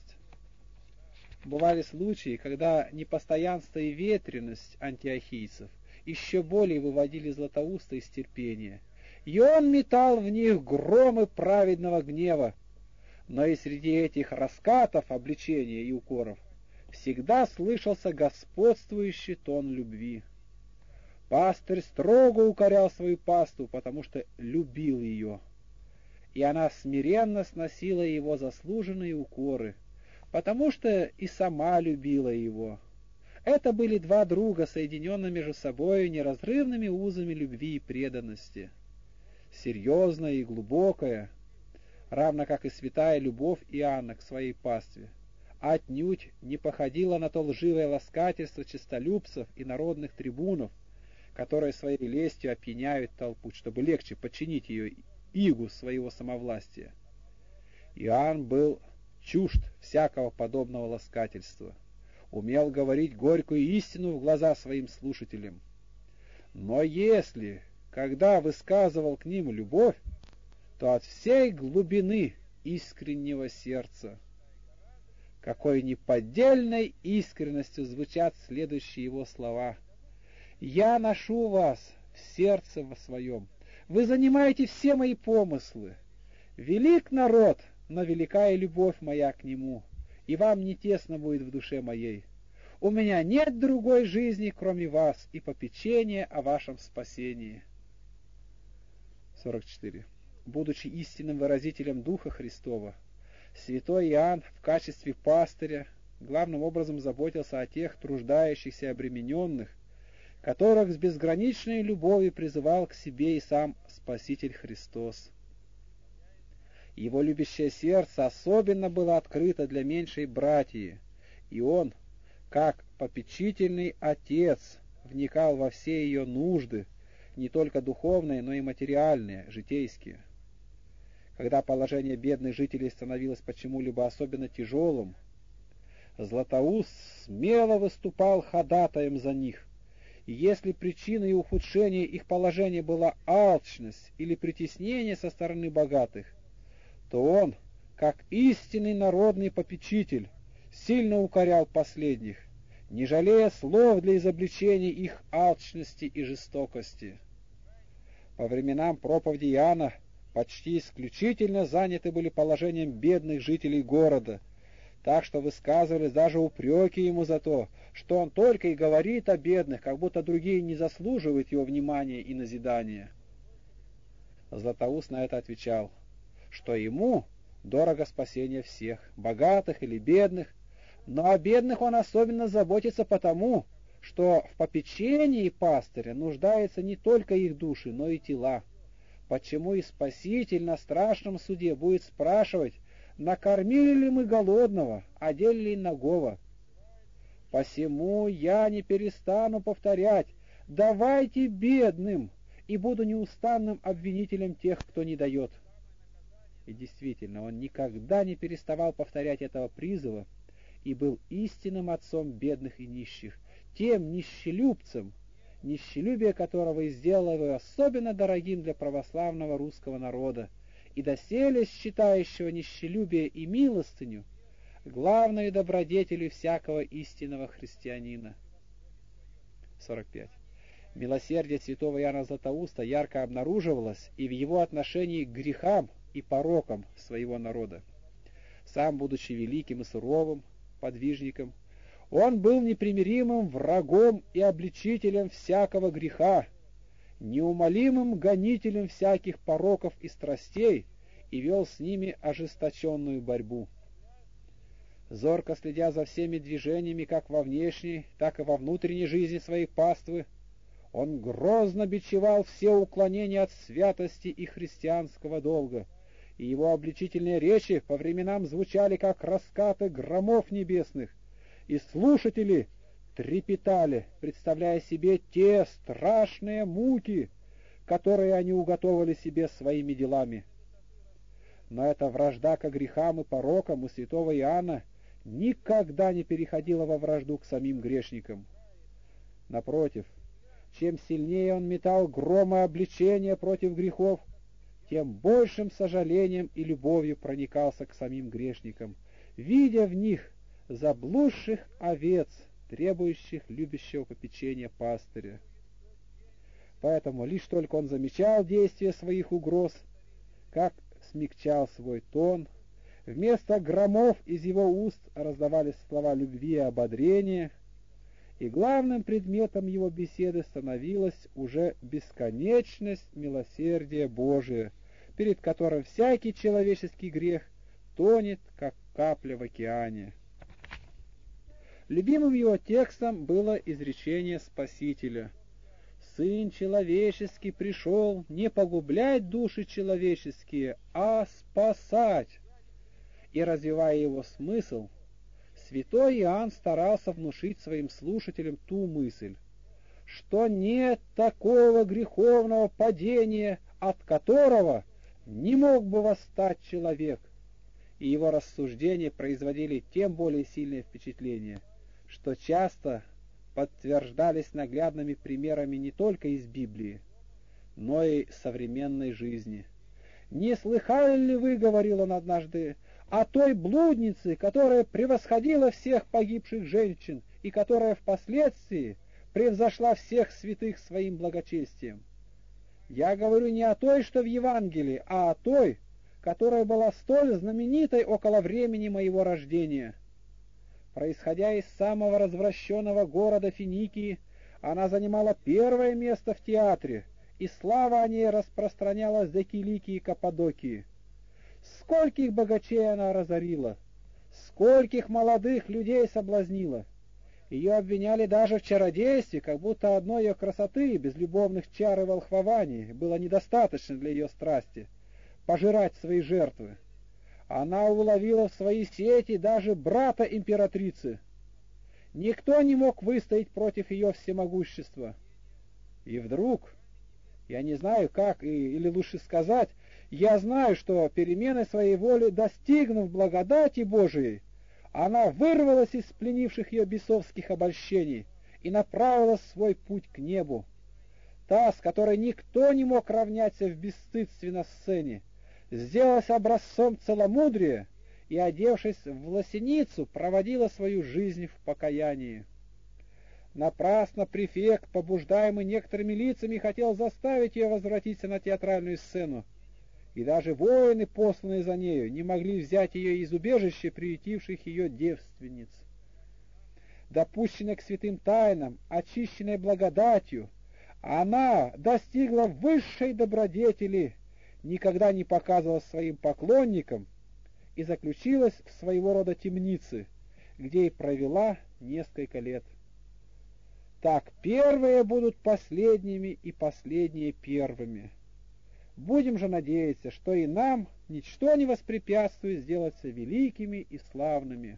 A: Бывали случаи, когда непостоянство и ветренность антиохийцев еще более выводили Златоуста из терпения, и он метал в них громы праведного гнева. Но и среди этих раскатов, обличения и укоров всегда слышался господствующий тон любви. Пастырь строго укорял свою паству, потому что любил ее, и она смиренно сносила его заслуженные укоры, потому что и сама любила его. Это были два друга, соединенные между собой неразрывными узами любви и преданности. Серьезная и глубокая, равно как и святая любовь Иоанна к своей пастве, отнюдь не походила на то лживое ласкательство честолюбцев и народных трибунов, которые своей лестью опьяняют толпу, чтобы легче подчинить ее игу своего самовластия. Иоанн был чужд всякого подобного ласкательства, умел говорить горькую истину в глаза своим слушателям. Но если, когда высказывал к ним любовь, то от всей глубины искреннего сердца. Какой неподдельной искренностью звучат следующие его слова: «Я ношу вас в сердце во своем, вы занимаете все мои помыслы. Велик народ, но велика и любовь моя к нему, и вам не тесно будет в душе моей. У меня нет другой жизни, кроме вас, и попечения о вашем спасении». сорок четыре. Будучи истинным выразителем Духа Христова, святой Иоанн в качестве пастыря главным образом заботился о тех труждающихся и обремененных, которых с безграничной любовью призывал к себе и сам Спаситель Христос. Его любящее сердце особенно было открыто для меньшей братьи, и он, как попечительный отец, вникал во все ее нужды, не только духовные, но и материальные, житейские. Когда положение бедных жителей становилось почему-либо особенно тяжелым, Златоуст смело выступал ходатаем за них, и если причиной ухудшения их положения была алчность или притеснение со стороны богатых, то он, как истинный народный попечитель, сильно укорял последних, не жалея слов для изобличения их алчности и жестокости. По временам проповеди Иоанна почти исключительно заняты были положением бедных жителей города, так что высказывались даже упреки ему за то, что он только и говорит о бедных, как будто другие не заслуживают его внимания и назидания. Златоуст на это отвечал, что ему дорого спасение всех, богатых или бедных, но о бедных он особенно заботится потому, что в попечении пастыря нуждаются не только их души, но и тела. Почему и Спаситель на страшном суде будет спрашивать, накормили ли мы голодного, одели ли нагого? Посему я не перестану повторять, давайте бедным, и буду неустанным обвинителем тех, кто не дает. И действительно, он никогда не переставал повторять этого призыва и был истинным отцом бедных и нищих, тем нищелюбцем, нищелюбие которого и сделало его особенно дорогим для православного русского народа, и доселе считающего нищелюбие и милостыню главной добродетелью всякого истинного христианина. сорок пять. Милосердие святого Иоанна Златоуста ярко обнаруживалось и в его отношении к грехам и порокам своего народа. Сам, будучи великим и суровым подвижником, он был непримиримым врагом и обличителем всякого греха, неумолимым гонителем всяких пороков и страстей, и вел с ними ожесточенную борьбу. Зорко следя за всеми движениями как во внешней, так и во внутренней жизни своей паствы, он грозно бичевал все уклонения от святости и христианского долга, и его обличительные речи по временам звучали как раскаты громов небесных, и слушатели трепетали, представляя себе те страшные муки, которые они уготовили себе своими делами. Но эта вражда ко грехам и порокам у святого Иоанна никогда не переходила во вражду к самим грешникам. Напротив, чем сильнее он метал громы обличения против грехов, тем большим сожалением и любовью проникался к самим грешникам, видя в них заблудших овец, требующих любящего попечения пастыря. Поэтому лишь только он замечал действие своих угроз, как смягчал свой тон, вместо громов из его уст раздавались слова любви и ободрения, и главным предметом его беседы становилась уже бесконечность милосердия Божия, перед которым всякий человеческий грех тонет, как капля в океане. Любимым его текстом было изречение Спасителя: «Сын человеческий пришел не погублять души человеческие, а спасать». И, развивая его смысл, святой Иоанн старался внушить своим слушателям ту мысль, что нет такого греховного падения, от которого не мог бы восстать человек. И его рассуждения производили тем более сильное впечатление, что часто подтверждались наглядными примерами не только из Библии, но и современной жизни. «Не слыхали ли вы, — говорил он однажды, — о той блуднице, которая превосходила всех погибших женщин и которая впоследствии превзошла всех святых своим благочестием? Я говорю не о той, что в Евангелии, а о той, которая была столь знаменитой около времени моего рождения. Происходя из самого развращенного города Финикии, она занимала первое место в театре и слава о ней распространялась до Киликии и Каппадокии. Скольких богачей она разорила, скольких молодых людей соблазнила. Ее обвиняли даже в чародействе, как будто одной ее красоты, без любовных чар и волхвований, было недостаточно для ее страсти пожирать свои жертвы. Она уловила в свои сети даже брата императрицы. Никто не мог выстоять против ее всемогущества. И вдруг, я не знаю как, или лучше сказать, я знаю, что перемены своей воли, достигнув благодати Божией, она вырвалась из пленивших ее бесовских обольщений и направила свой путь к небу. Та, с которой никто не мог равняться в бесстыдстве на сцене, сделалась образцом целомудрия и, одевшись в лосиницу, проводила свою жизнь в покаянии. Напрасно префект, побуждаемый некоторыми лицами, хотел заставить ее возвратиться на театральную сцену, и даже воины, посланные за нею, не могли взять ее из убежища приютивших ее девственниц. Допущенная к святым тайнам, очищенная благодатью, она достигла высшей добродетели, никогда не показывалась своим поклонникам и заключилась в своего рода темнице, где и провела несколько лет. Так первые будут последними и последние первыми. Будем же надеяться, что и нам ничто не воспрепятствует сделаться великими и славными.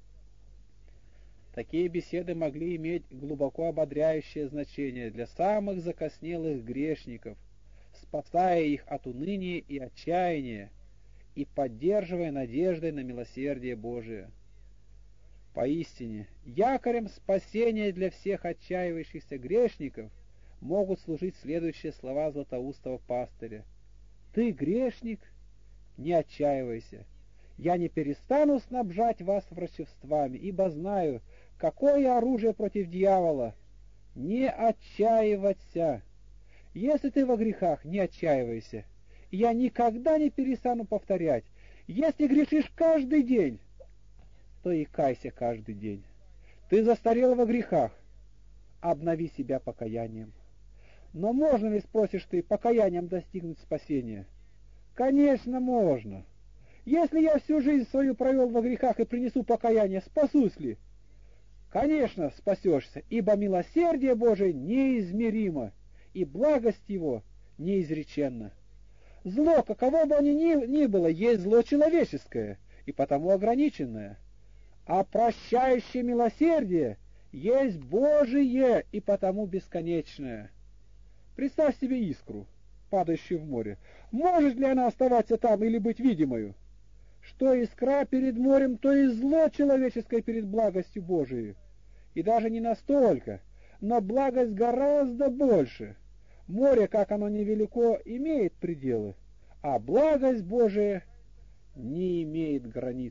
A: Такие беседы могли иметь глубоко ободряющее значение для самых закоснелых грешников, спасая их от уныния и отчаяния и поддерживая надеждой на милосердие Божие. Поистине, якорем спасения для всех отчаивающихся грешников могут служить следующие слова златоустого пастыря: «Ты грешник, не отчаивайся. Я не перестану снабжать вас врачевствами, ибо знаю, какое оружие против дьявола. Не отчаиваться. Если ты во грехах, не отчаивайся. Я никогда не перестану повторять: если грешишь каждый день, то и кайся каждый день. Ты застарел во грехах, обнови себя покаянием». Но можно ли, спросишь ты, покаянием достигнуть спасения? Конечно, можно. Если я всю жизнь свою провел во грехах и принесу покаяние, спасусь ли? Конечно, спасешься, ибо милосердие Божие неизмеримо, и благость Его неизреченна. Зло, каково бы оно ни, ни было, есть зло человеческое, и потому ограниченное. А прощающее милосердие есть Божие, и потому бесконечное. Представь себе искру, падающую в море. Может ли она оставаться там или быть видимою? Что искра перед морем, то и зло человеческое перед благостью Божией. И даже не настолько, но благость гораздо больше. Море, как оно невелико, имеет пределы, а благость Божия не имеет границ.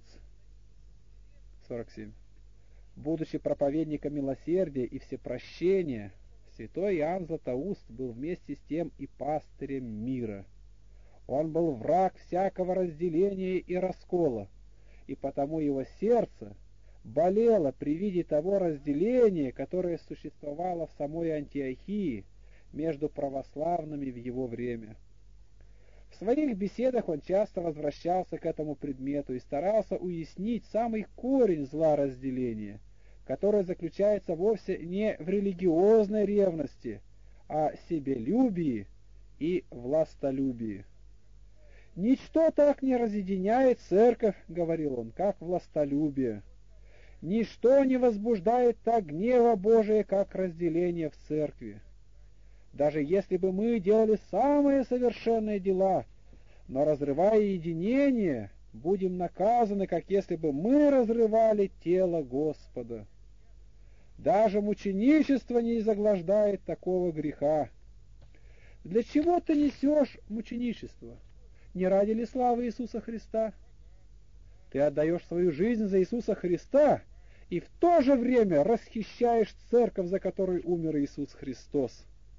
A: сорок семь. Будучи проповедником милосердия и всепрощения, святой Иоанн Златоуст был вместе с тем и пастырем мира. Он был враг всякого разделения и раскола, и потому его сердце болело при виде того разделения, которое существовало в самой Антиохии между православными в его время. В своих беседах он часто возвращался к этому предмету и старался уяснить самый корень зла разделения, который заключается вовсе не в религиозной ревности, а себелюбии и властолюбии. «Ничто так не разъединяет церковь, — говорил он, — как властолюбие. Ничто не возбуждает так гнева Божия, как разделение в церкви. Даже если бы мы делали самые совершенные дела, но разрывая единение, будем наказаны, как если бы мы разрывали тело Господа. Даже мученичество не изоглаждает такого греха. Для чего ты несешь мученичество? Не ради ли славы Иисуса Христа? Ты отдаешь свою жизнь за Иисуса Христа и в то же время расхищаешь церковь, за которой умер Иисус Христос».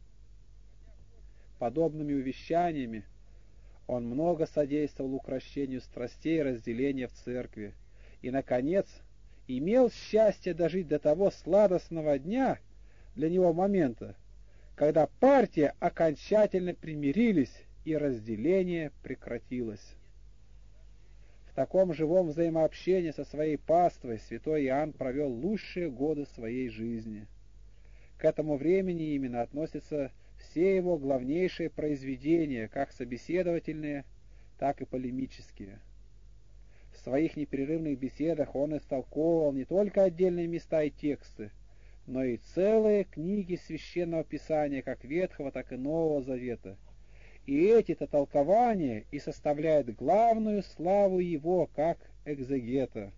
A: Подобными увещаниями он много содействовал укрощению страстей и разделения в церкви, и, наконец, имел счастье дожить до того сладостного дня для него момента, когда партии окончательно примирились и разделение прекратилось. В таком живом взаимообщении со своей паствой святой Иоанн провел лучшие годы своей жизни. К этому времени именно относятся все его главнейшие произведения, как собеседовательные, так и полемические. В своих непрерывных беседах он истолковывал не только отдельные места и тексты, но и целые книги Священного Писания, как Ветхого, так и Нового Завета. И эти-то толкования и составляют главную славу его как экзегета.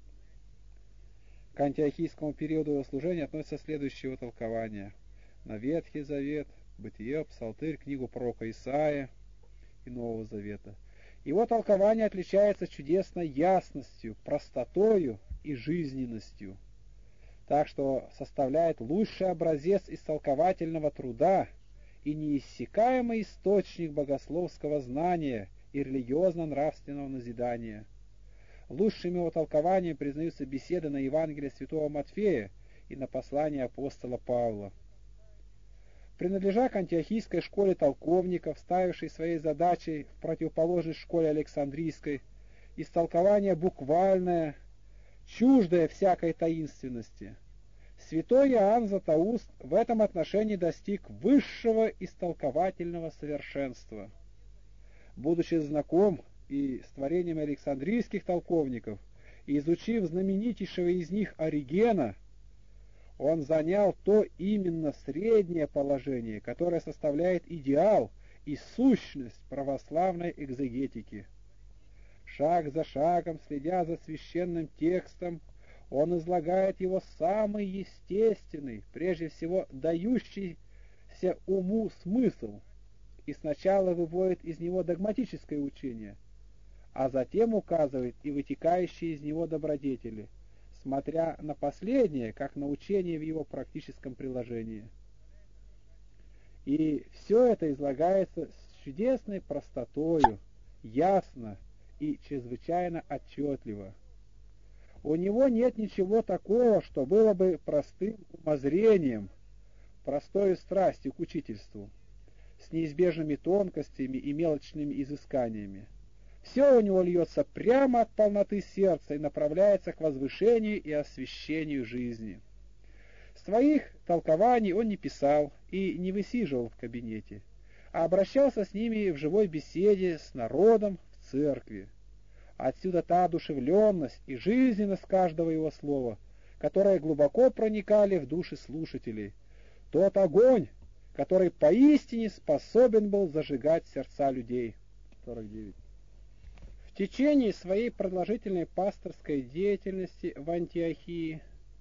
A: К антиохийскому периоду его служения относятся следующие его толкования: на Ветхий Завет, Бытие, Псалтырь, книгу пророка Исаия и Нового Завета. Его толкование отличается чудесной ясностью, простотою и жизненностью, так что составляет лучший образец истолковательного труда и неиссякаемый источник богословского знания и религиозно-нравственного назидания. Лучшим его толкованием признаются беседы на Евангелие святого Матфея и на послание апостола Павла. Принадлежа к антиохийской школе толковников, ставившей своей задачей в противоположность школе Александрийской, истолкование буквальное, чуждое всякой таинственности, святой Иоанн Златоуст в этом отношении достиг высшего истолковательного совершенства. Будучи знаком и с творением александрийских толковников, и изучив знаменитейшего из них Оригена, он занял то именно среднее положение, которое составляет идеал и сущность православной экзегетики. Шаг за шагом, следя за священным текстом, он излагает его самый естественный, прежде всего дающийся уму смысл, и сначала выводит из него догматическое учение, а затем указывает и вытекающие из него добродетели, смотря на последнее, как на учение в его практическом приложении. И все это излагается с чудесной простотою, ясно и чрезвычайно отчетливо. У него нет ничего такого, что было бы простым умозрением, простой страстью к учительству, с неизбежными тонкостями и мелочными изысканиями. Все у него льется прямо от полноты сердца и направляется к возвышению и освящению жизни. Своих толкований он не писал и не высиживал в кабинете, а обращался с ними в живой беседе с народом в церкви. Отсюда та одушевленность и жизненность каждого его слова, которые глубоко проникали в души слушателей, тот огонь, который поистине способен был зажигать сердца людей. сорок девять. В течение своей продолжительной пасторской деятельности в Антиохии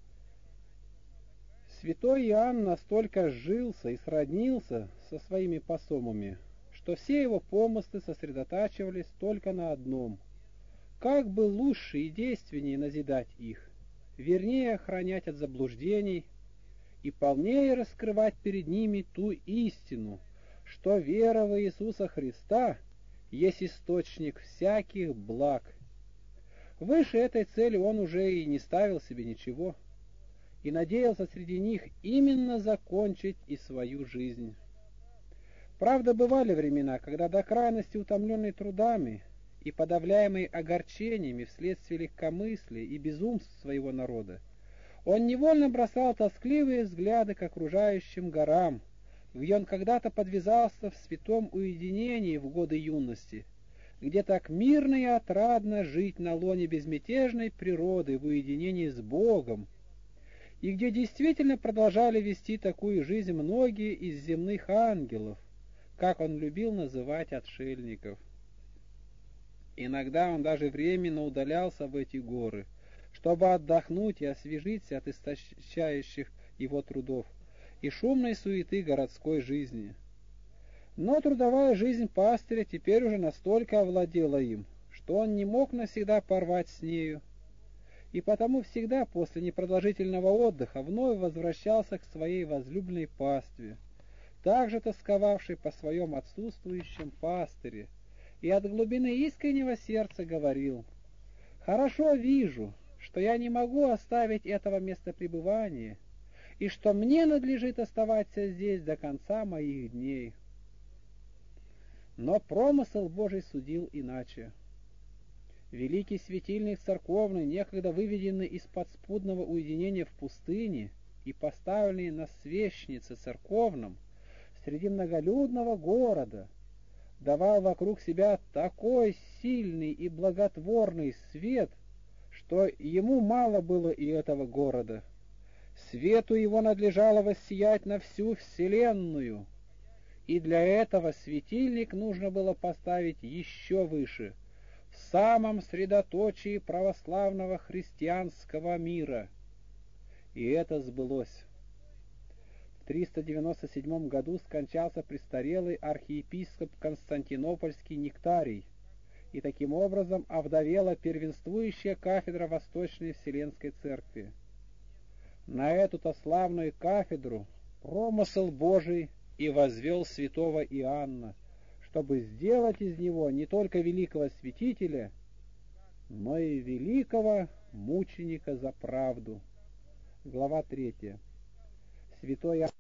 A: святой Иоанн настолько сжился и сроднился со своими посомами, что все его помыслы сосредотачивались только на одном: как бы лучше и действеннее назидать их, вернее охранять от заблуждений и полнее раскрывать перед ними ту истину, что вера в Иисуса Христа есть источник всяких благ. Выше этой цели он уже и не ставил себе ничего, и надеялся среди них именно закончить и свою жизнь. Правда, бывали времена, когда до крайности утомленный трудами и подавляемый огорчениями вследствие легкомыслия и безумств своего народа, он невольно бросал тоскливые взгляды к окружающим горам, где он когда-то подвязался в святом уединении в годы юности, где так мирно и отрадно жить на лоне безмятежной природы в уединении с Богом, и где действительно продолжали вести такую жизнь многие из земных ангелов, как он любил называть отшельников. Иногда он даже временно удалялся в эти горы, чтобы отдохнуть и освежиться от истощающих его трудов и шумной суеты городской жизни. Но трудовая жизнь пастыря теперь уже настолько овладела им, что он не мог навсегда порвать с нею, и потому всегда после непродолжительного отдыха вновь возвращался к своей возлюбленной пастве, также тосковавшей по своем отсутствующем пастыре, и от глубины искреннего сердца говорил: «Хорошо вижу, что я не могу оставить этого места пребывания, и что мне надлежит оставаться здесь до конца моих дней. Но промысел Божий судил иначе. Великий светильник церковный, некогда выведенный из подспудного уединения в пустыне и поставленный на свечнице церковном среди многолюдного города, давал вокруг себя такой сильный и благотворный свет, что ему мало было и этого города. Свету его надлежало воссиять на всю вселенную, и для этого светильник нужно было поставить еще выше, в самом средоточии православного христианского мира. И это сбылось. В триста девяносто седьмом году скончался престарелый архиепископ Константинопольский Нектарий, и таким образом овдовела первенствующая кафедра Восточной Вселенской Церкви. На эту-то славную кафедру промысел Божий и возвел святого Иоанна, чтобы сделать из него не только великого святителя, но и великого мученика за правду. Глава третья. Святой Иоанн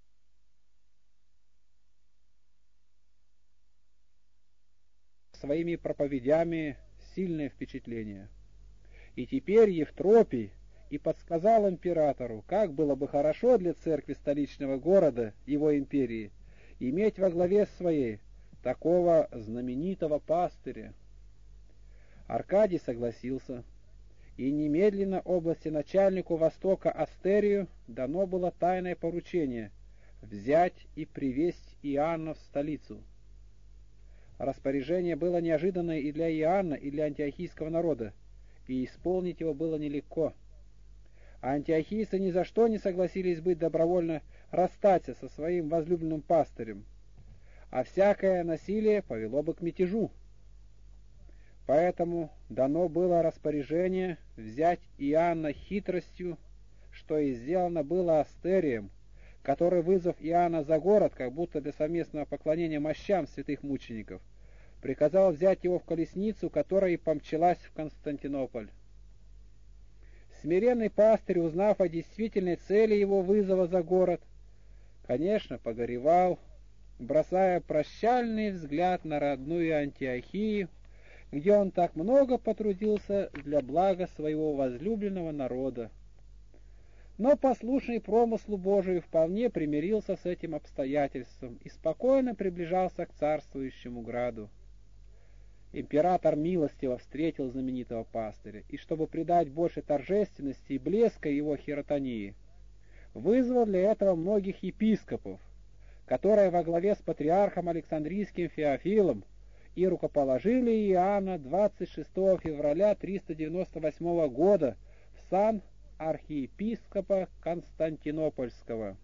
A: своими проповедями сильное впечатление. И теперь Евтропий и подсказал императору, как было бы хорошо для церкви столичного города, его империи, иметь во главе своей такого знаменитого пастыря. Аркадий согласился, и немедленно области начальнику Востока Астерию дано было тайное поручение взять и привезть Иоанна в столицу. Распоряжение было неожиданное и для Иоанна, и для антиохийского народа, и исполнить его было нелегко. А антиохийцы ни за что не согласились быть добровольно расстаться со своим возлюбленным пастырем, а всякое насилие повело бы к мятежу. Поэтому дано было распоряжение взять Иоанна хитростью, что и сделано было Астерием, который, вызвав Иоанна за город, как будто для совместного поклонения мощам святых мучеников, приказал взять его в колесницу, которая и помчалась в Константинополь. Смиренный пастырь, узнав о действительной цели его вызова за город, конечно, погоревал, бросая прощальный взгляд на родную Антиохию, где он так много потрудился для блага своего возлюбленного народа. Но послушный промыслу Божию вполне примирился с этим обстоятельством и спокойно приближался к царствующему граду. Император милостиво встретил знаменитого пастыря, и чтобы придать больше торжественности и блеска его хиротонии, вызвал для этого многих епископов, которые во главе с патриархом Александрийским Феофилом и рукоположили Иоанна двадцать шестого февраля триста девяносто восьмого года в сан архиепископа Константинопольского.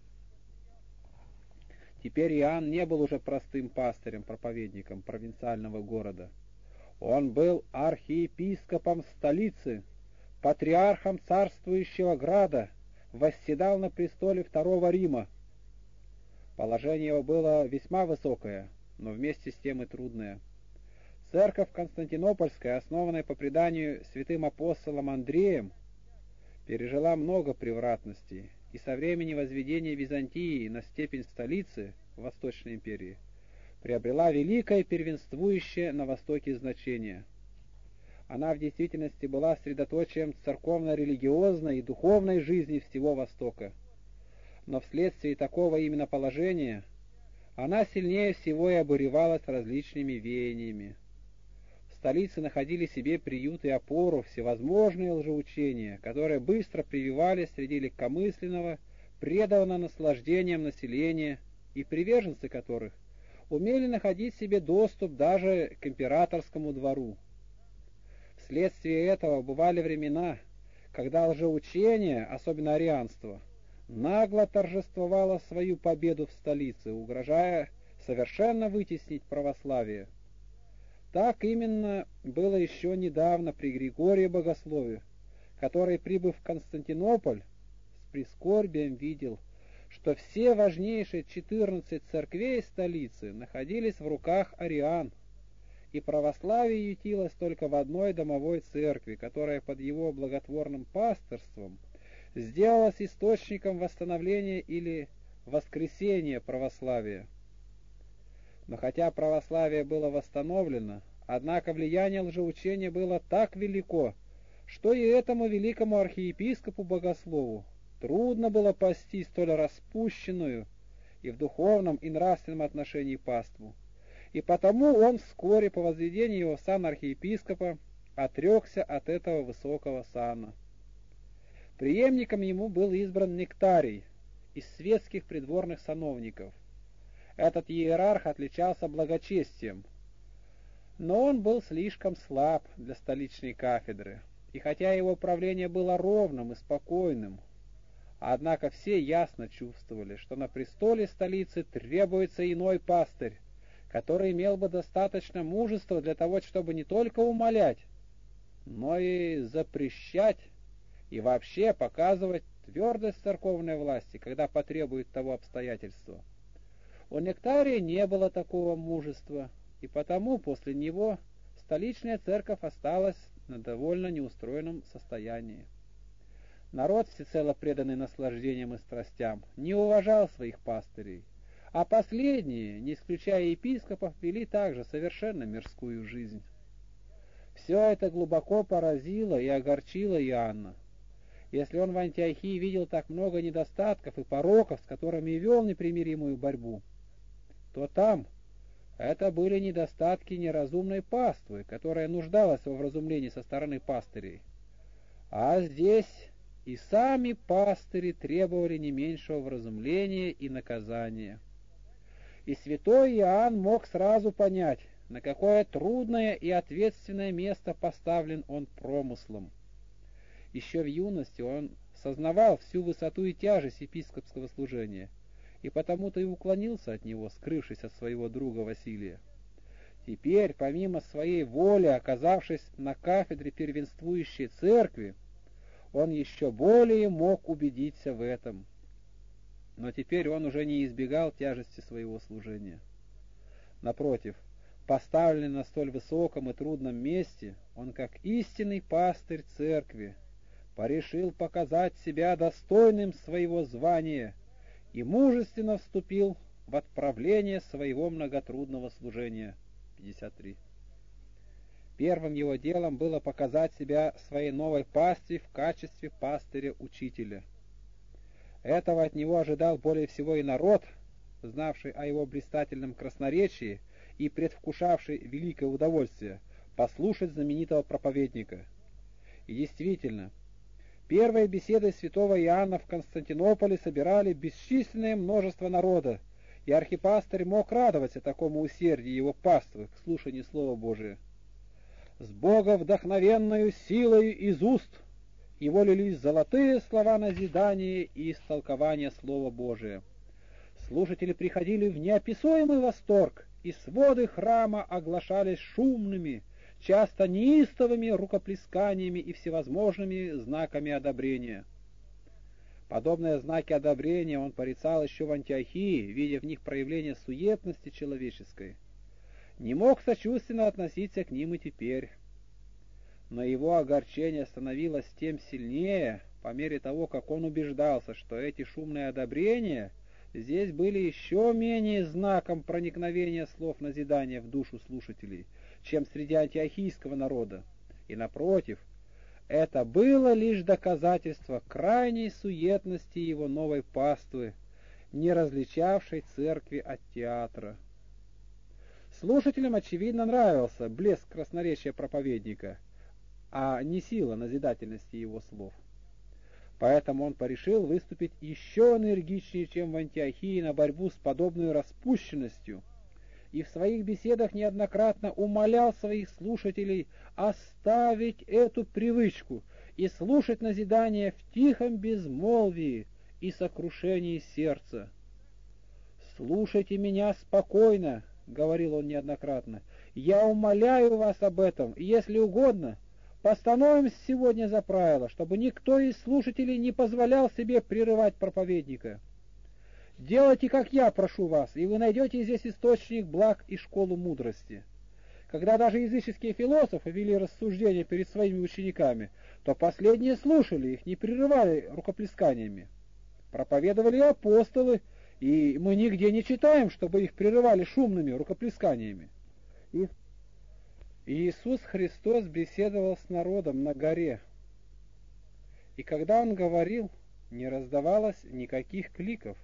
A: Теперь Иоанн не был уже простым пастырем-проповедником провинциального города. Он был архиепископом столицы, патриархом царствующего града, восседал на престоле Второго Рима. Положение его было весьма высокое, но вместе с тем и трудное. Церковь Константинопольская, основанная по преданию святым апостолом Андреем, пережила много превратностей, и со времени возведения Византии на степень столицы Восточной империи приобрела великое первенствующее на Востоке значение. Она в действительности была средоточием церковно-религиозной и духовной жизни всего Востока. Но вследствие такого именно положения она сильнее всего и обуревалась различными веяниями. В столице находили себе приют и опору всевозможные лжеучения, которые быстро прививались среди легкомысленного, преданного наслаждением населения, и приверженцы которых умели находить себе доступ даже к императорскому двору. Вследствие этого бывали времена, когда лжеучение, особенно арианство, нагло торжествовало свою победу в столице, угрожая совершенно вытеснить православие. Так именно было еще недавно при Григории Богослове, который, прибыв в Константинополь, с прискорбием видел, что все важнейшие четырнадцать церквей столицы находились в руках ариан, и православие ютилось только в одной домовой церкви, которая под его благотворным пастырством сделалось источником восстановления или воскресения православия. Но хотя православие было восстановлено, однако влияние лжеучения было так велико, что и этому великому архиепископу-богослову трудно было пасти столь распущенную и в духовном и нравственном отношении паству, и потому он вскоре по возведении его в сан архиепископа отрекся от этого высокого сана. Преемником ему был избран Нектарий из светских придворных сановников. Этот иерарх отличался благочестием, но он был слишком слаб для столичной кафедры, и хотя его правление было ровным и спокойным, однако все ясно чувствовали, что на престоле столицы требуется иной пастырь, который имел бы достаточно мужества для того, чтобы не только умолять, но и запрещать и вообще показывать твердость церковной власти, когда потребует того обстоятельства. У Нектария не было такого мужества, и потому после него столичная церковь осталась на довольно неустроенном состоянии. Народ, всецело преданный наслаждениям и страстям, не уважал своих пастырей, а последние, не исключая епископов, вели также совершенно мирскую жизнь. Все это глубоко поразило и огорчило Иоанна. Если он в Антиохии видел так много недостатков и пороков, с которыми вел непримиримую борьбу, то там это были недостатки неразумной паствы, которая нуждалась во вразумлении со стороны пастырей. А здесь и сами пастыри требовали не меньшего вразумления и наказания. И святой Иоанн мог сразу понять, на какое трудное и ответственное место поставлен он промыслом. Еще в юности он сознавал всю высоту и тяжесть епископского служения, и потому-то и уклонился от него, скрывшись от своего друга Василия. Теперь, помимо своей воли, оказавшись на кафедре первенствующей церкви, он еще более мог убедиться в этом. Но теперь он уже не избегал тяжести своего служения. Напротив, поставленный на столь высоком и трудном месте, он, как истинный пастырь церкви, порешил показать себя достойным своего звания и мужественно вступил в отправление своего многотрудного служения. пятьдесят три. Первым его делом было показать себя своей новой пастве в качестве пастыря-учителя. Этого от него ожидал более всего и народ, знавший о его блистательном красноречии и предвкушавший великое удовольствие послушать знаменитого проповедника. И действительно, первые беседы святого Иоанна в Константинополе собирали бесчисленное множество народа, и архипастырь мог радоваться такому усердию его паствы к слушанию Слова Божия. С Бога вдохновенную силою из уст его лились золотые слова назидания и истолкования Слова Божия. Слушатели приходили в неописуемый восторг, и своды храма оглашались шумными, часто неистовыми рукоплесканиями и всевозможными знаками одобрения. Подобные знаки одобрения он порицал еще в Антиохии, видя в них проявление суетности человеческой. Не мог сочувственно относиться к ним и теперь. Но его огорчение становилось тем сильнее, по мере того, как он убеждался, что эти шумные одобрения здесь были еще менее знаком проникновения слов назидания в душу слушателей, чем среди антиохийского народа. И напротив, это было лишь доказательство крайней суетности его новой паствы, не различавшей церкви от театра. Слушателям, очевидно, нравился блеск красноречия проповедника, а не сила назидательности его слов. Поэтому он порешил выступить еще энергичнее, чем в Антиохии, на борьбу с подобной распущенностью, и в своих беседах неоднократно умолял своих слушателей оставить эту привычку и слушать назидание в тихом безмолвии и сокрушении сердца. «Слушайте меня спокойно», — говорил он неоднократно, — «я умоляю вас об этом, и, если угодно, постановим сегодня за правило, чтобы никто из слушателей не позволял себе прерывать проповедника. Делайте, как я прошу вас, и вы найдете здесь источник благ и школу мудрости. Когда даже языческие философы вели рассуждения перед своими учениками, то последние слушали их, не прерывали рукоплесканиями. Проповедовали апостолы, и мы нигде не читаем, чтобы их прерывали шумными рукоплесканиями. И Иисус Христос беседовал с народом на горе, и когда Он говорил, не раздавалось никаких кликов.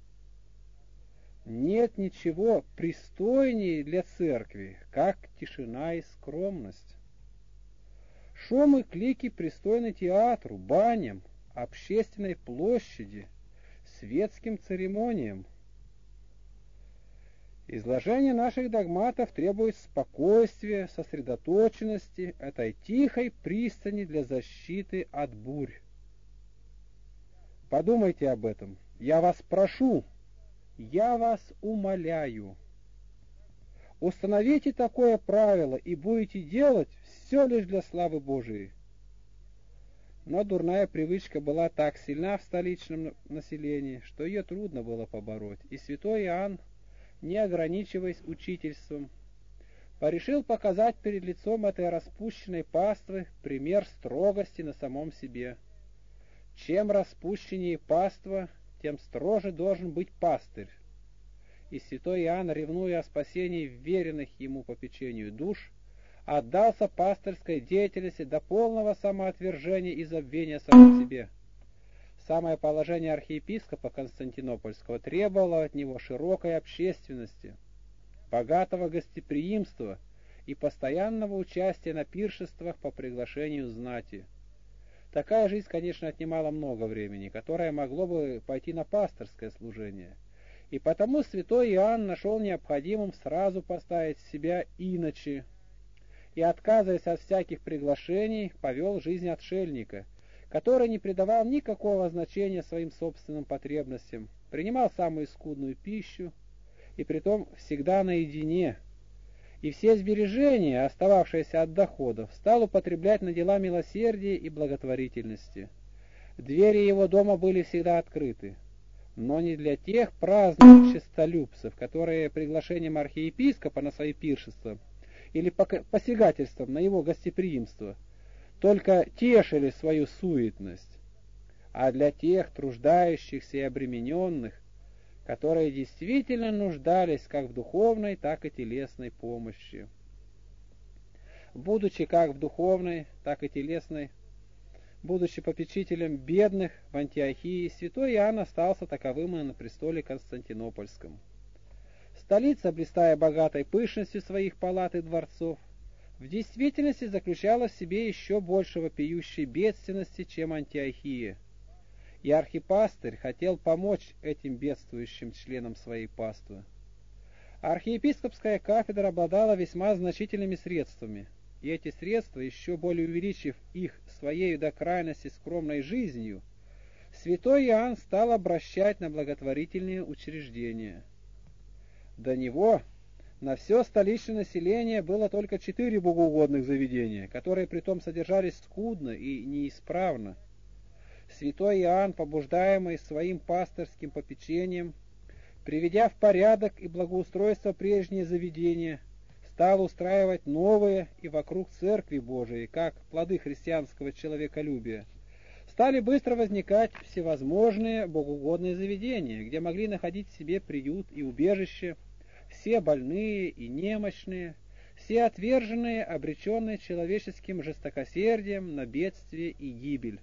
A: Нет ничего пристойнее для церкви, как тишина и скромность. Шум и клики пристойны театру, баням, общественной площади, светским церемониям. Изложение наших догматов требует спокойствия, сосредоточенности, этой тихой пристани для защиты от бурь. Подумайте об этом. Я вас прошу, я вас умоляю. Установите такое правило и будете делать все лишь для славы Божией. Но дурная привычка была так сильна в столичном населении, что ее трудно было побороть, и святой Иоанн, не ограничиваясь учительством, порешил показать перед лицом этой распущенной паствы пример строгости на самом себе. Чем распущеннее паства, тем строже должен быть пастырь. И святой Иоанн, ревнуя о спасении веренных ему попечению душ, отдался пастырской деятельности до полного самоотвержения и забвения самому себе. Самое положение архиепископа Константинопольского требовало от него широкой общественности, богатого гостеприимства и постоянного участия на пиршествах по приглашению знати. Такая жизнь, конечно, отнимала много времени, которое могло бы пойти на пасторское служение. И потому святой Иоанн нашел необходимым сразу поставить себя иначе, и, отказываясь от всяких приглашений, повел жизнь отшельника, который не придавал никакого значения своим собственным потребностям, принимал самую скудную пищу, и притом всегда наедине, и все сбережения, остававшиеся от доходов, стал употреблять на дела милосердия и благотворительности. Двери его дома были всегда открыты, но не для тех праздных честолюбцев, которые приглашением архиепископа на свои пиршества или посягательством на его гостеприимство только тешили свою суетность, а для тех труждающихся и обремененных, которые действительно нуждались как в духовной, так и телесной помощи. Будучи как в духовной, так и телесной, будучи попечителем бедных в Антиохии, святой Иоанн остался таковым и на престоле Константинопольском. Столица, блистая богатой пышностью своих палат и дворцов, в действительности заключала в себе еще больше вопиющей бедственности, чем Антиохия. И архипастырь хотел помочь этим бедствующим членам своей паствы. Архиепископская кафедра обладала весьма значительными средствами, и эти средства, еще более увеличив их своей до крайности скромной жизнью, святой Иоанн стал обращать на благотворительные учреждения. До него на все столичное население было только четыре богоугодных заведения, которые притом содержались скудно и неисправно. Святой Иоанн, побуждаемый своим пастырским попечением, приведя в порядок и благоустройство прежние заведения, стал устраивать новые и вокруг Церкви Божией, как плоды христианского человеколюбия, стали быстро возникать всевозможные богоугодные заведения, где могли находить себе приют и убежище все больные и немощные, все отверженные, обреченные человеческим жестокосердием на бедствие и гибель.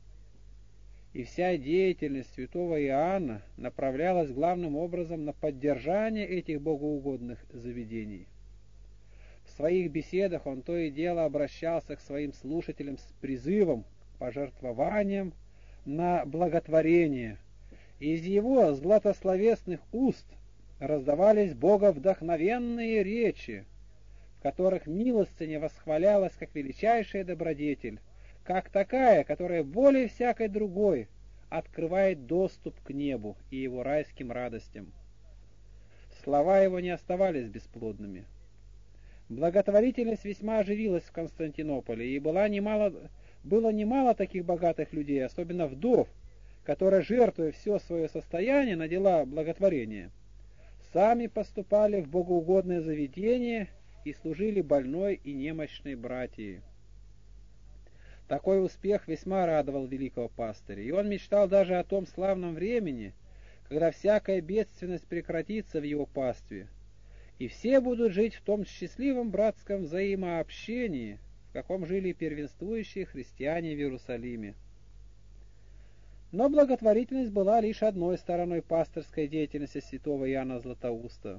A: И вся деятельность святого Иоанна направлялась главным образом на поддержание этих богоугодных заведений. В своих беседах он то и дело обращался к своим слушателям с призывом к пожертвованиям на благотворение. Из его златословесных уст раздавались боговдохновенные речи, в которых милостыня восхвалялась как величайшая добродетель, как такая, которая более всякой другой открывает доступ к небу и его райским радостям. Слова его не оставались бесплодными. Благотворительность весьма оживилась в Константинополе, и было немало, было немало таких богатых людей, особенно вдов, которые, жертвуя все свое состояние на дела благотворения, сами поступали в богоугодное заведение и служили больной и немощной братьи. Такой успех весьма радовал великого пастыря, и он мечтал даже о том славном времени, когда всякая бедственность прекратится в его пастве, и все будут жить в том счастливом братском взаимообщении, в каком жили первенствующие христиане в Иерусалиме. Но благотворительность была лишь одной стороной пасторской деятельности святого Иоанна Златоуста.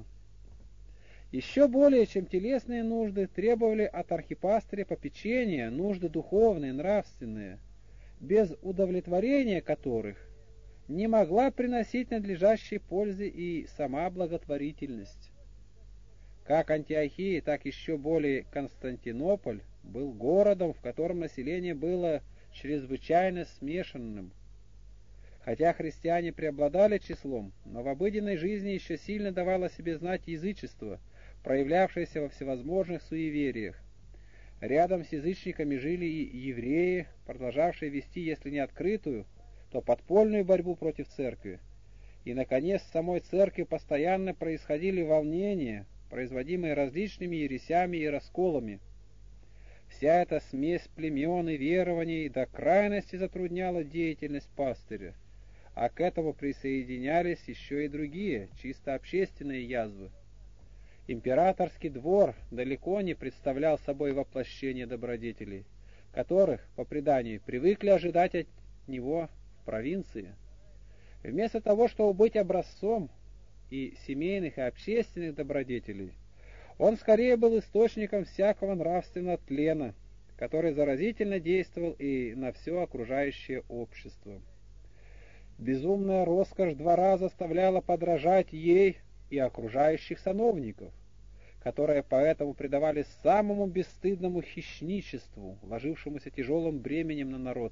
A: Еще более, чем телесные нужды, требовали от архипастыря попечения нужды духовные, нравственные, без удовлетворения которых не могла приносить надлежащей пользы и сама благотворительность. Как Антиохия, так еще более Константинополь был городом, в котором население было чрезвычайно смешанным. Хотя христиане преобладали числом, но в обыденной жизни еще сильно давало себе знать язычество, проявлявшееся во всевозможных суевериях. Рядом с язычниками жили и евреи, продолжавшие вести, если не открытую, то подпольную борьбу против церкви. И, наконец, в самой церкви постоянно происходили волнения, производимые различными ересями и расколами. Вся эта смесь племен и верований до крайности затрудняла деятельность пастыря, а к этому присоединялись еще и другие, чисто общественные язвы. Императорский двор далеко не представлял собой воплощение добродетелей, которых, по преданию, привыкли ожидать от него в провинции. Вместо того, чтобы быть образцом и семейных, и общественных добродетелей, он скорее был источником всякого нравственного тлена, который заразительно действовал и на все окружающее общество. Безумная роскошь двора заставляла подражать ей и окружающих сановников, которые поэтому предавались самому бесстыдному хищничеству, ложившемуся тяжелым бременем на народ.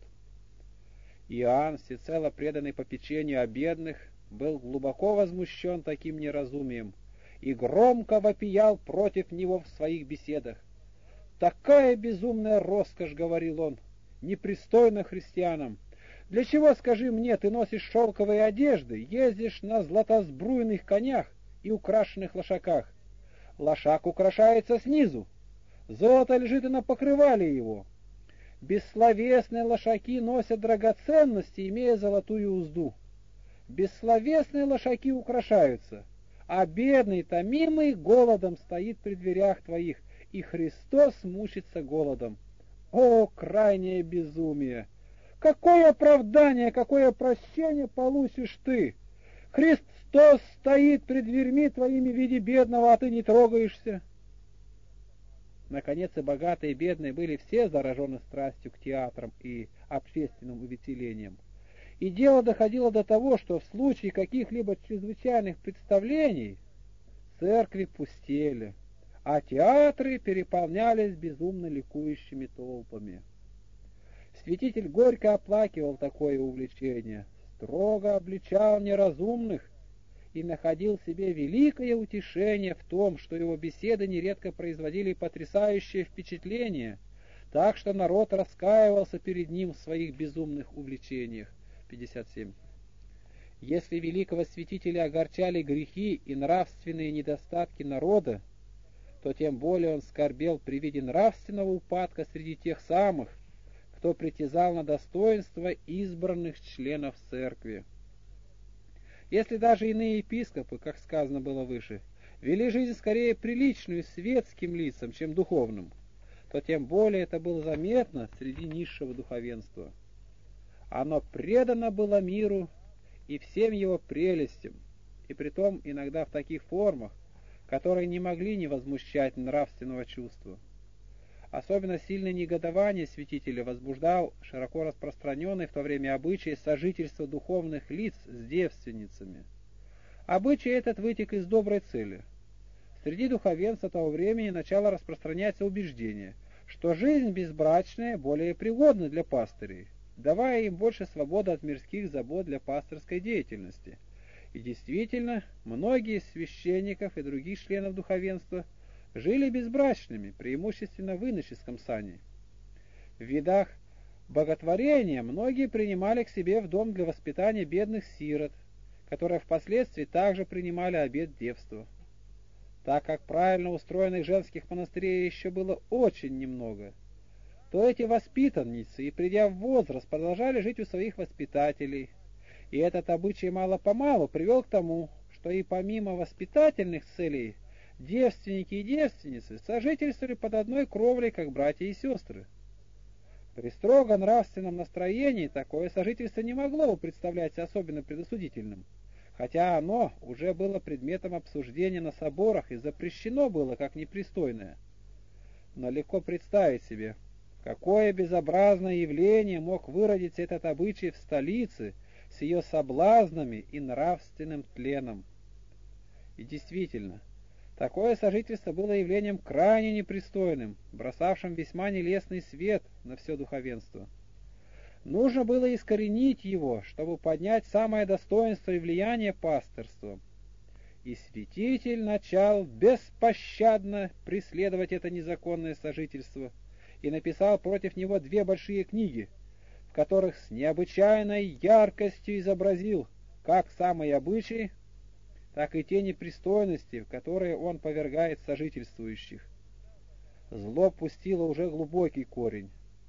A: Иоанн, всецело преданный попечению о бедных, был глубоко возмущен таким неразумием и громко вопиял против него в своих беседах. «Такая безумная роскошь, — говорил он, — непристойна христианам. Для чего, скажи мне, ты носишь шелковые одежды, ездишь на златосбруйных конях и украшенных лошаках? Лошак украшается снизу, золото лежит и на покрывале его. Бессловесные лошаки носят драгоценности, имея золотую узду. Бессловесные лошаки украшаются, а бедный, томимый голодом, стоит при дверях твоих, и Христос мучится голодом. О, крайнее безумие! Какое оправдание, какое прощение получишь ты? Христос стоит пред дверьми твоими в виде бедного, а ты не трогаешься». Наконец, и богатые, и бедные были все заражены страстью к театрам и общественным увеселениям. И дело доходило до того, что в случае каких-либо чрезвычайных представлений церкви пустели, а театры переполнялись безумно ликующими толпами. Святитель горько оплакивал такое увлечение, строго обличал неразумных и находил себе великое утешение в том, что его беседы нередко производили потрясающее впечатление, так что народ раскаивался перед ним в своих безумных увлечениях. пятьдесят семь. Если великого святителя огорчали грехи и нравственные недостатки народа, то тем более он скорбел при виде нравственного упадка среди тех самых, кто притязал на достоинство избранных членов церкви. Если даже иные епископы, как сказано было выше, вели жизнь скорее приличную светским лицам, чем духовным, то тем более это было заметно среди низшего духовенства. Оно предано было миру и всем его прелестям, и притом иногда в таких формах, которые не могли не возмущать нравственного чувства. Особенно сильное негодование святителя возбуждал широко распространенный в то время обычай сожительства духовных лиц с девственницами. Обычай этот вытек из доброй цели. Среди духовенства того времени начало распространяться убеждение, что жизнь безбрачная более пригодна для пастырей, давая им больше свободы от мирских забот для пасторской деятельности. И действительно, многие из священников и других членов духовенства жили безбрачными, преимущественно в иноческом сане. В видах боготворения многие принимали к себе в дом для воспитания бедных сирот, которые впоследствии также принимали обет девства. так как правильно устроенных женских монастырей еще было очень немного, то эти воспитанницы, и придя в возраст, продолжали жить у своих воспитателей, и этот обычай мало-помалу привел к тому, что и помимо воспитательных целей девственники и девственницы сожительствовали под одной кровлей, как братья и сестры. При строго нравственном настроении такое сожительство не могло бы представляться особенно предосудительным, хотя оно уже было предметом обсуждения на соборах и запрещено было как непристойное. Но легко представить себе, какое безобразное явление мог выродиться этот обычай в столице с ее соблазнами и нравственным тленом. И действительно, такое сожительство было явлением крайне непристойным, бросавшим весьма нелестный свет на все духовенство. Нужно было искоренить его, чтобы поднять самое достоинство и влияние пастырства. И святитель начал беспощадно преследовать это незаконное сожительство и написал против него две большие книги, в которых с необычайной яркостью изобразил как самые обычаи, так и те непристойности, в которые он повергает сожительствующих. Зло пустило уже глубокий корень,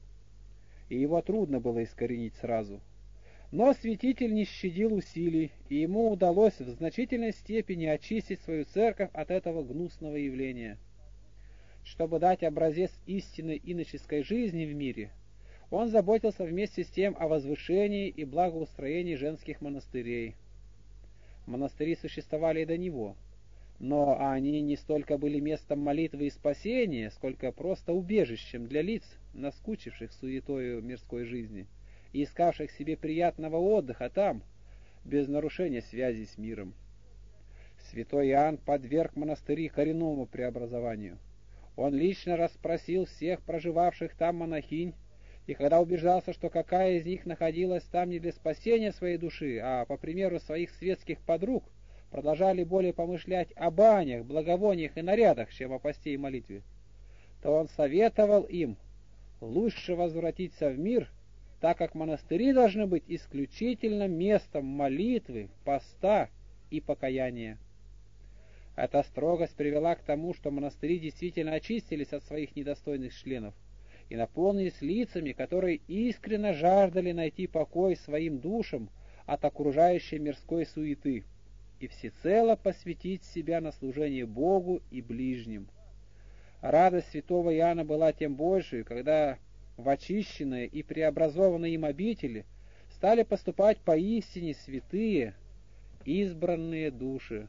A: и его трудно было искоренить сразу. Но святитель не щадил усилий, и ему удалось в значительной степени очистить свою церковь от этого гнусного явления. Чтобы дать образец истинной иноческой жизни в мире, он заботился вместе с тем о возвышении и благоустроении женских монастырей. Монастыри существовали и до него, но они не столько были местом молитвы и спасения, сколько просто убежищем для лиц, наскучивших суетою мирской жизни и искавших себе приятного отдыха там, без нарушения связи с миром. Святой Иоанн подверг монастыри коренному преобразованию. Он лично расспросил всех проживавших там монахинь, и когда убеждался, что какая из них находилась там не для спасения своей души, а по примеру своих светских подруг, продолжали более помышлять о банях, благовониях и нарядах, чем о посте и молитве, то он советовал им лучше возвратиться в мир, так как монастыри должны быть исключительно местом молитвы, поста и покаяния. Эта строгость привела к тому, что монастыри действительно очистились от своих недостойных членов и наполнились лицами, которые искренне жаждали найти покой своим душам от окружающей мирской суеты и всецело посвятить себя на служение Богу и ближним. Радость святого Иоанна была тем большей, когда в очищенные и преобразованные им обители стали поступать поистине святые, избранные души.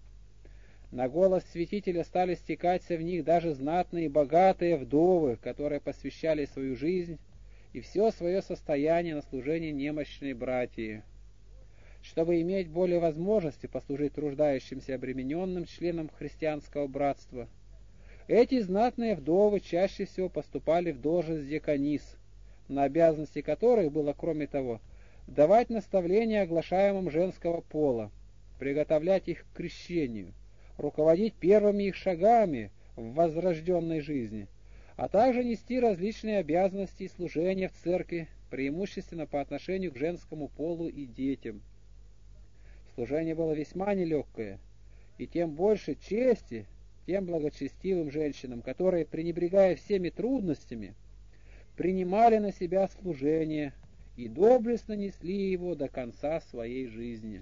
A: На голос святителя стали стекаться в них даже знатные и богатые вдовы, которые посвящали свою жизнь и все свое состояние на служение немощной братьи. Чтобы иметь более возможности послужить труждающимся обремененным членам христианского братства, эти знатные вдовы чаще всего поступали в должность деканис, на обязанности которых было, кроме того, давать наставления оглашаемым женского пола, приготовлять их к крещению, руководить первыми их шагами в возрожденной жизни, а также нести различные обязанности и служения в церкви, преимущественно по отношению к женскому полу и детям. Служение было весьма нелегкое, и тем больше чести тем благочестивым женщинам, которые, пренебрегая всеми трудностями, принимали на себя служение и доблестно несли его до конца своей жизни.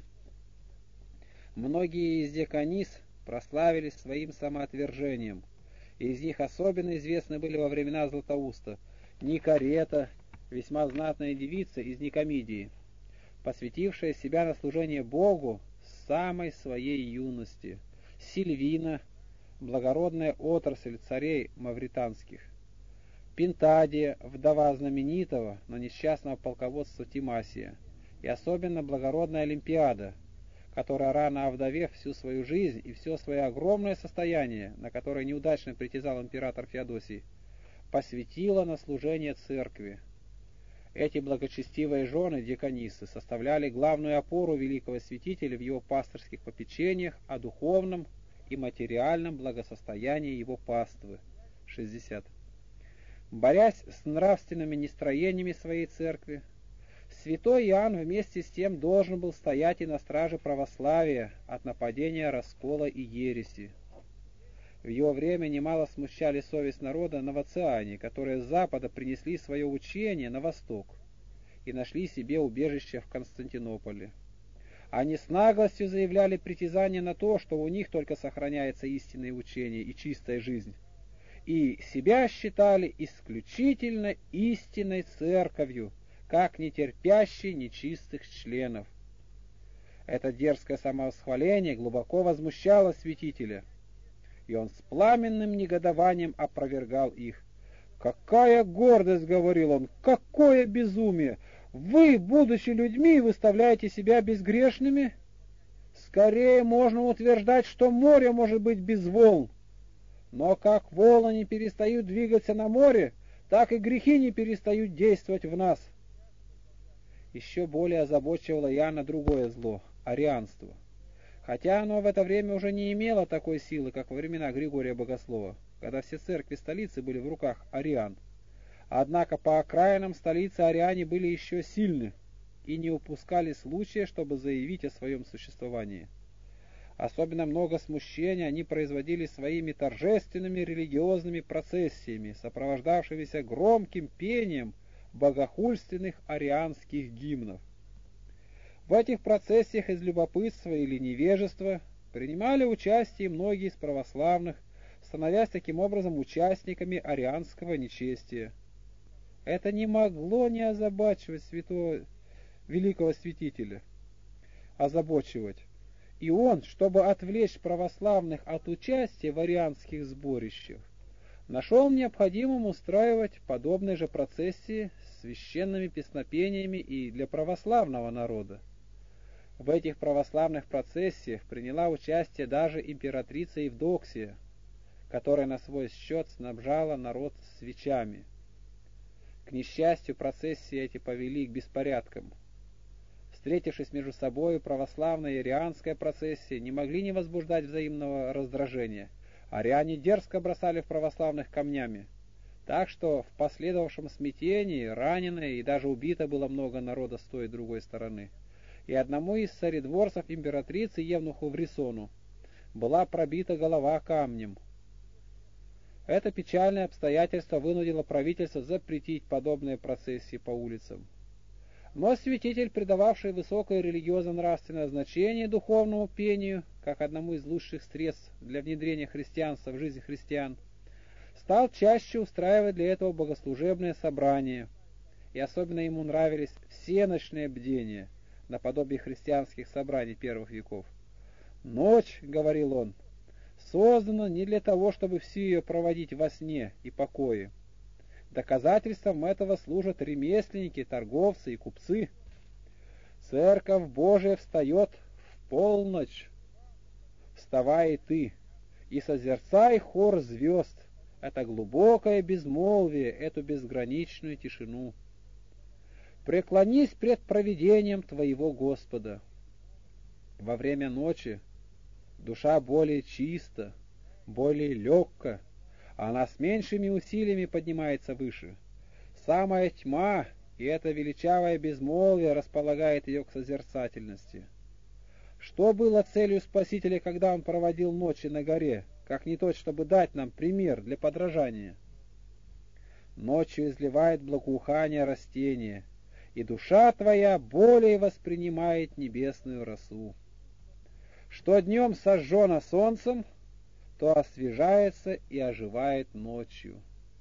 A: Многие из деканис прославились своим самоотвержением, и из них особенно известны были во времена Златоуста Никарета, весьма знатная девица из Никомидии, посвятившая себя на служение Богу с самой своей юности, Сильвина, благородная отрасль царей мавританских, Пентадия, вдова знаменитого, но несчастного полководца Тимасия, и особенно благородная Олимпиада, которая, рано овдовев всю свою жизнь и все свое огромное состояние, на которое неудачно притязал император Феодосий, посвятила на служение церкви. Эти благочестивые жены деканисы составляли главную опору великого святителя в его пастырских попечениях о духовном и материальном благосостоянии его паствы. шестьдесят. Борясь с нравственными нестроениями своей церкви, святой Иоанн вместе с тем должен был стоять и на страже православия от нападения раскола и ереси. В его время немало смущали совесть народа новоциане, которые с запада принесли свое учение на восток и нашли себе убежище в Константинополе. Они с наглостью заявляли притязание на то, что у них только сохраняется истинное учение и чистая жизнь, и себя считали исключительно истинной церковью, как не терпящей нечистых членов. Это дерзкое самовосхваление глубоко возмущало святителя, и он с пламенным негодованием опровергал их. «Какая гордость!» — говорил он, — «какое безумие! Вы, будучи людьми, выставляете себя безгрешными? Скорее можно утверждать, что море может быть без волн. Но как волны не перестают двигаться на море, так и грехи не перестают действовать в нас». Еще более озабочивало Иоанна другое зло — арианство. Хотя оно в это время уже не имело такой силы, как во времена Григория Богослова, когда все церкви столицы были в руках ариан. Однако по окраинам столицы ариане были еще сильны и не упускали случая, чтобы заявить о своем существовании. Особенно много смущения они производили своими торжественными религиозными процессиями, сопровождавшимися громким пением богохульственных арианских гимнов. В этих процессиях из любопытства или невежества принимали участие многие из православных, становясь таким образом участниками арианского нечестия. Это не могло не озабачивать святого великого святителя, озабочивать. И он, чтобы отвлечь православных от участия в арианских сборищах, нашел необходимым устраивать подобные же процессии с священными песнопениями и для православного народа. В этих православных процессиях приняла участие даже императрица Евдоксия, которая на свой счет снабжала народ свечами. К несчастью, процессии эти повели к беспорядкам. Встретившись между собой, православная и арианская процессия не могли не возбуждать взаимного раздражения. Ариане дерзко бросали в православных камнями, так что в последовавшем смятении ранено и даже убито было много народа с той и другой стороны. И одному из царедворцев императрицы, евнуху Врисону, была пробита голова камнем. Это печальное обстоятельство вынудило правительство запретить подобные процессии по улицам. Но святитель, придававший высокое религиозно-нравственное значение духовному пению, как одному из лучших средств для внедрения христианства в жизнь христиан, стал чаще устраивать для этого богослужебные собрания, и особенно ему нравились все ночные бдения, наподобие христианских собраний первых веков. «Ночь, — говорил он, — создана не для того, чтобы всю ее проводить во сне и покое. Доказательством этого служат ремесленники, торговцы и купцы. Церковь Божия встает в полночь. Вставай и ты, и созерцай хор звезд, это глубокое безмолвие, эту безграничную тишину. Преклонись пред провидением твоего Господа. Во время ночи душа более чиста, более легка, она с меньшими усилиями поднимается выше. Самая тьма и это величавое безмолвие располагает ее к созерцательности. Что было целью Спасителя, когда он проводил ночи на горе, как не то, чтобы дать нам пример для подражания? Ночью изливает благоухание растения, и душа твоя более воспринимает небесную росу. Что днем сожжено солнцем, то освежается и оживает ночью.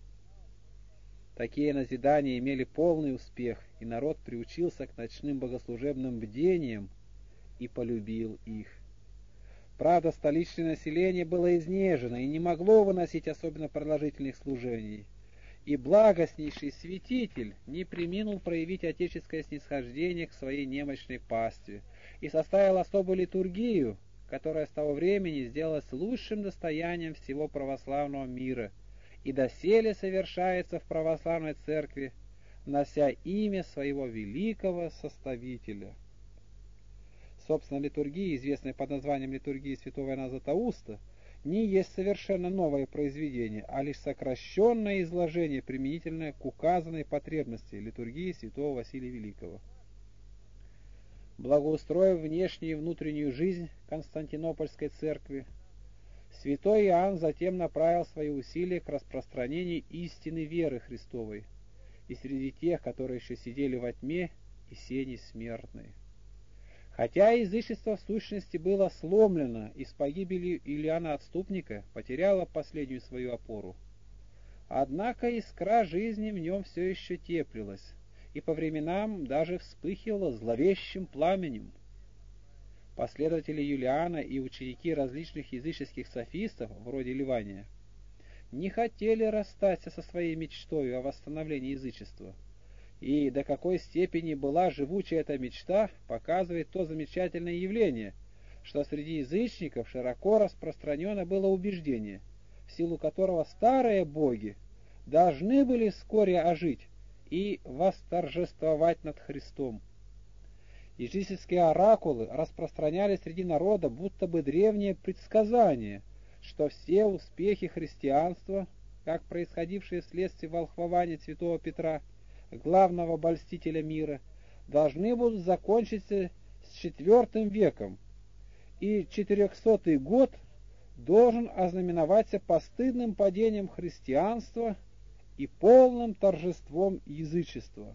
A: Такие назидания имели полный успех, и народ приучился к ночным богослужебным бдениям и полюбил их. Правда, столичное население было изнежено и не могло выносить особенно продолжительных служений, и благостнейший святитель не преминул проявить отеческое снисхождение к своей немощной пастве и составил особую литургию, которая с того времени сделалась лучшим достоянием всего православного мира и доселе совершается в православной церкви, нося имя своего великого составителя. Собственно, литургия, известная под названием литургии святого Иоанна Златоуста, не есть совершенно новое произведение, а лишь сокращенное изложение, применительное к указанной потребности литургии святого Василия Великого. Благоустроив внешнюю и внутреннюю жизнь Константинопольской церкви, Святой Иоанн затем направил свои усилия к распространению истины веры Христовой и среди тех, которые еще сидели во тьме и сени смертной. Хотя язычество в сущности было сломлено и с погибелью Иоанна Отступника потеряло последнюю свою опору, однако искра жизни в нем все еще теплилась и по временам даже вспыхивала зловещим пламенем. Последователи Юлиана и ученики различных языческих софистов, вроде Ливания, не хотели расстаться со своей мечтой о восстановлении язычества. И до какой степени была живуча эта мечта, показывает то замечательное явление, что среди язычников широко распространено было убеждение, в силу которого старые боги должны были вскоре ожить и восторжествовать над Христом. Языческие оракулы распространяли среди народа будто бы древнее предсказание, что все успехи христианства, как происходившие вследствие волхвования святого Петра, главного обольстителя мира, должны будут закончиться с четвертым веком, и четырехсотый год должен ознаменоваться постыдным падением христианства и полным торжеством язычества.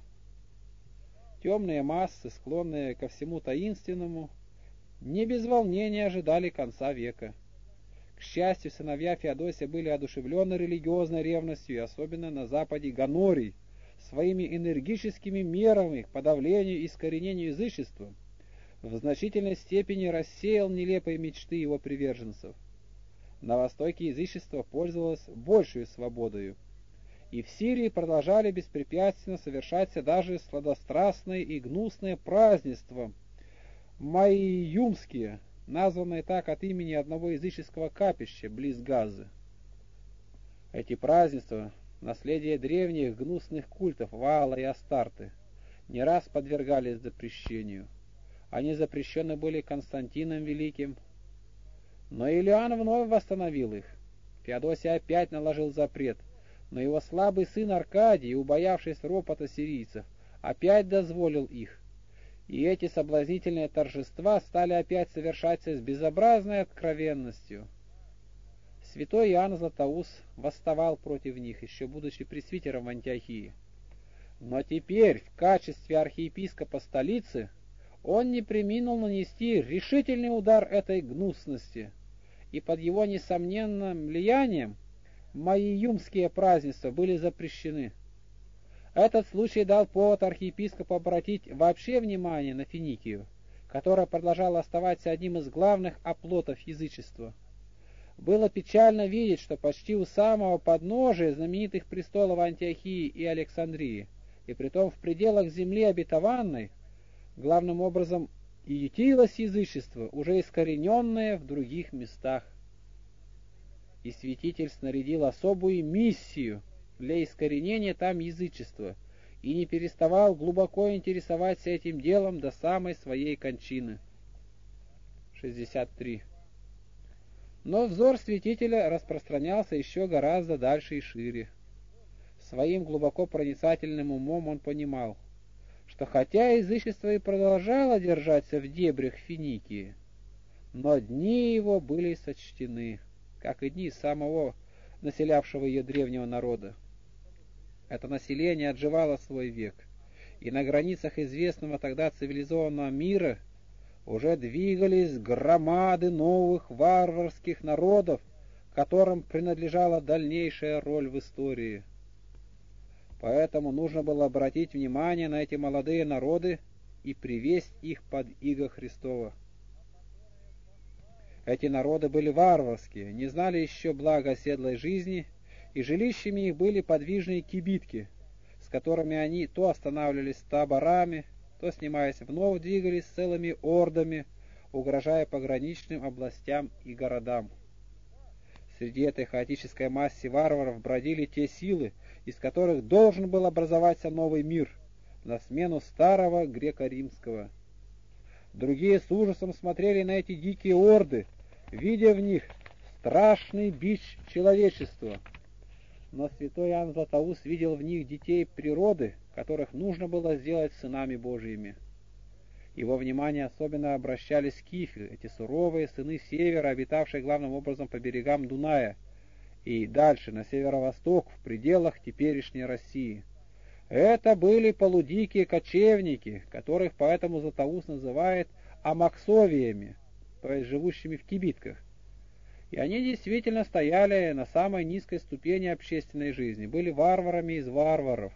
A: Темные массы, склонные ко всему таинственному, не без волнения ожидали конца века. К счастью, сыновья Феодосия были одушевлены религиозной ревностью, и особенно на западе Гонорий, своими энергическими мерами к подавлению и искоренению язычества в значительной степени рассеял нелепые мечты его приверженцев. На востоке язычество пользовалось большей свободою, и в Сирии продолжали беспрепятственно совершаться даже сладострастные и гнусные празднества майюмские, названные так от имени одного языческого капища близ Газы. Эти празднества, наследие древних гнусных культов Ваала и Астарты, не раз подвергались запрещению. Они запрещены были Константином Великим, но Иоанн вновь восстановил их. Феодосий опять наложил запрет, но его слабый сын Аркадий, убоявшись ропота сирийцев, опять дозволил их. И эти соблазнительные торжества стали опять совершаться с безобразной откровенностью. Святой Иоанн Златоуст восставал против них, еще будучи пресвитером в Антиохии. Но теперь, в качестве архиепископа столицы, он не преминул нанести решительный удар этой гнусности, и под его несомненным влиянием майюмские празднества были запрещены. Этот случай дал повод архиепископу обратить вообще внимание на Финикию, которая продолжала оставаться одним из главных оплотов язычества. Было печально видеть, что почти у самого подножия знаменитых престолов Антиохии и Александрии, и притом в пределах земли обетованной, главным образом и ютилось язычество, уже искорененное в других местах. И святитель снарядил особую миссию для искоренения там язычества и не переставал глубоко интересоваться этим делом до самой своей кончины. шестьдесят три. Но взор святителя распространялся еще гораздо дальше и шире. Своим глубоко проницательным умом он понимал, что хотя язычество и продолжало держаться в дебрях Финикии, но дни его были сочтены, как и дни самого населявшего ее древнего народа. Это население отживало свой век, и на границах известного тогда цивилизованного мира уже двигались громады новых варварских народов, которым принадлежала дальнейшая роль в истории. Поэтому нужно было обратить внимание на эти молодые народы и привесть их под иго Христова. Эти народы были варварские, не знали еще блага оседлой жизни, и жилищами их были подвижные кибитки, с которыми они то останавливались таборами, то, снимаясь вновь, двигались целыми ордами, угрожая пограничным областям и городам. Среди этой хаотической массы варваров бродили те силы, из которых должен был образоваться новый мир, на смену старого греко-римского. Другие с ужасом смотрели на эти дикие орды, видя в них страшный бич человечества. Но святой Иоанн Златоуст видел в них детей природы, которых нужно было сделать сынами Божьими. Его внимание особенно обращали скифы, эти суровые сыны севера, обитавшие главным образом по берегам Дуная, и дальше, на северо-восток, в пределах теперешней России. Это были полудикие кочевники, которых поэтому Златоуст называет амаксовиями, то есть живущими в кибитках. И они действительно стояли на самой низкой ступени общественной жизни, были варварами из варваров.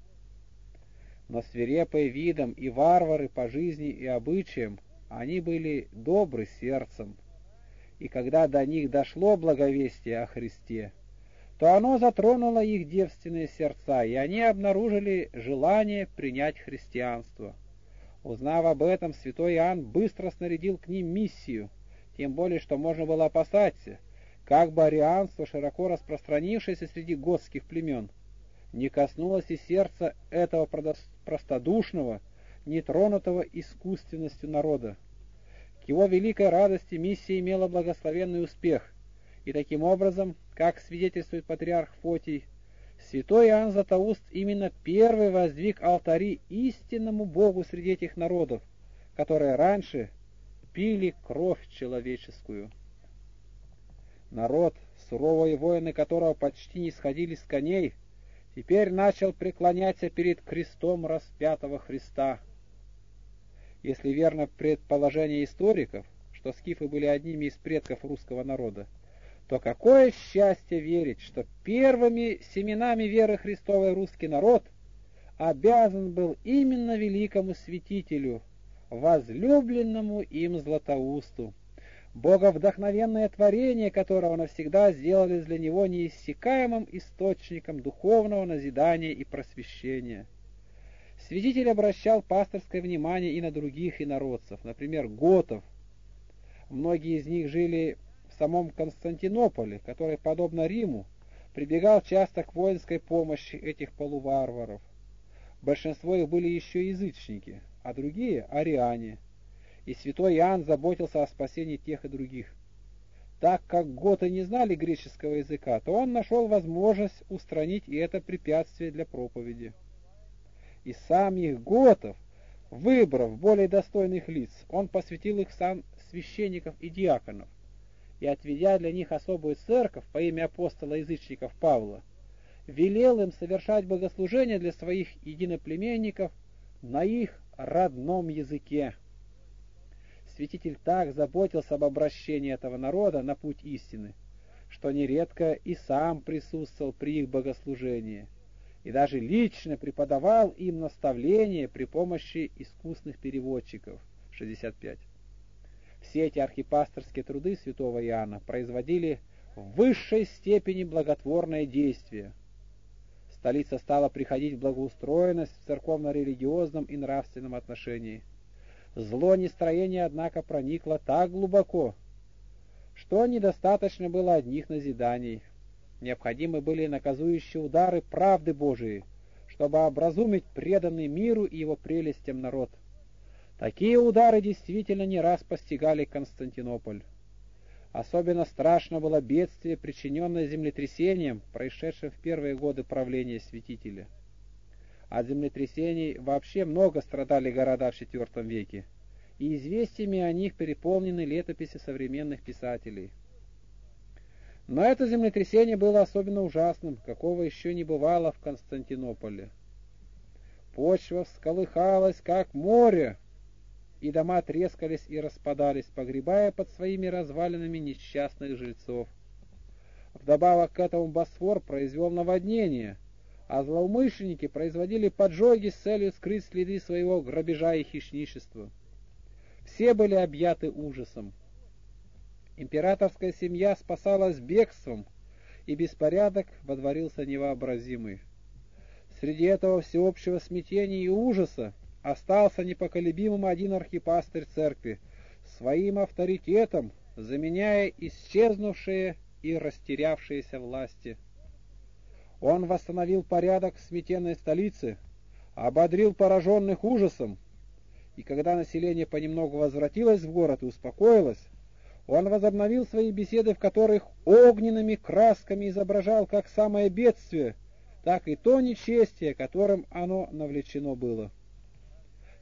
A: Но свирепые видом и варвары по жизни и обычаям, они были добры сердцем. И когда до них дошло благовестие о Христе, то оно затронуло их девственные сердца, и они обнаружили желание принять христианство. Узнав об этом, святой Иоанн быстро снарядил к ним миссию, тем более, что можно было опасаться, как бы арианство, широко распространившееся среди готских племен, не коснулось и сердца этого простодушного, нетронутого искусственностью народа. К его великой радости миссия имела благословенный успех, и таким образом, как свидетельствует патриарх Фотий, святой Иоанн Златоуст именно первый воздвиг алтари истинному Богу среди этих народов, которые раньше пили кровь человеческую. Народ, суровые воины которого почти не сходили с коней, теперь начал преклоняться перед крестом распятого Христа. Если верно предположение историков, что скифы были одними из предков русского народа, то какое счастье верить, что первыми семенами веры Христовой русский народ обязан был именно великому святителю, возлюбленному им Златоусту, боговдохновенное творение которого навсегда сделали для него неиссякаемым источником духовного назидания и просвещения. Святитель обращал пасторское внимание и на других инородцев, например, готов. Многие из них жили в самом Константинополе, который, подобно Риму, прибегал часто к воинской помощи этих полуварваров. Большинство их были еще язычники, а другие – ариане. И святой Иоанн заботился о спасении тех и других. Так как готы не знали греческого языка, то он нашел возможность устранить и это препятствие для проповеди. И самих готов, выбрав более достойных лиц, он посвятил их в сан священников и диаконов, и, отведя для них особую церковь по имени апостола язычников Павла, велел им совершать богослужения для своих единоплеменников на их родном языке. Святитель так заботился об обращении этого народа на путь истины, что нередко и сам присутствовал при их богослужении, и даже лично преподавал им наставления при помощи искусных переводчиков. шестьдесят пять. Все эти архипасторские труды святого Иоанна производили в высшей степени благотворное действие. Столица стала приходить в благоустроенность в церковно-религиозном и нравственном отношении. Зло нестроения, однако, проникло так глубоко, что недостаточно было одних назиданий. Необходимы были наказующие удары правды Божией, чтобы образумить преданный миру и его прелестям народ. Такие удары действительно не раз постигали Константинополь. Особенно страшно было бедствие, причиненное землетрясением, происшедшим в первые годы правления святителя. От землетрясений вообще много страдали города в четвёртом веке, и известиями о них переполнены летописи современных писателей. Но это землетрясение было особенно ужасным, какого еще не бывало в Константинополе. Почва всколыхалась, как море, и дома трескались и распадались, погребая под своими развалинами несчастных жильцов. Вдобавок к этому Босфор произвел наводнение, а злоумышленники производили поджоги с целью скрыть следы своего грабежа и хищничества. Все были объяты ужасом. Императорская семья спасалась бегством, и беспорядок водворился невообразимый. Среди этого всеобщего смятения и ужаса остался непоколебимым один архипастырь церкви, своим авторитетом заменяя исчезнувшие и растерявшиеся власти. Он восстановил порядок в сметенной столице, ободрил пораженных ужасом, и когда население понемногу возвратилось в город и успокоилось, он возобновил свои беседы, в которых огненными красками изображал как самое бедствие, так и то нечестие, которым оно навлечено было.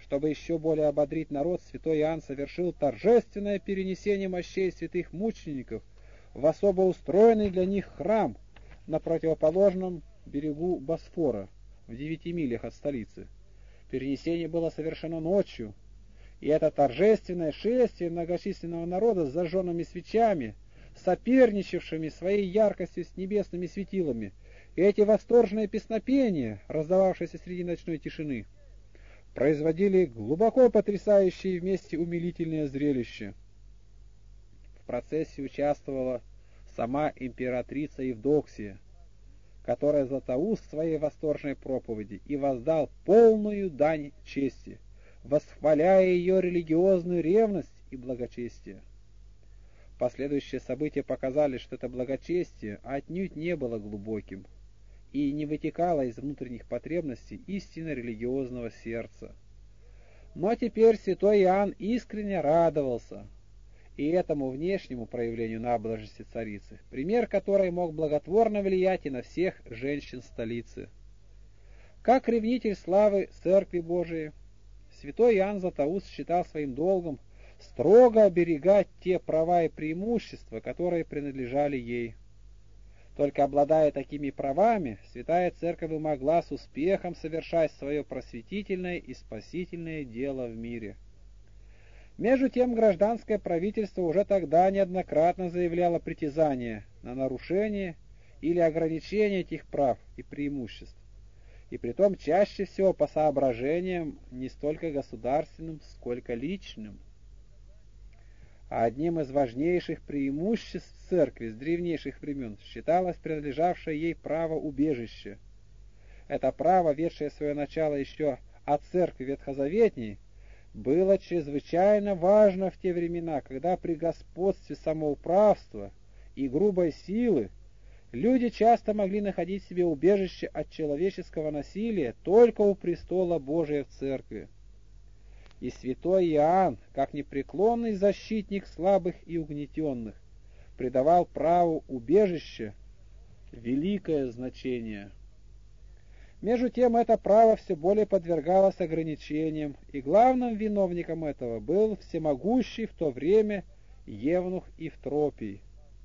A: Чтобы еще более ободрить народ, святой Иоанн совершил торжественное перенесение мощей святых мучеников в особо устроенный для них храм на противоположном берегу Босфора, в девяти милях от столицы. Перенесение было совершено ночью, и это торжественное шествие многочисленного народа с зажженными свечами, соперничавшими своей яркостью с небесными светилами, и эти восторженные песнопения, раздававшиеся среди ночной тишины, производили глубоко потрясающие вместе умилительное зрелище. В процессе участвовала сама императрица Евдоксия, которая Златоуст своей восторженной проповеди и воздал полную дань чести, восхваляя ее религиозную ревность и благочестие. Последующие события показали, что это благочестие отнюдь не было глубоким и не вытекало из внутренних потребностей истинно религиозного сердца. Но теперь святой Иоанн искренне радовался и этому внешнему проявлению набожности царицы, пример которой мог благотворно влиять и на всех женщин столицы. Как ревнитель славы Церкви Божией, святой Иоанн Златоуст считал своим долгом строго оберегать те права и преимущества, которые принадлежали ей. Только обладая такими правами, Святая Церковь могла с успехом совершать свое просветительное и спасительное дело в мире. Между тем, гражданское правительство уже тогда неоднократно заявляло притязание на нарушение или ограничение этих прав и преимуществ, и притом чаще всего по соображениям не столько государственным, сколько личным. А одним из важнейших преимуществ церкви с древнейших времен считалось принадлежавшее ей право убежища. Это право, ведшее свое начало еще от церкви ветхозаветней, было чрезвычайно важно в те времена, когда при господстве самоуправства и грубой силы люди часто могли находить себе убежище от человеческого насилия только у престола Божия в церкви. И святой Иоанн, как непреклонный защитник слабых и угнетенных, придавал праву убежища великое значение. Между тем, это право все более подвергалось ограничениям, и главным виновником этого был всемогущий в то время евнух Евтропий.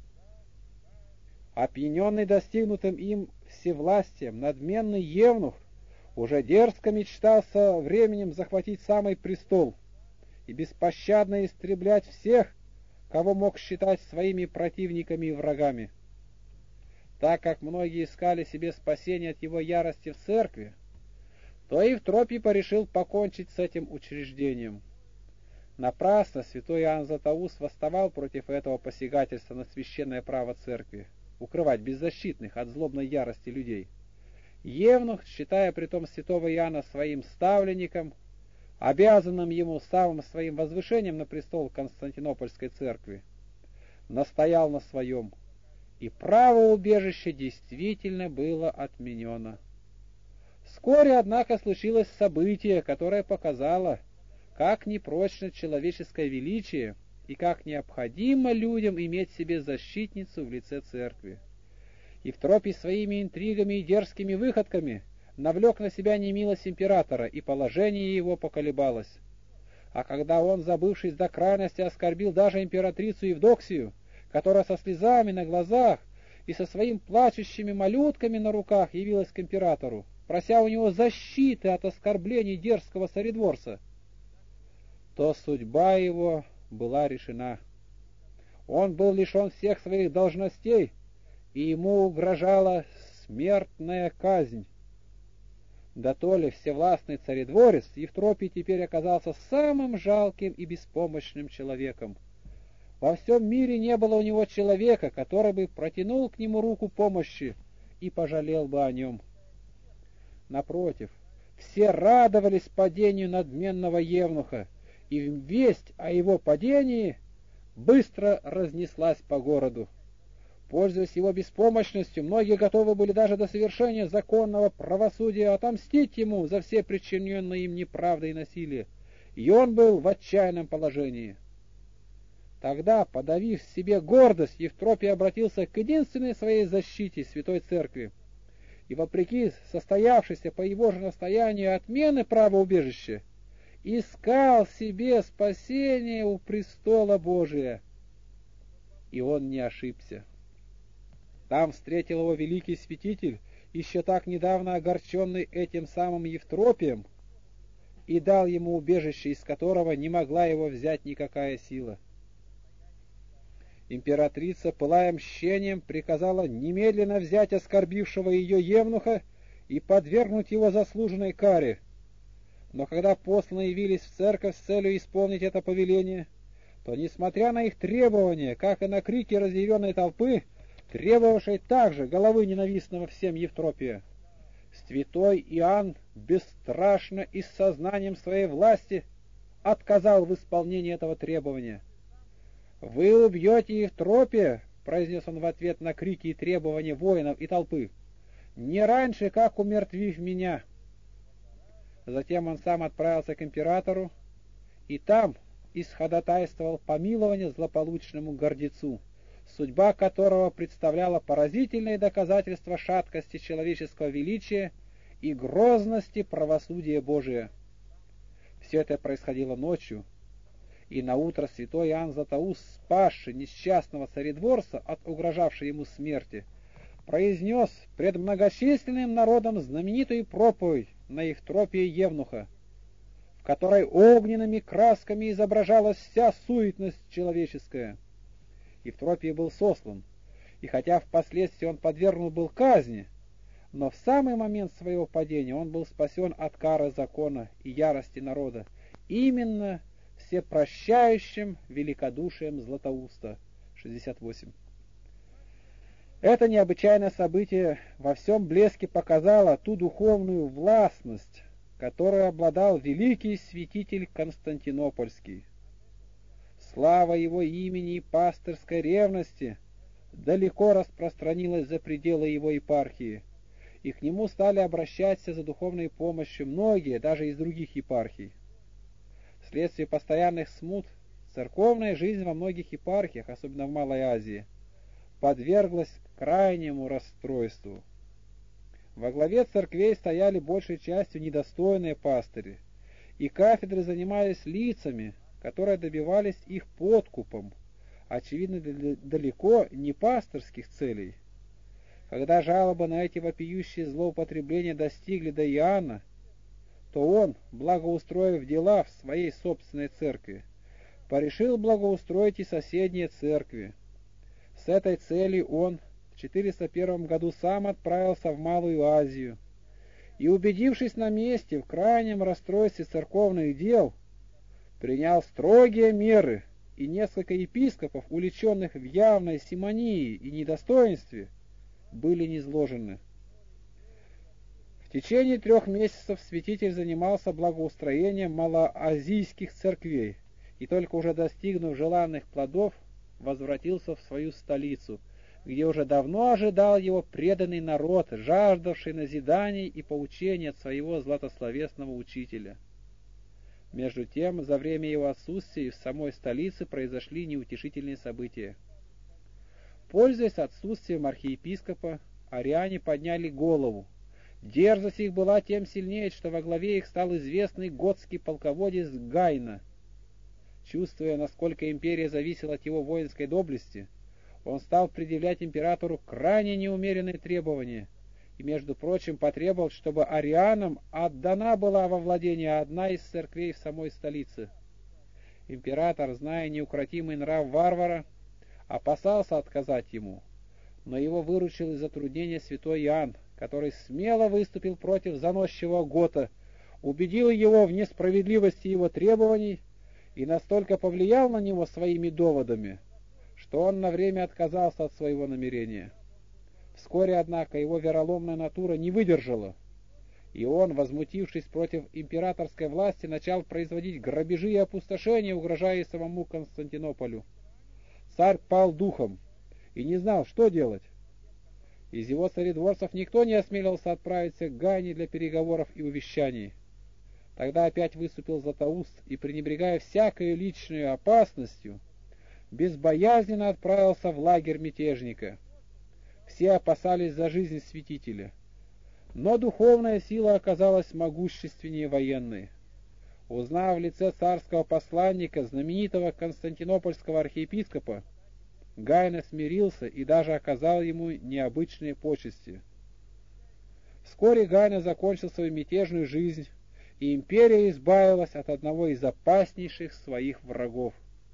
A: Опьяненный достигнутым им всевластием, надменный евнух уже дерзко мечтал со временем захватить самый престол и беспощадно истреблять всех, кого мог считать своими противниками и врагами. Так как многие искали себе спасения от его ярости в церкви, то Евтропий порешил покончить с этим учреждением. Напрасно святой Иоанн Златоуст восставал против этого посягательства на священное право церкви, укрывать беззащитных от злобной ярости людей. Евнух, считая притом святого Иоанна своим ставленником, обязанным ему самым своим возвышением на престол Константинопольской церкви, настоял на своем, и право убежища действительно было отменено. Вскоре, однако, случилось событие, которое показало, как непрочно человеческое величие и как необходимо людям иметь себе защитницу в лице церкви. Евтропий своими интригами и дерзкими выходками навлек на себя немилость императора, и положение его поколебалось. А когда он, забывшись до крайности, оскорбил даже императрицу Евдоксию, которая со слезами на глазах и со своими плачущими малютками на руках явилась к императору, прося у него защиты от оскорблений дерзкого царедворца, то судьба его была решена. Он был лишен всех своих должностей, и ему угрожала смертная казнь. Да то ли всевластный царедворец Евтропий теперь оказался самым жалким и беспомощным человеком. Во всем мире не было у него человека, который бы протянул к нему руку помощи и пожалел бы о нем. Напротив, все радовались падению надменного евнуха, и весть о его падении быстро разнеслась по городу. Пользуясь его беспомощностью, многие готовы были даже до совершения законного правосудия отомстить ему за все причиненные им неправды и насилие, и он был в отчаянном положении. Тогда, подавив в себе гордость, Евтропий обратился к единственной своей защите, Святой Церкви, и вопреки состоявшейся по его же настоянию отмены права убежища искал себе спасение у престола Божия. И он не ошибся. Там встретил его великий святитель, еще так недавно огорченный этим самым Евтропием, и дал ему убежище, из которого не могла его взять никакая сила. Императрица, пылая мщением, приказала немедленно взять оскорбившего ее евнуха и подвергнуть его заслуженной каре. Но когда посланные явились в церковь с целью исполнить это повеление, то, несмотря на их требования, как и на крики разъяренной толпы, требовавшей также головы ненавистного всем Евтропия, святой Иоанн бесстрашно и с сознанием своей власти отказал в исполнении этого требования. «Вы убьете Евтропия», — произнес он в ответ на крики и требования воинов и толпы, — «не раньше, как умертвив меня». Затем он сам отправился к императору и там исходатайствовал помилование злополучному гордецу, судьба которого представляла поразительное доказательство шаткости человеческого величия и грозности правосудия Божия. Все это происходило ночью, и наутро святой Иоанн Златоуст, спасший несчастного царедворца от угрожавшей ему смерти, произнес пред многочисленным народом знаменитую проповедь на Евтропия Евнуха, в которой огненными красками изображалась вся суетность человеческая. Евтропий был сослан, и хотя впоследствии он подвергнут был казни, но в самый момент своего падения он был спасен от кары закона и ярости народа, именно всепрощающим великодушием Златоуста. шестьдесят восемь. Это необычайное событие во всем блеске показало ту духовную властность, которой обладал великий святитель Константинопольский. Слава его имени и пастырской ревности далеко распространилась за пределы его епархии, и к нему стали обращаться за духовной помощью многие, даже из других епархий. Вследствие постоянных смут церковная жизнь во многих епархиях, особенно в Малой Азии, подверглась крайнему расстройству. Во главе церквей стояли большей частью недостойные пастыри, и кафедры занимались лицами, которые добивались их подкупом, очевидно, далеко не пастырских целей. Когда жалобы на эти вопиющие злоупотребления достигли до Иоанна, то он, благоустроив дела в своей собственной церкви, порешил благоустроить и соседние церкви. С этой целью он в четыреста первом году сам отправился в Малую Азию и, убедившись на месте в крайнем расстройстве церковных дел, принял строгие меры, и несколько епископов, уличенных в явной симонии и недостоинстве, были низложены. В течение трех месяцев святитель занимался благоустроением малоазийских церквей, и только уже достигнув желанных плодов, возвратился в свою столицу, где уже давно ожидал его преданный народ, жаждавший назиданий и поучений от своего златословесного учителя. Между тем, за время его отсутствия в самой столице произошли неутешительные события. Пользуясь отсутствием архиепископа, ариане подняли голову. Дерзость их была тем сильнее, что во главе их стал известный готский полководец Гайна. Чувствуя, насколько империя зависела от его воинской доблести, он стал предъявлять императору крайне неумеренные требования и, между прочим, потребовал, чтобы арианам отдана была во владение одна из церквей в самой столице. Император, зная неукротимый нрав варвара, опасался отказать ему, но его выручил из затруднения святой Иоанн, который смело выступил против заносчивого гота, убедил его в несправедливости его требований и настолько повлиял на него своими доводами, что он на время отказался от своего намерения. Вскоре, однако, его вероломная натура не выдержала, и он, возмутившись против императорской власти, начал производить грабежи и опустошения, угрожая самому Константинополю. Царь пал духом и не знал, что делать. Из его царедворцев никто не осмелился отправиться к Гайне для переговоров и увещаний. Тогда опять выступил Златоуст и, пренебрегая всякой личной опасностью, безбоязненно отправился в лагерь мятежника. Все опасались за жизнь святителя, но духовная сила оказалась могущественнее военной. Узнав в лице царского посланника, знаменитого константинопольского архиепископа, Гайна смирился и даже оказал ему необычные почести. Вскоре Гайна закончил свою мятежную жизнь, и империя избавилась от одного из опаснейших своих врагов.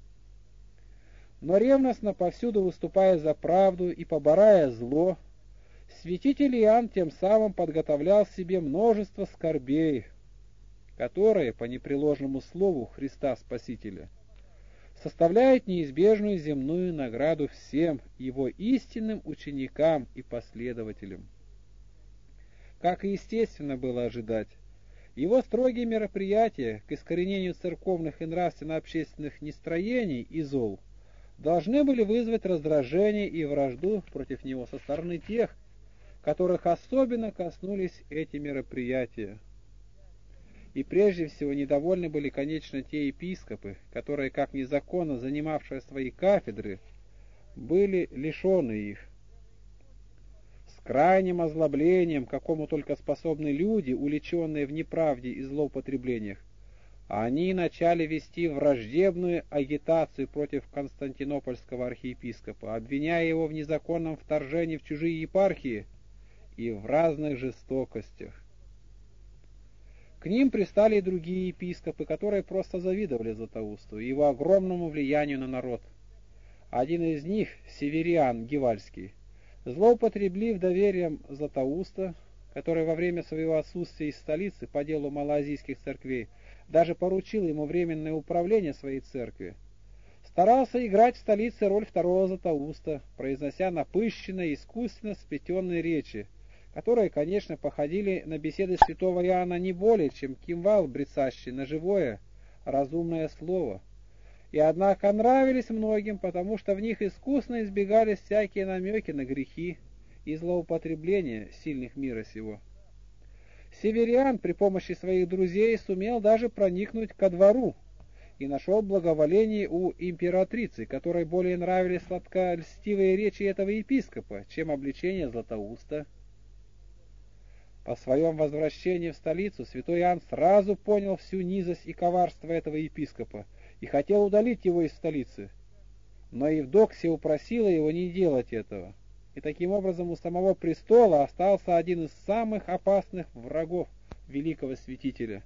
A: Но ревностно повсюду выступая за правду и поборая зло, святитель Иоанн тем самым подготовлял себе множество скорбей, которые, по непреложному слову Христа Спасителя, составляют неизбежную земную награду всем его истинным ученикам и последователям. Как и естественно было ожидать, его строгие мероприятия к искоренению церковных и нравственно-общественных нестроений и зол должны были вызвать раздражение и вражду против него со стороны тех, которых особенно коснулись эти мероприятия. И прежде всего недовольны были, конечно, те епископы, которые, как незаконно занимавшие свои кафедры, были лишены их. С крайним озлоблением, какому только способны люди, уличенные в неправде и злоупотреблениях, они начали вести враждебную агитацию против константинопольского архиепископа, обвиняя его в незаконном вторжении в чужие епархии и в разных жестокостях. К ним пристали и другие епископы, которые просто завидовали Златоусту и его огромному влиянию на народ. Один из них, Севериан Гевальский, злоупотребив доверием Златоуста, который во время своего отсутствия из столицы по делу малоазийских церквей даже поручил ему временное управление своей церкви, старался играть в столице роль второго Златоуста, произнося напыщенные, искусственно сплетенные речи, которые, конечно, походили на беседы святого Иоанна не более, чем кимвал, брецащий на живое, разумное слово. И однако нравились многим, потому что в них искусно избегались всякие намеки на грехи и злоупотребления сильных мира сего. Севериан при помощи своих друзей сумел даже проникнуть ко двору и нашел благоволение у императрицы, которой более нравились сладкольстивые речи этого епископа, чем обличение Златоуста. По своем возвращении в столицу святой Иоанн сразу понял всю низость и коварство этого епископа и хотел удалить его из столицы. Но Евдоксия упросила его не делать этого, и таким образом у самого престола остался один из самых опасных врагов великого святителя.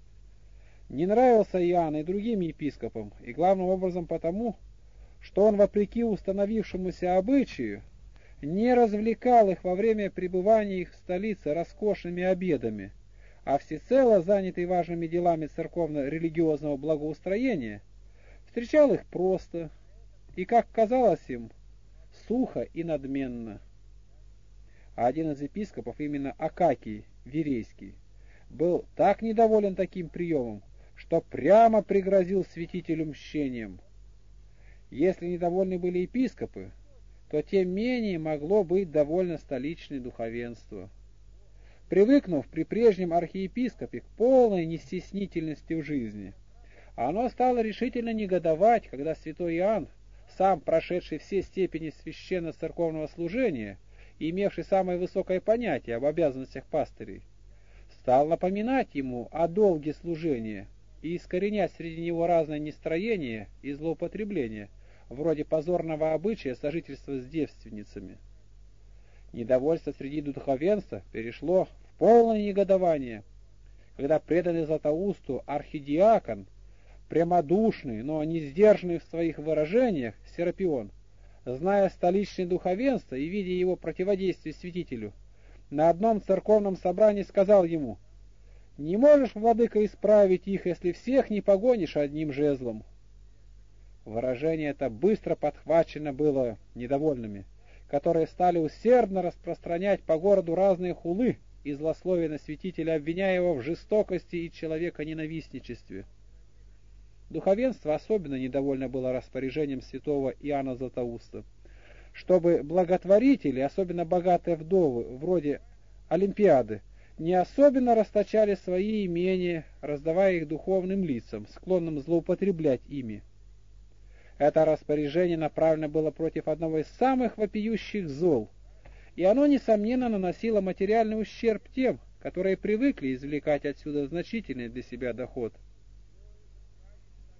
A: Не нравился Иоанн и другим епископам, и главным образом потому, что он, вопреки установившемуся обычаю, не развлекал их во время пребывания их в столице роскошными обедами, а всецело занятый важными делами церковно-религиозного благоустроения, встречал их просто и, как казалось им, сухо и надменно. А один из епископов, именно Акакий Верейский, был так недоволен таким приемом, что прямо пригрозил святителю мщением. Если недовольны были епископы, то тем менее могло быть довольно столичное духовенство. Привыкнув при прежнем архиепископе к полной нестеснительности в жизни, оно стало решительно негодовать, когда святой Иоанн, сам прошедший все степени священно-церковного служения и имевший самое высокое понятие об обязанностях пастырей, стал напоминать ему о долге служения и искоренять среди него разные нестроения и злоупотребления, вроде позорного обычая сожительства с девственницами. Недовольство среди духовенства перешло в полное негодование, когда преданный Златоусту архидиакон, прямодушный, но не сдержанный в своих выражениях Серапион, зная столичное духовенство и видя его противодействие святителю, на одном церковном собрании сказал ему: «Не можешь, владыка, исправить их, если всех не погонишь одним жезлом». Выражение это быстро подхвачено было недовольными, которые стали усердно распространять по городу разные хулы и злословия на святителя, обвиняя его в жестокости и человеконенавистничестве. Духовенство особенно недовольно было распоряжением святого Иоанна Златоуста, чтобы благотворители, особенно богатые вдовы, вроде Олимпиады, не особенно расточали свои имения, раздавая их духовным лицам, склонным злоупотреблять ими. Это распоряжение направлено было против одного из самых вопиющих зол, и оно, несомненно, наносило материальный ущерб тем, которые привыкли извлекать отсюда значительный для себя доход.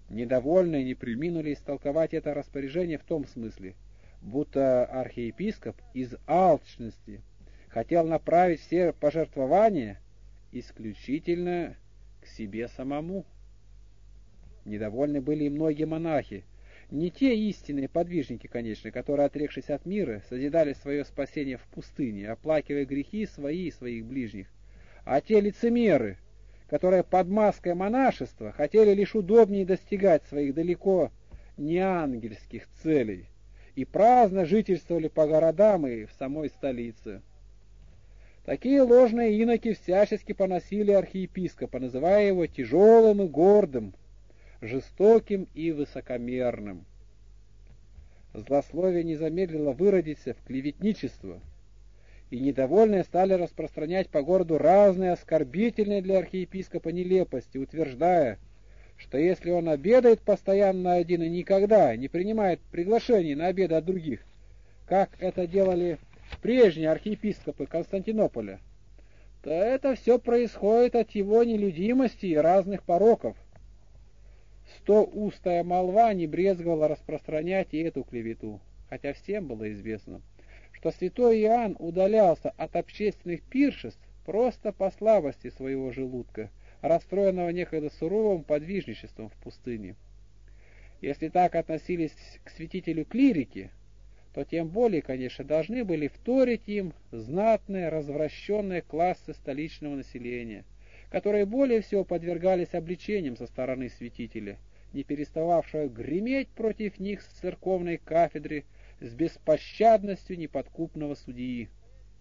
A: Недовольные не преминули истолковать это распоряжение в том смысле, будто архиепископ из алчности хотел направить все пожертвования исключительно к себе самому. Недовольны были и многие монахи, не те истинные подвижники, конечно, которые, отрекшись от мира, созидали свое спасение в пустыне, оплакивая грехи свои и своих ближних, а те лицемеры, которые под маской монашества хотели лишь удобнее достигать своих далеко не ангельских целей и праздно жительствовали по городам и в самой столице. Такие ложные иноки всячески поносили архиепископа, называя его тяжелым и гордым, жестоким и высокомерным. Злословие не замедлило выродиться в клеветничество, и недовольные стали распространять по городу разные оскорбительные для архиепископа нелепости, утверждая, что если он обедает постоянно один и никогда не принимает приглашений на обеды от других, как это делали прежние архиепископы Константинополя, то это все происходит от его нелюдимости и разных пороков. Стоустая молва не брезговала распространять и эту клевету, хотя всем было известно, что святой Иоанн удалялся от общественных пиршеств просто по слабости своего желудка, расстроенного некогда суровым подвижничеством в пустыне. Если так относились к святителю клирики, то тем более, конечно, должны были вторить им знатные, развращенные классы столичного населения, которые более всего подвергались обличениям со стороны святителя, не перестававшего греметь против них с церковной кафедры с беспощадностью неподкупного судьи.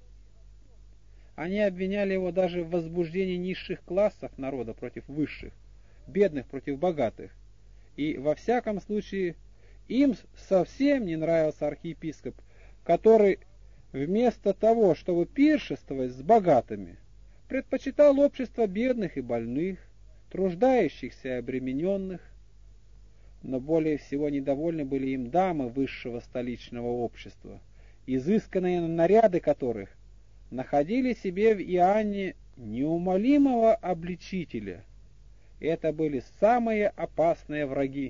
A: Они обвиняли его даже в возбуждении низших классов народа против высших, бедных против богатых, и во всяком случае им совсем не нравился архиепископ, который вместо того, чтобы пиршествовать с богатыми, предпочитал общество бедных и больных, труждающихся и обремененных. Но более всего недовольны были им дамы высшего столичного общества, изысканные наряды которых находили себе в Иоанне неумолимого обличителя. Это были самые опасные враги.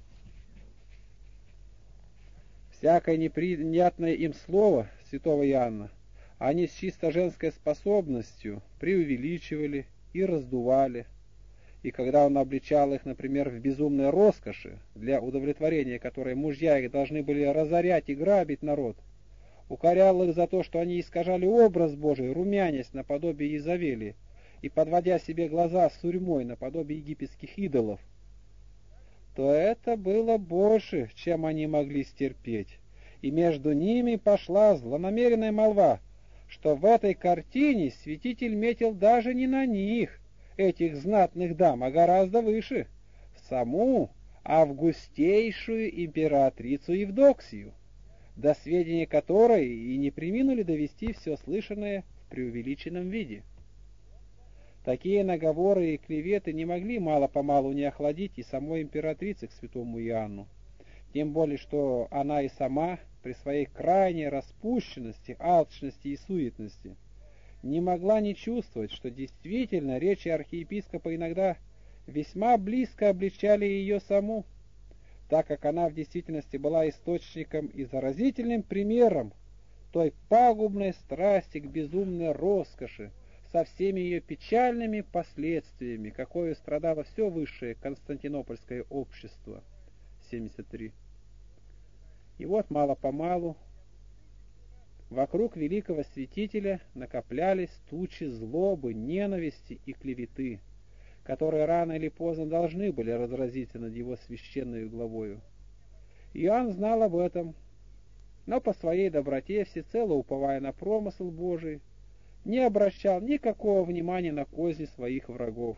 A: Всякое неприятное им слово святого Иоанна они с чисто женской способностью преувеличивали и раздували. И когда он обличал их, например, в безумной роскоши, для удовлетворения которой мужья их должны были разорять и грабить народ, укорял их за то, что они искажали образ Божий, румянясь наподобие Иезавели и подводя себе глаза сурьмой наподобие египетских идолов, то это было больше, чем они могли стерпеть. И между ними пошла злонамеренная молва, что в этой картине святитель метил даже не на них, этих знатных дам, а гораздо выше, в саму августейшую императрицу Евдоксию, до сведения которой и не преминули довести все слышанное в преувеличенном виде. Такие наговоры и клеветы не могли мало-помалу не охладить и самой императрицы к святому Иоанну, тем более, что она и сама при своей крайней распущенности, алчности и суетности не могла не чувствовать, что действительно речи архиепископа иногда весьма близко обличали ее саму, так как она в действительности была источником и заразительным примером той пагубной страсти к безумной роскоши со всеми ее печальными последствиями, какое страдало все высшее константинопольское общество. семьдесят три. И вот мало-помалу вокруг великого святителя накоплялись тучи злобы, ненависти и клеветы, которые рано или поздно должны были разразиться над его священной главою. Иоанн знал об этом, но по своей доброте, всецело уповая на промысл Божий, не обращал никакого внимания на козни своих врагов.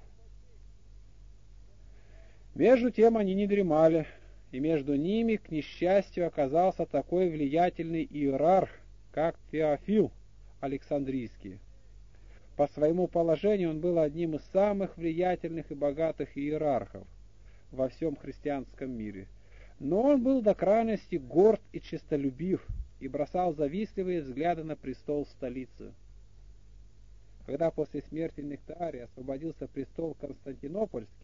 A: Между тем они не дремали, и между ними, к несчастью, оказался такой влиятельный иерарх, как Феофил Александрийский. По своему положению он был одним из самых влиятельных и богатых иерархов во всем христианском мире. Но он был до крайности горд и честолюбив, и бросал завистливые взгляды на престол столицы. Когда после смерти Нектария освободился престол Константинопольский,